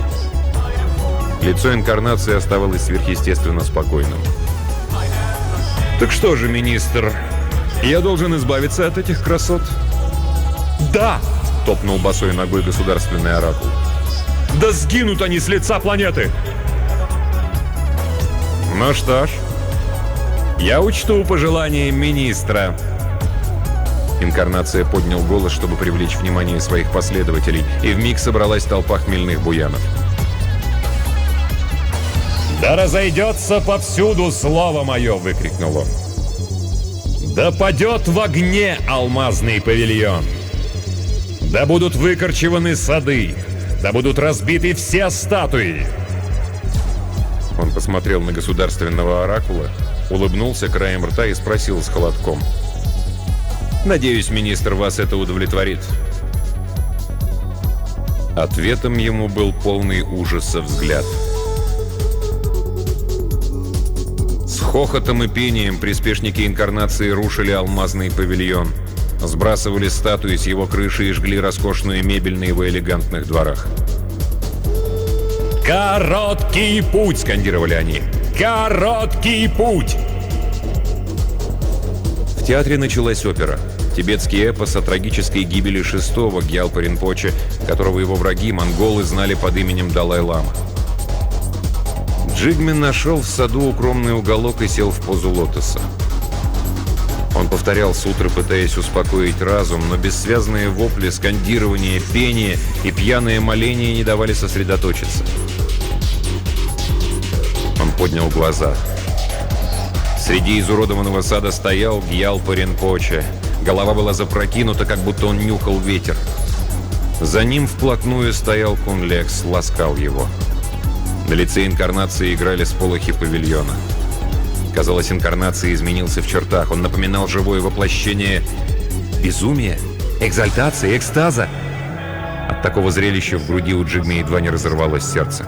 Лицо инкарнации оставалось сверхъестественно спокойным. «Так что же, министр, я должен избавиться от этих красот?» «Да!» — топнул босой ногой государственный оракул. «Да сгинут они с лица планеты!» «Ну что ж, я учту пожелания министра». Инкарнация поднял голос, чтобы привлечь внимание своих последователей, и вмиг собралась толпа хмельных буянов. «Да разойдется повсюду слово мое!» — выкрикнул он. «Да падет в огне алмазный павильон! Да будут выкорчеваны сады! Да будут разбиты все статуи!» Он посмотрел на государственного оракула, улыбнулся краем рта и спросил с холодком: «Надеюсь, министр, вас это удовлетворит?» Ответом ему был полный ужаса взгляд. С хохотом и пением приспешники инкарнации рушили алмазный павильон, сбрасывали статуи с его крыши и жгли роскошную мебель на его элегантных дворах. «Короткий путь!» — скандировали они. «Короткий путь!» В театре началась опера. Тибетский эпос о трагической гибели шестого Гьялпа Ринпоче, которого его враги, монголы, знали под именем Далай-лама. Джигме нашел в саду укромный уголок и сел в позу лотоса. Он повторял сутры, пытаясь успокоить разум, но бессвязные вопли, скандирование, пение и пьяное моление не давали сосредоточиться. Он поднял глаза. Среди изуродованного сада стоял Гьялпа Ринпоче. Голова была запрокинута, как будто он нюхал ветер. За ним вплотную стоял Кунлекс, ласкал его. На лице инкарнации играли сполохи павильона. Казалось, инкарнация изменился в чертах. Он напоминал живое воплощение безумия, экзальтации, экстаза. От такого зрелища в груди у Джигме едва не разорвалось сердце.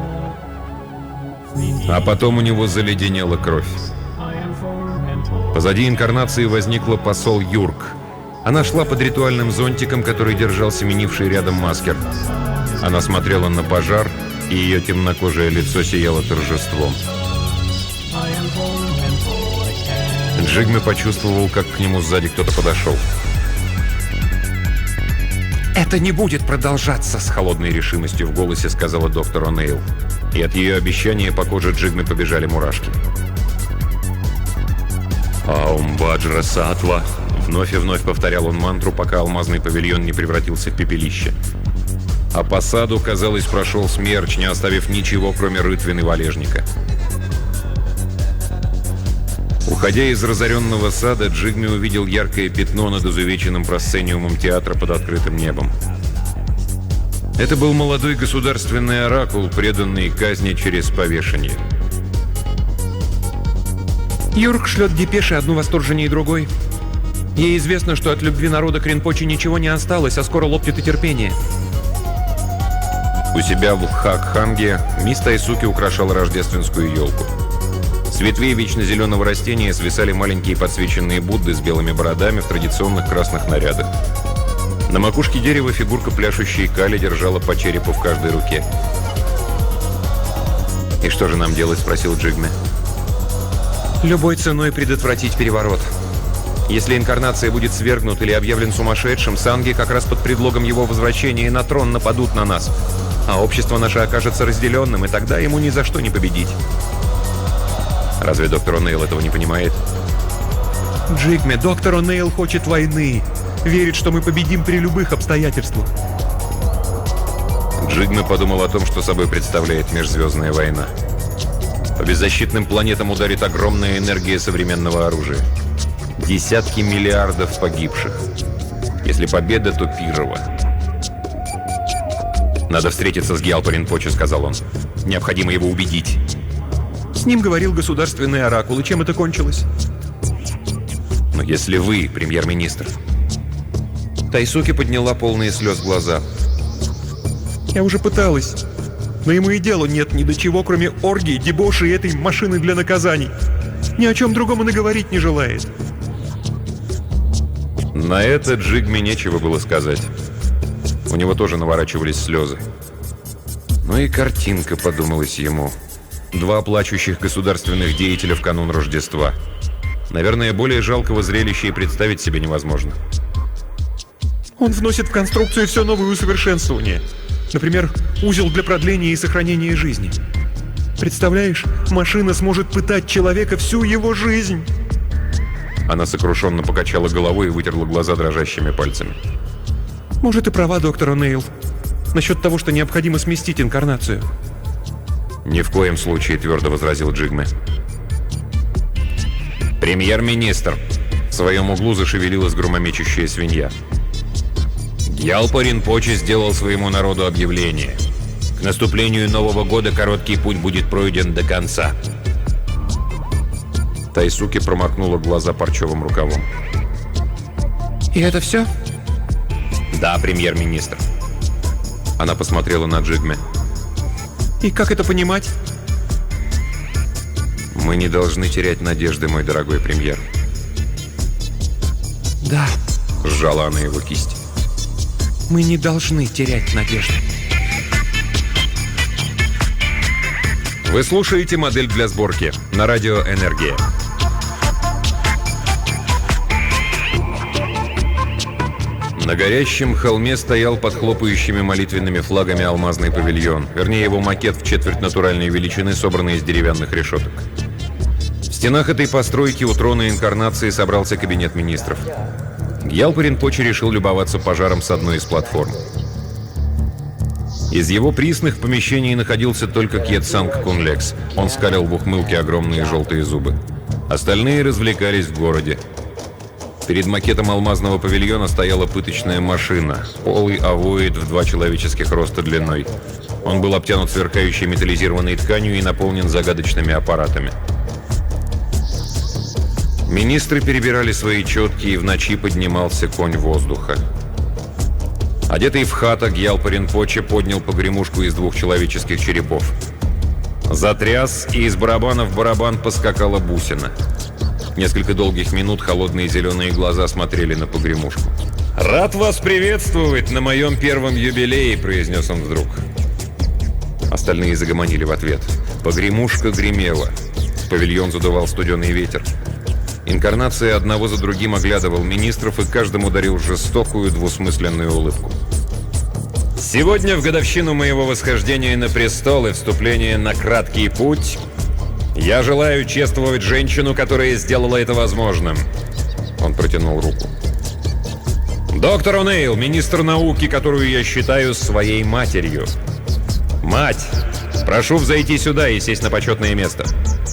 А потом у него заледенела кровь. Позади инкарнации возникла посол Юрк. Она шла под ритуальным зонтиком, который держал семенивший рядом маскер. Она смотрела на пожар, и ее темнокожее лицо сияло торжеством. Джигме почувствовал, как к нему сзади кто-то подошел. «Это не будет продолжаться!» — с холодной решимостью в голосе сказала доктор О'Нейл. И от ее обещания по коже Джигме побежали мурашки. «Аум Ваджра Сатва!» — вновь и вновь повторял он мантру, пока алмазный павильон не превратился в пепелище. А по саду, казалось, прошел смерч, не оставив ничего, кроме рытвин и валежника. Уходя из разоренного сада, Джигме увидел яркое пятно над изувеченным просцениумом театра под открытым небом. Это был молодой государственный оракул, преданный казни через повешение. Юрк шлет депеши, одну восторженнее другой. Ей известно, что от любви народа к Ринпоче ничего не осталось, а скоро лопнет и терпение. У себя в Хакханге мисс Тайсуки украшала рождественскую елку. С ветвей вечно зеленого растения свисали маленькие подсвеченные Будды с белыми бородами в традиционных красных нарядах. На макушке дерева фигурка пляшущей Кали держала по черепу в каждой руке. «И что же нам делать?» — спросил Джигме. «Любой ценой предотвратить переворот. Если инкарнация будет свергнут или объявлен сумасшедшим, санги как раз под предлогом его возвращения на трон нападут на нас. А общество наше окажется разделенным, и тогда ему ни за что не победить». Разве доктор О'Нейл этого не понимает? Джигме, доктор О'Нейл хочет войны. Верит, что мы победим при любых обстоятельствах. Джигме подумал о том, что собой представляет межзвездная война. По беззащитным планетам ударит огромная энергия современного оружия. Десятки миллиардов погибших. Если победа, то пирова. «Надо встретиться с Гьялпа Ринпоче», — сказал он. «Необходимо его убедить». С ним говорил государственный оракул, и чем это кончилось? Но если вы, премьер-министр... Тайсуки подняла полные слез глаза. Я уже пыталась. Но ему и дела нет ни до чего, кроме оргии, дебоши и этой машины для наказаний. Ни о чем другом он и говорить не желает. На это Джигме нечего было сказать. У него тоже наворачивались слезы. Ну и картинка, подумалось ему. Два плачущих государственных деятеля в канун Рождества. Наверное, более жалкого зрелища и представить себе невозможно. Он вносит в конструкцию все новые усовершенствования. Например, узел для продления и сохранения жизни. Представляешь, машина сможет пытать человека всю его жизнь. Она сокрушенно покачала головой и вытерла глаза дрожащими пальцами. Может, и права доктор О'Нейл. Насчет того, что необходимо сместить инкарнацию. «Ни в коем случае», — твердо возразил Джигме. «Премьер-министр!» В своем углу зашевелилась громомечущая свинья. «Гьялпа Ринпоче сделал своему народу объявление. К наступлению Нового года короткий путь будет пройден до конца». Тайсуки промокнула глаза парчевым рукавом. «И это все?» «Да, премьер-министр». Она посмотрела на Джигме. И как это понимать? Мы не должны терять надежды, мой дорогой премьер. Да. Сжала она его кисть. Мы не должны терять надежды. Вы слушаете «Модель для сборки» на радио «Энергия». На горящем холме стоял под хлопающими молитвенными флагами алмазный павильон. Вернее, его макет в четверть натуральной величины, собранный из деревянных решеток. В стенах этой постройки у трона инкарнации собрался кабинет министров. Гьялпа Ринпоче решил любоваться пожаром с одной из платформ. Из его присных помещений находился только Кьетсанг Кунлекс. Он скалил в ухмылке огромные желтые зубы. Остальные развлекались в городе. Перед макетом алмазного павильона стояла пыточная машина. Полый овоид в два человеческих роста длиной. Он был обтянут сверкающей металлизированной тканью и наполнен загадочными аппаратами. Министры перебирали свои четки, и в ночи поднимался конь воздуха. Одетый в хата, Гьялпа Ринпоче поднял погремушку из двух человеческих черепов. Затряс, и из барабана в барабан поскакала бусина. Несколько долгих минут холодные зеленые глаза смотрели на погремушку. «Рад вас приветствовать на моем первом юбилее», — произнес он вдруг. Остальные загомонили в ответ. Погремушка гремела. В павильон задувал студеный ветер. Инкарнация одного за другим оглядывал министров и каждому дарил жестокую двусмысленную улыбку. «Сегодня, в годовщину моего восхождения на престол и вступления на краткий путь, я желаю чествовать женщину, которая сделала это возможным». Он протянул руку. «Доктор О'Нейл, министр науки, которую я считаю своей матерью. Мать, прошу взойти сюда и сесть на почетное место».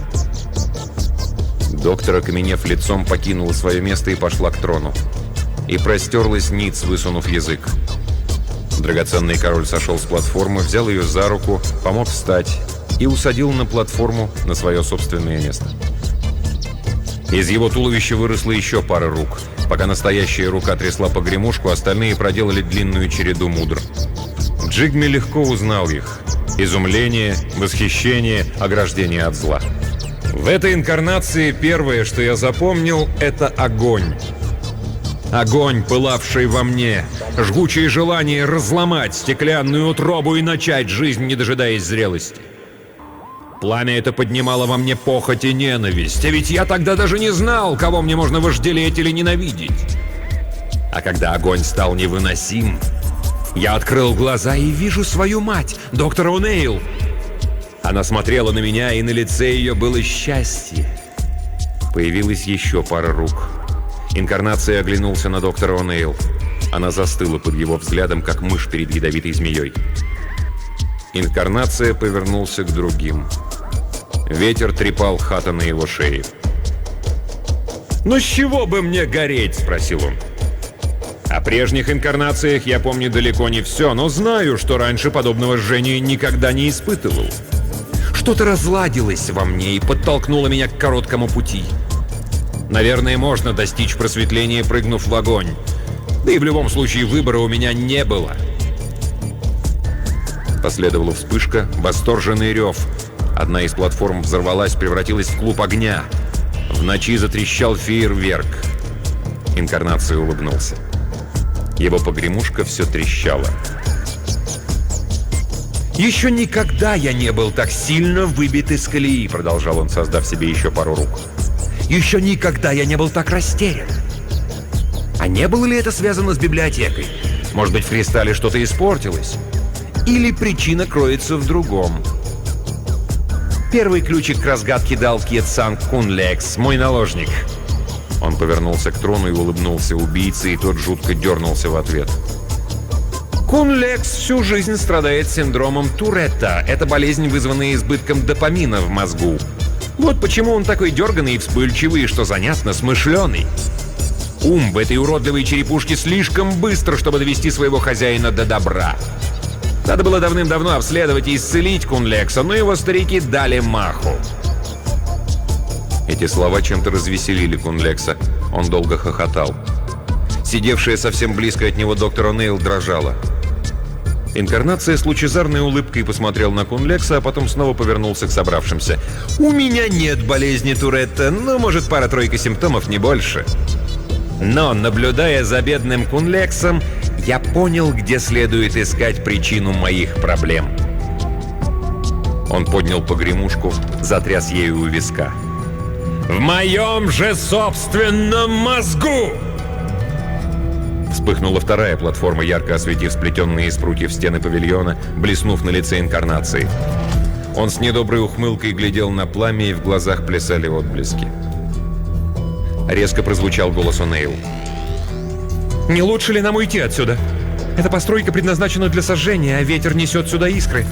Доктор, окаменев лицом, покинула свое место и пошла к трону. И простерлась ниц, высунув язык. Драгоценный король сошел с платформы, взял ее за руку, помог встать и усадил на платформу на свое собственное место. Из его туловища выросла еще пара рук. Пока настоящая рука трясла погремушку, остальные проделали длинную череду мудр. Джигме легко узнал их. Изумление, восхищение, ограждение от зла. В этой инкарнации первое, что я запомнил, это огонь. Огонь, пылавший во мне, жгучее желание разломать стеклянную утробу и начать жизнь, не дожидаясь зрелости. Пламя это поднимало во мне похоть и ненависть, а ведь я тогда даже не знал, кого мне можно вожделеть или ненавидеть. А когда огонь стал невыносим, я открыл глаза и вижу свою мать, доктор О'Нейл. Она смотрела на меня, и на лице ее было счастье. Появилась еще пара рук. Инкарнация оглянулся на доктора О'Нейл. Она застыла под его взглядом, как мышь перед ядовитой змеей. Инкарнация повернулся к другим. Ветер трепал хата на его шее. «Ну с чего бы мне гореть?» – спросил он. О прежних инкарнациях я помню далеко не все, но знаю, что раньше подобного жжения никогда не испытывал. Что-то разладилось во мне и подтолкнуло меня к короткому пути. Наверное, можно достичь просветления, прыгнув в огонь. Да и в любом случае выбора у меня не было. Последовала вспышка, восторженный рев. Одна из платформ взорвалась, превратилась в клуб огня. В ночи затрещал фейерверк. Инкарнация улыбнулся. Его погремушка все трещала. «Еще никогда я не был так сильно выбит из колеи», — продолжал он, создав себе еще пару рук. «Еще никогда я не был так растерян. А не было ли это связано с библиотекой? Может быть, в кристалле что-то испортилось? Или причина кроется в другом? Первый ключик к разгадке дал Кьетсанг Кунлекс, мой наложник». Он повернулся к трону и улыбнулся убийце, и тот жутко дернулся в ответ. Кунлекс всю жизнь страдает синдромом Туретта. Это болезнь, вызванная избытком допамина в мозгу. Вот почему он такой дерганый и вспыльчивый, и, что занятно, смышленый. Ум в этой уродливой черепушке слишком быстро, чтобы довести своего хозяина до добра. Надо было давным-давно обследовать и исцелить Кунлекса, но его старики дали маху. Эти слова чем-то развеселили Кунлекса. Он долго хохотал. Сидевшая совсем близко от него доктор О'Нейл дрожала. Инкарнация с лучезарной улыбкой посмотрел на Кунлекса, а потом снова повернулся к собравшимся. «У меня нет болезни Туретта, ну, может, пара-тройка симптомов, не больше. Но, наблюдая за бедным Кунлексом, я понял, где следует искать причину моих проблем». Он поднял погремушку, затряс ею у виска. «В моем же собственном мозгу!» Вспыхнула вторая платформа, ярко осветив сплетенные из прутьев стены павильона, блеснув на лице инкарнации. Он с недоброй ухмылкой глядел на пламя, и в глазах плясали отблески. Резко прозвучал голос О'Нейл. «Не лучше ли нам уйти отсюда? Эта постройка предназначена для сожжения, а ветер несет сюда искры».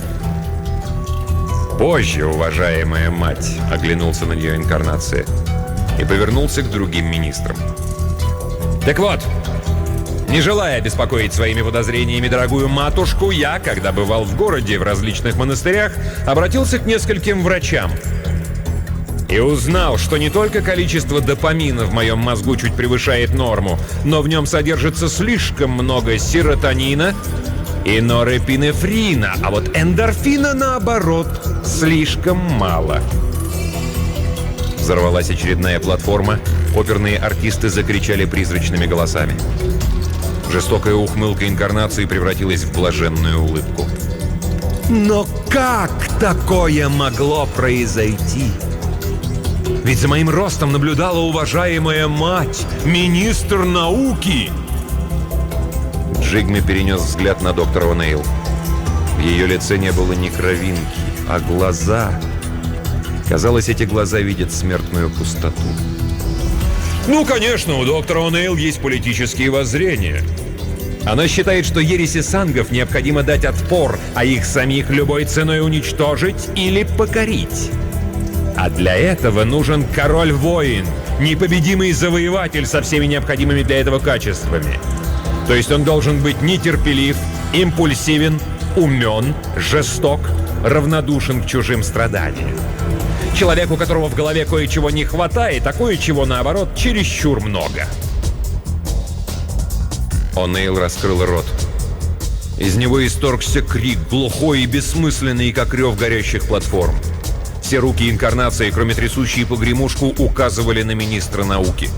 «Позже, уважаемая мать», — оглянулся на нее инкарнация и повернулся к другим министрам. «Так вот, не желая беспокоить своими подозрениями дорогую матушку, я, когда бывал в городе в различных монастырях, обратился к нескольким врачам и узнал, что не только количество допамина в моем мозгу чуть превышает норму, но в нем содержится слишком много серотонина и норепинефрина, а вот эндорфина, наоборот, слишком мало». Взорвалась очередная платформа, оперные артисты закричали призрачными голосами. Жестокая ухмылка инкарнации превратилась в блаженную улыбку. «Но как такое могло произойти? Ведь за моим ростом наблюдала уважаемая мать, министр науки!» Джигми перенес взгляд на доктора О'Нейл. В ее лице не было ни кровинки, а глаза... Казалось, эти глаза видят смертную пустоту. Ну, конечно, у доктора О'Нейл есть политические воззрения. Она считает, что ереси сангов необходимо дать отпор, а их самих любой ценой уничтожить или покорить. А для этого нужен король-воин, непобедимый завоеватель со всеми необходимыми для этого качествами. То есть он должен быть нетерпелив, импульсивен, умен, жесток, равнодушен к чужим страданиям. Человек, у которого в голове кое-чего не хватает, а кое-чего, наоборот, чересчур много. О'Нейл раскрыл рот. Из него исторгся крик, глухой и бессмысленный, как рев горящих платформ. Все руки инкарнации, кроме трясущей погремушку, указывали на министра науки.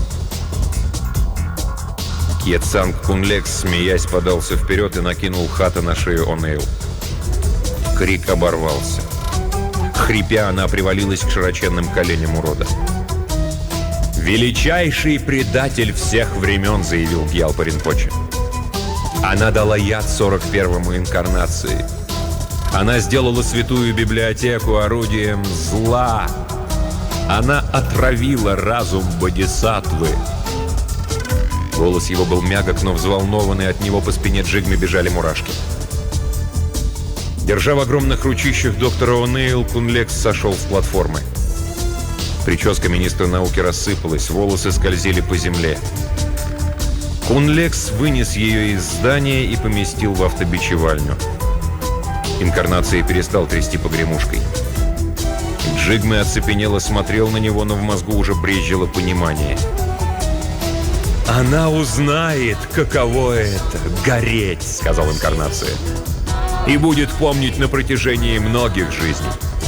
Кьетсанг Кунлекс, смеясь, подался вперед и накинул хата на шею О'Нейл. Крик оборвался. Хрипя, она привалилась к широченным коленям урода. «Величайший предатель всех времен», — заявил Гьялпа Ринпоче. Она дала яд сорок первому инкарнации. Она сделала святую библиотеку орудием зла. Она отравила разум Бодисаттвы. Голос его был мягок, но взволнованный, от него по спине Джигми бежали мурашки. Держа в огромных ручищах доктора О'Нейл, Кунлекс сошел с платформы. Прическа министра науки рассыпалась, волосы скользили по земле. Кунлекс вынес ее из здания и поместил в автобичевальню. Инкарнация перестал трясти погремушкой. Джигми оцепенело смотрел на него, но в мозгу уже брезжило понимание. «Она узнает, каково это — гореть», — сказал инкарнация. «И будет помнить на протяжении многих жизней».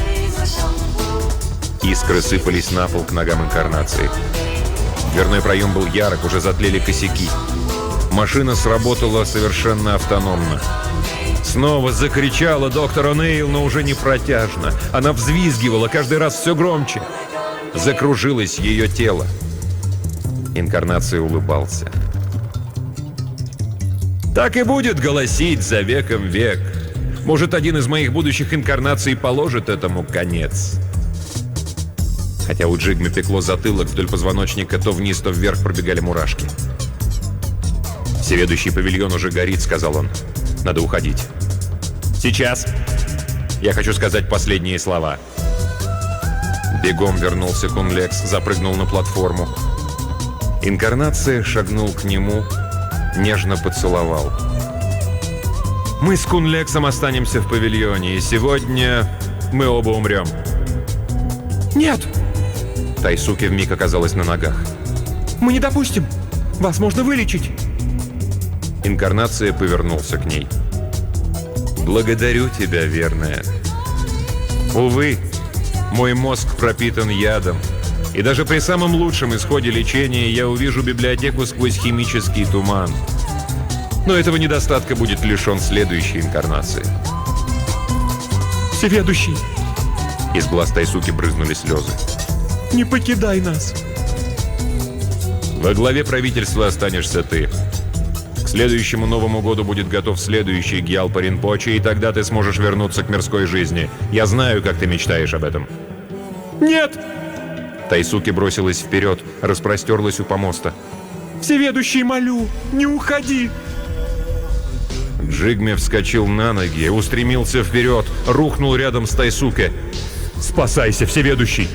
Искры сыпались на пол к ногам инкарнации. Дверной проем был ярок, уже затлели косяки. Машина сработала совершенно автономно. Снова закричала доктор О'Нейл, но уже не протяжно. Она взвизгивала каждый раз все громче. Закружилось ее тело. Инкарнация улыбался. «Так и будет голосить за веком век. Может, один из моих будущих инкарнаций положит этому конец». Хотя у Джигми пекло затылок, вдоль позвоночника то вниз, то вверх пробегали мурашки. «Всеведущий павильон уже горит», — сказал он. «Надо уходить». «Сейчас. Я хочу сказать последние слова». Бегом вернулся Кунлекс, запрыгнул на платформу. Инкарнация шагнул к нему, нежно поцеловал. «Мы с Кунлексом останемся в павильоне, и сегодня мы оба умрем». «Нет!» Тайсуки вмиг оказалась на ногах. «Мы не допустим! Вас можно вылечить!» Инкарнация повернулся к ней. Благодарю тебя, верная. Увы, мой мозг пропитан ядом. И даже при самом лучшем исходе лечения я увижу библиотеку сквозь химический туман. Но этого недостатка будет лишен следующей инкарнации. Всеведущий! Из глаз Тайсуки брызнули слезы. Не покидай нас! Во главе правительства останешься ты. К следующему Новому году будет готов следующий Гьялпа Ринпоче, и тогда ты сможешь вернуться к мирской жизни. Я знаю, как ты мечтаешь об этом. Нет! Тайсуки бросилась вперед, распростерлась у помоста. Всеведущий, молю, не уходи! Джигме вскочил на ноги, устремился вперед, рухнул рядом с Тайсуке. Спасайся, Всеведущий!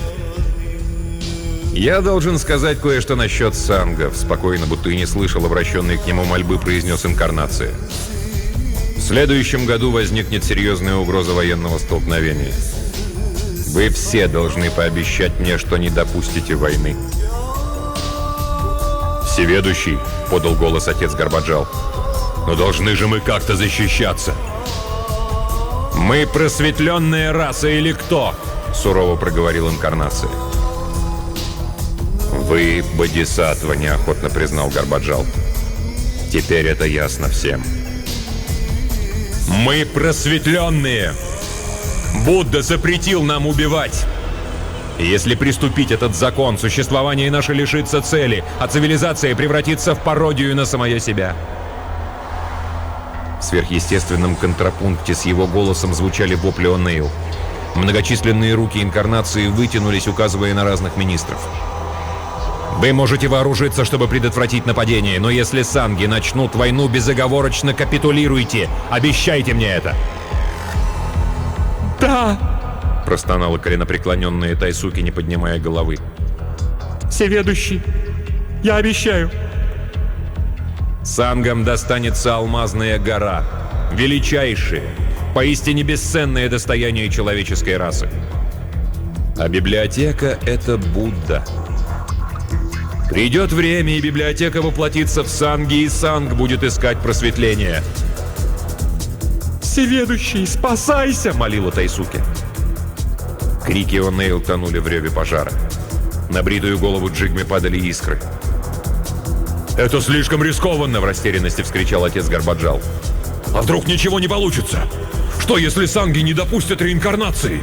«Я должен сказать кое-что насчет сангов», — спокойно, будто и не слышал обращенной к нему мольбы, произнес инкарнация. «В следующем году возникнет серьезная угроза военного столкновения. Вы все должны пообещать мне, что не допустите войны». «Всеведущий», — подал голос отец Горбаджал, — «но должны же мы как-то защищаться». «Мы просветленная раса или кто?» — сурово проговорил инкарнация. «Вы бодисаттва», — неохотно признал Горбаджал. «Теперь это ясно всем». «Мы просветленные! Будда запретил нам убивать! Если приступить этот закон, существование наше лишится цели, а цивилизация превратится в пародию на самое себя». В сверхъестественном контрапункте с его голосом звучали вопли О'Нейл. Многочисленные руки инкарнации вытянулись, указывая на разных министров. «Вы можете вооружиться, чтобы предотвратить нападение, но если санги начнут войну, безоговорочно капитулируйте. Обещайте мне это!» «Да!» — простонала коленопреклоненная Тайсуки, не поднимая головы. «Всеведущий, я обещаю!» Сангам достанется алмазная гора, величайшее, поистине бесценное достояние человеческой расы. А библиотека — это Будда. Придет время, и библиотека воплотится в санги, и санг будет искать просветление. «Всеведущий, спасайся!» — молила Тайсуки. Крики О'Нейл тонули в реве пожара. На бритую голову Джигме падали искры. «Это слишком рискованно!» — в растерянности вскричал отец Горбаджал. «А вдруг ничего не получится? Что, если санги не допустят реинкарнации?»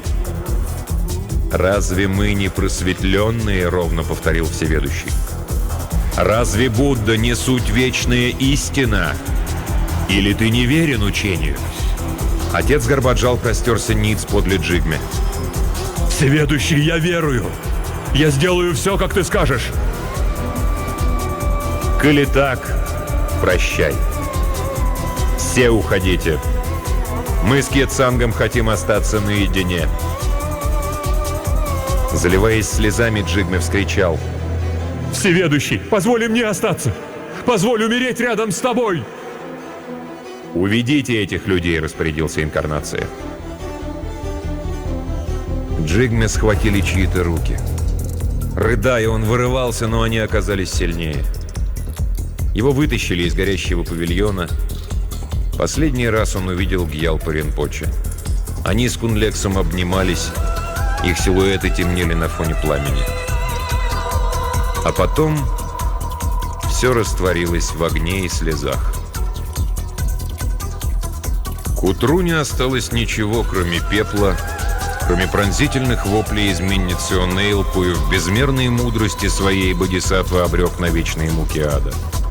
«Разве мы не просветленные?» — ровно повторил Всеведущий. «Разве Будда не суть вечная истина? Или ты не верен учению?» Отец Горбаджал простерся ниц подле Джигме. «Всеведущий, я верую! Я сделаю все, как ты скажешь!» «Коли так, прощай. Все уходите. Мы с Кетсангом хотим остаться наедине». Заливаясь слезами, Джигме вскричал: «Всеведущий, позволь мне остаться! Позволь умереть рядом с тобой!» «Уведите этих людей», — распорядился инкарнация. Джигме схватили чьи-то руки. Рыдая, он вырывался, но они оказались сильнее. Его вытащили из горящего павильона. Последний раз он увидел Гьялпа Ринпоче. Они с Кунлексом обнимались. Их силуэты темнели на фоне пламени. А потом все растворилось в огне и слезах. К утру не осталось ничего, кроме пепла, кроме пронзительных воплей изменницы О'Нейл, кою в безмерной мудрости своей бодисаттва обрек на вечные муки ада.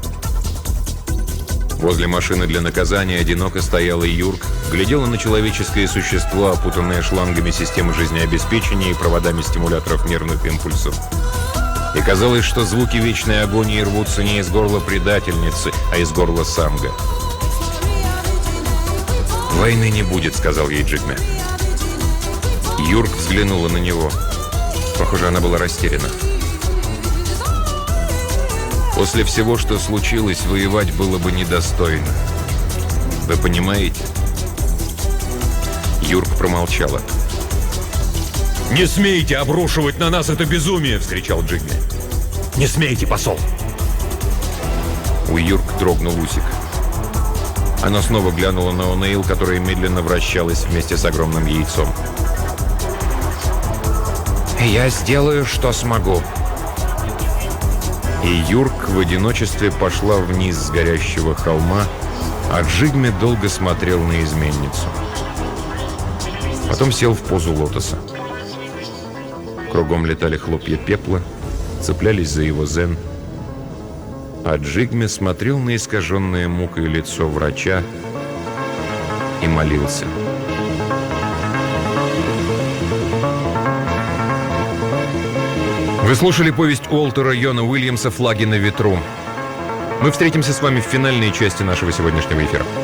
Возле машины для наказания одиноко стояла Юрк, глядела на человеческое существо, опутанное шлангами системы жизнеобеспечения и проводами стимуляторов нервных импульсов. И казалось, что звуки вечной агонии рвутся не из горла предательницы, а из горла санга. «Войны не будет», — сказал ей Джигме. Юрк взглянула на него. Похоже, она была растеряна. «После всего, что случилось, воевать было бы недостойно. Вы понимаете?» Юрк промолчала. «Не смейте обрушивать на нас это безумие!» — вскричал Джигме. «Не смейте, посол!» У Юрк дрогнул усик. Она снова глянула на О'Нейл, которая медленно вращалась вместе с огромным яйцом. «Я сделаю, что смогу». И Юрк в одиночестве пошла вниз с горящего холма, а Джигме долго смотрел на изменницу. Потом сел в позу лотоса. Кругом летали хлопья пепла, цеплялись за его зен. А Джигме смотрел на искаженное мукой лицо врача и молился. Вы слушали повесть Уолтера Йона Уильямса «Флаги на ветру». Мы встретимся с вами в финальной части нашего сегодняшнего эфира.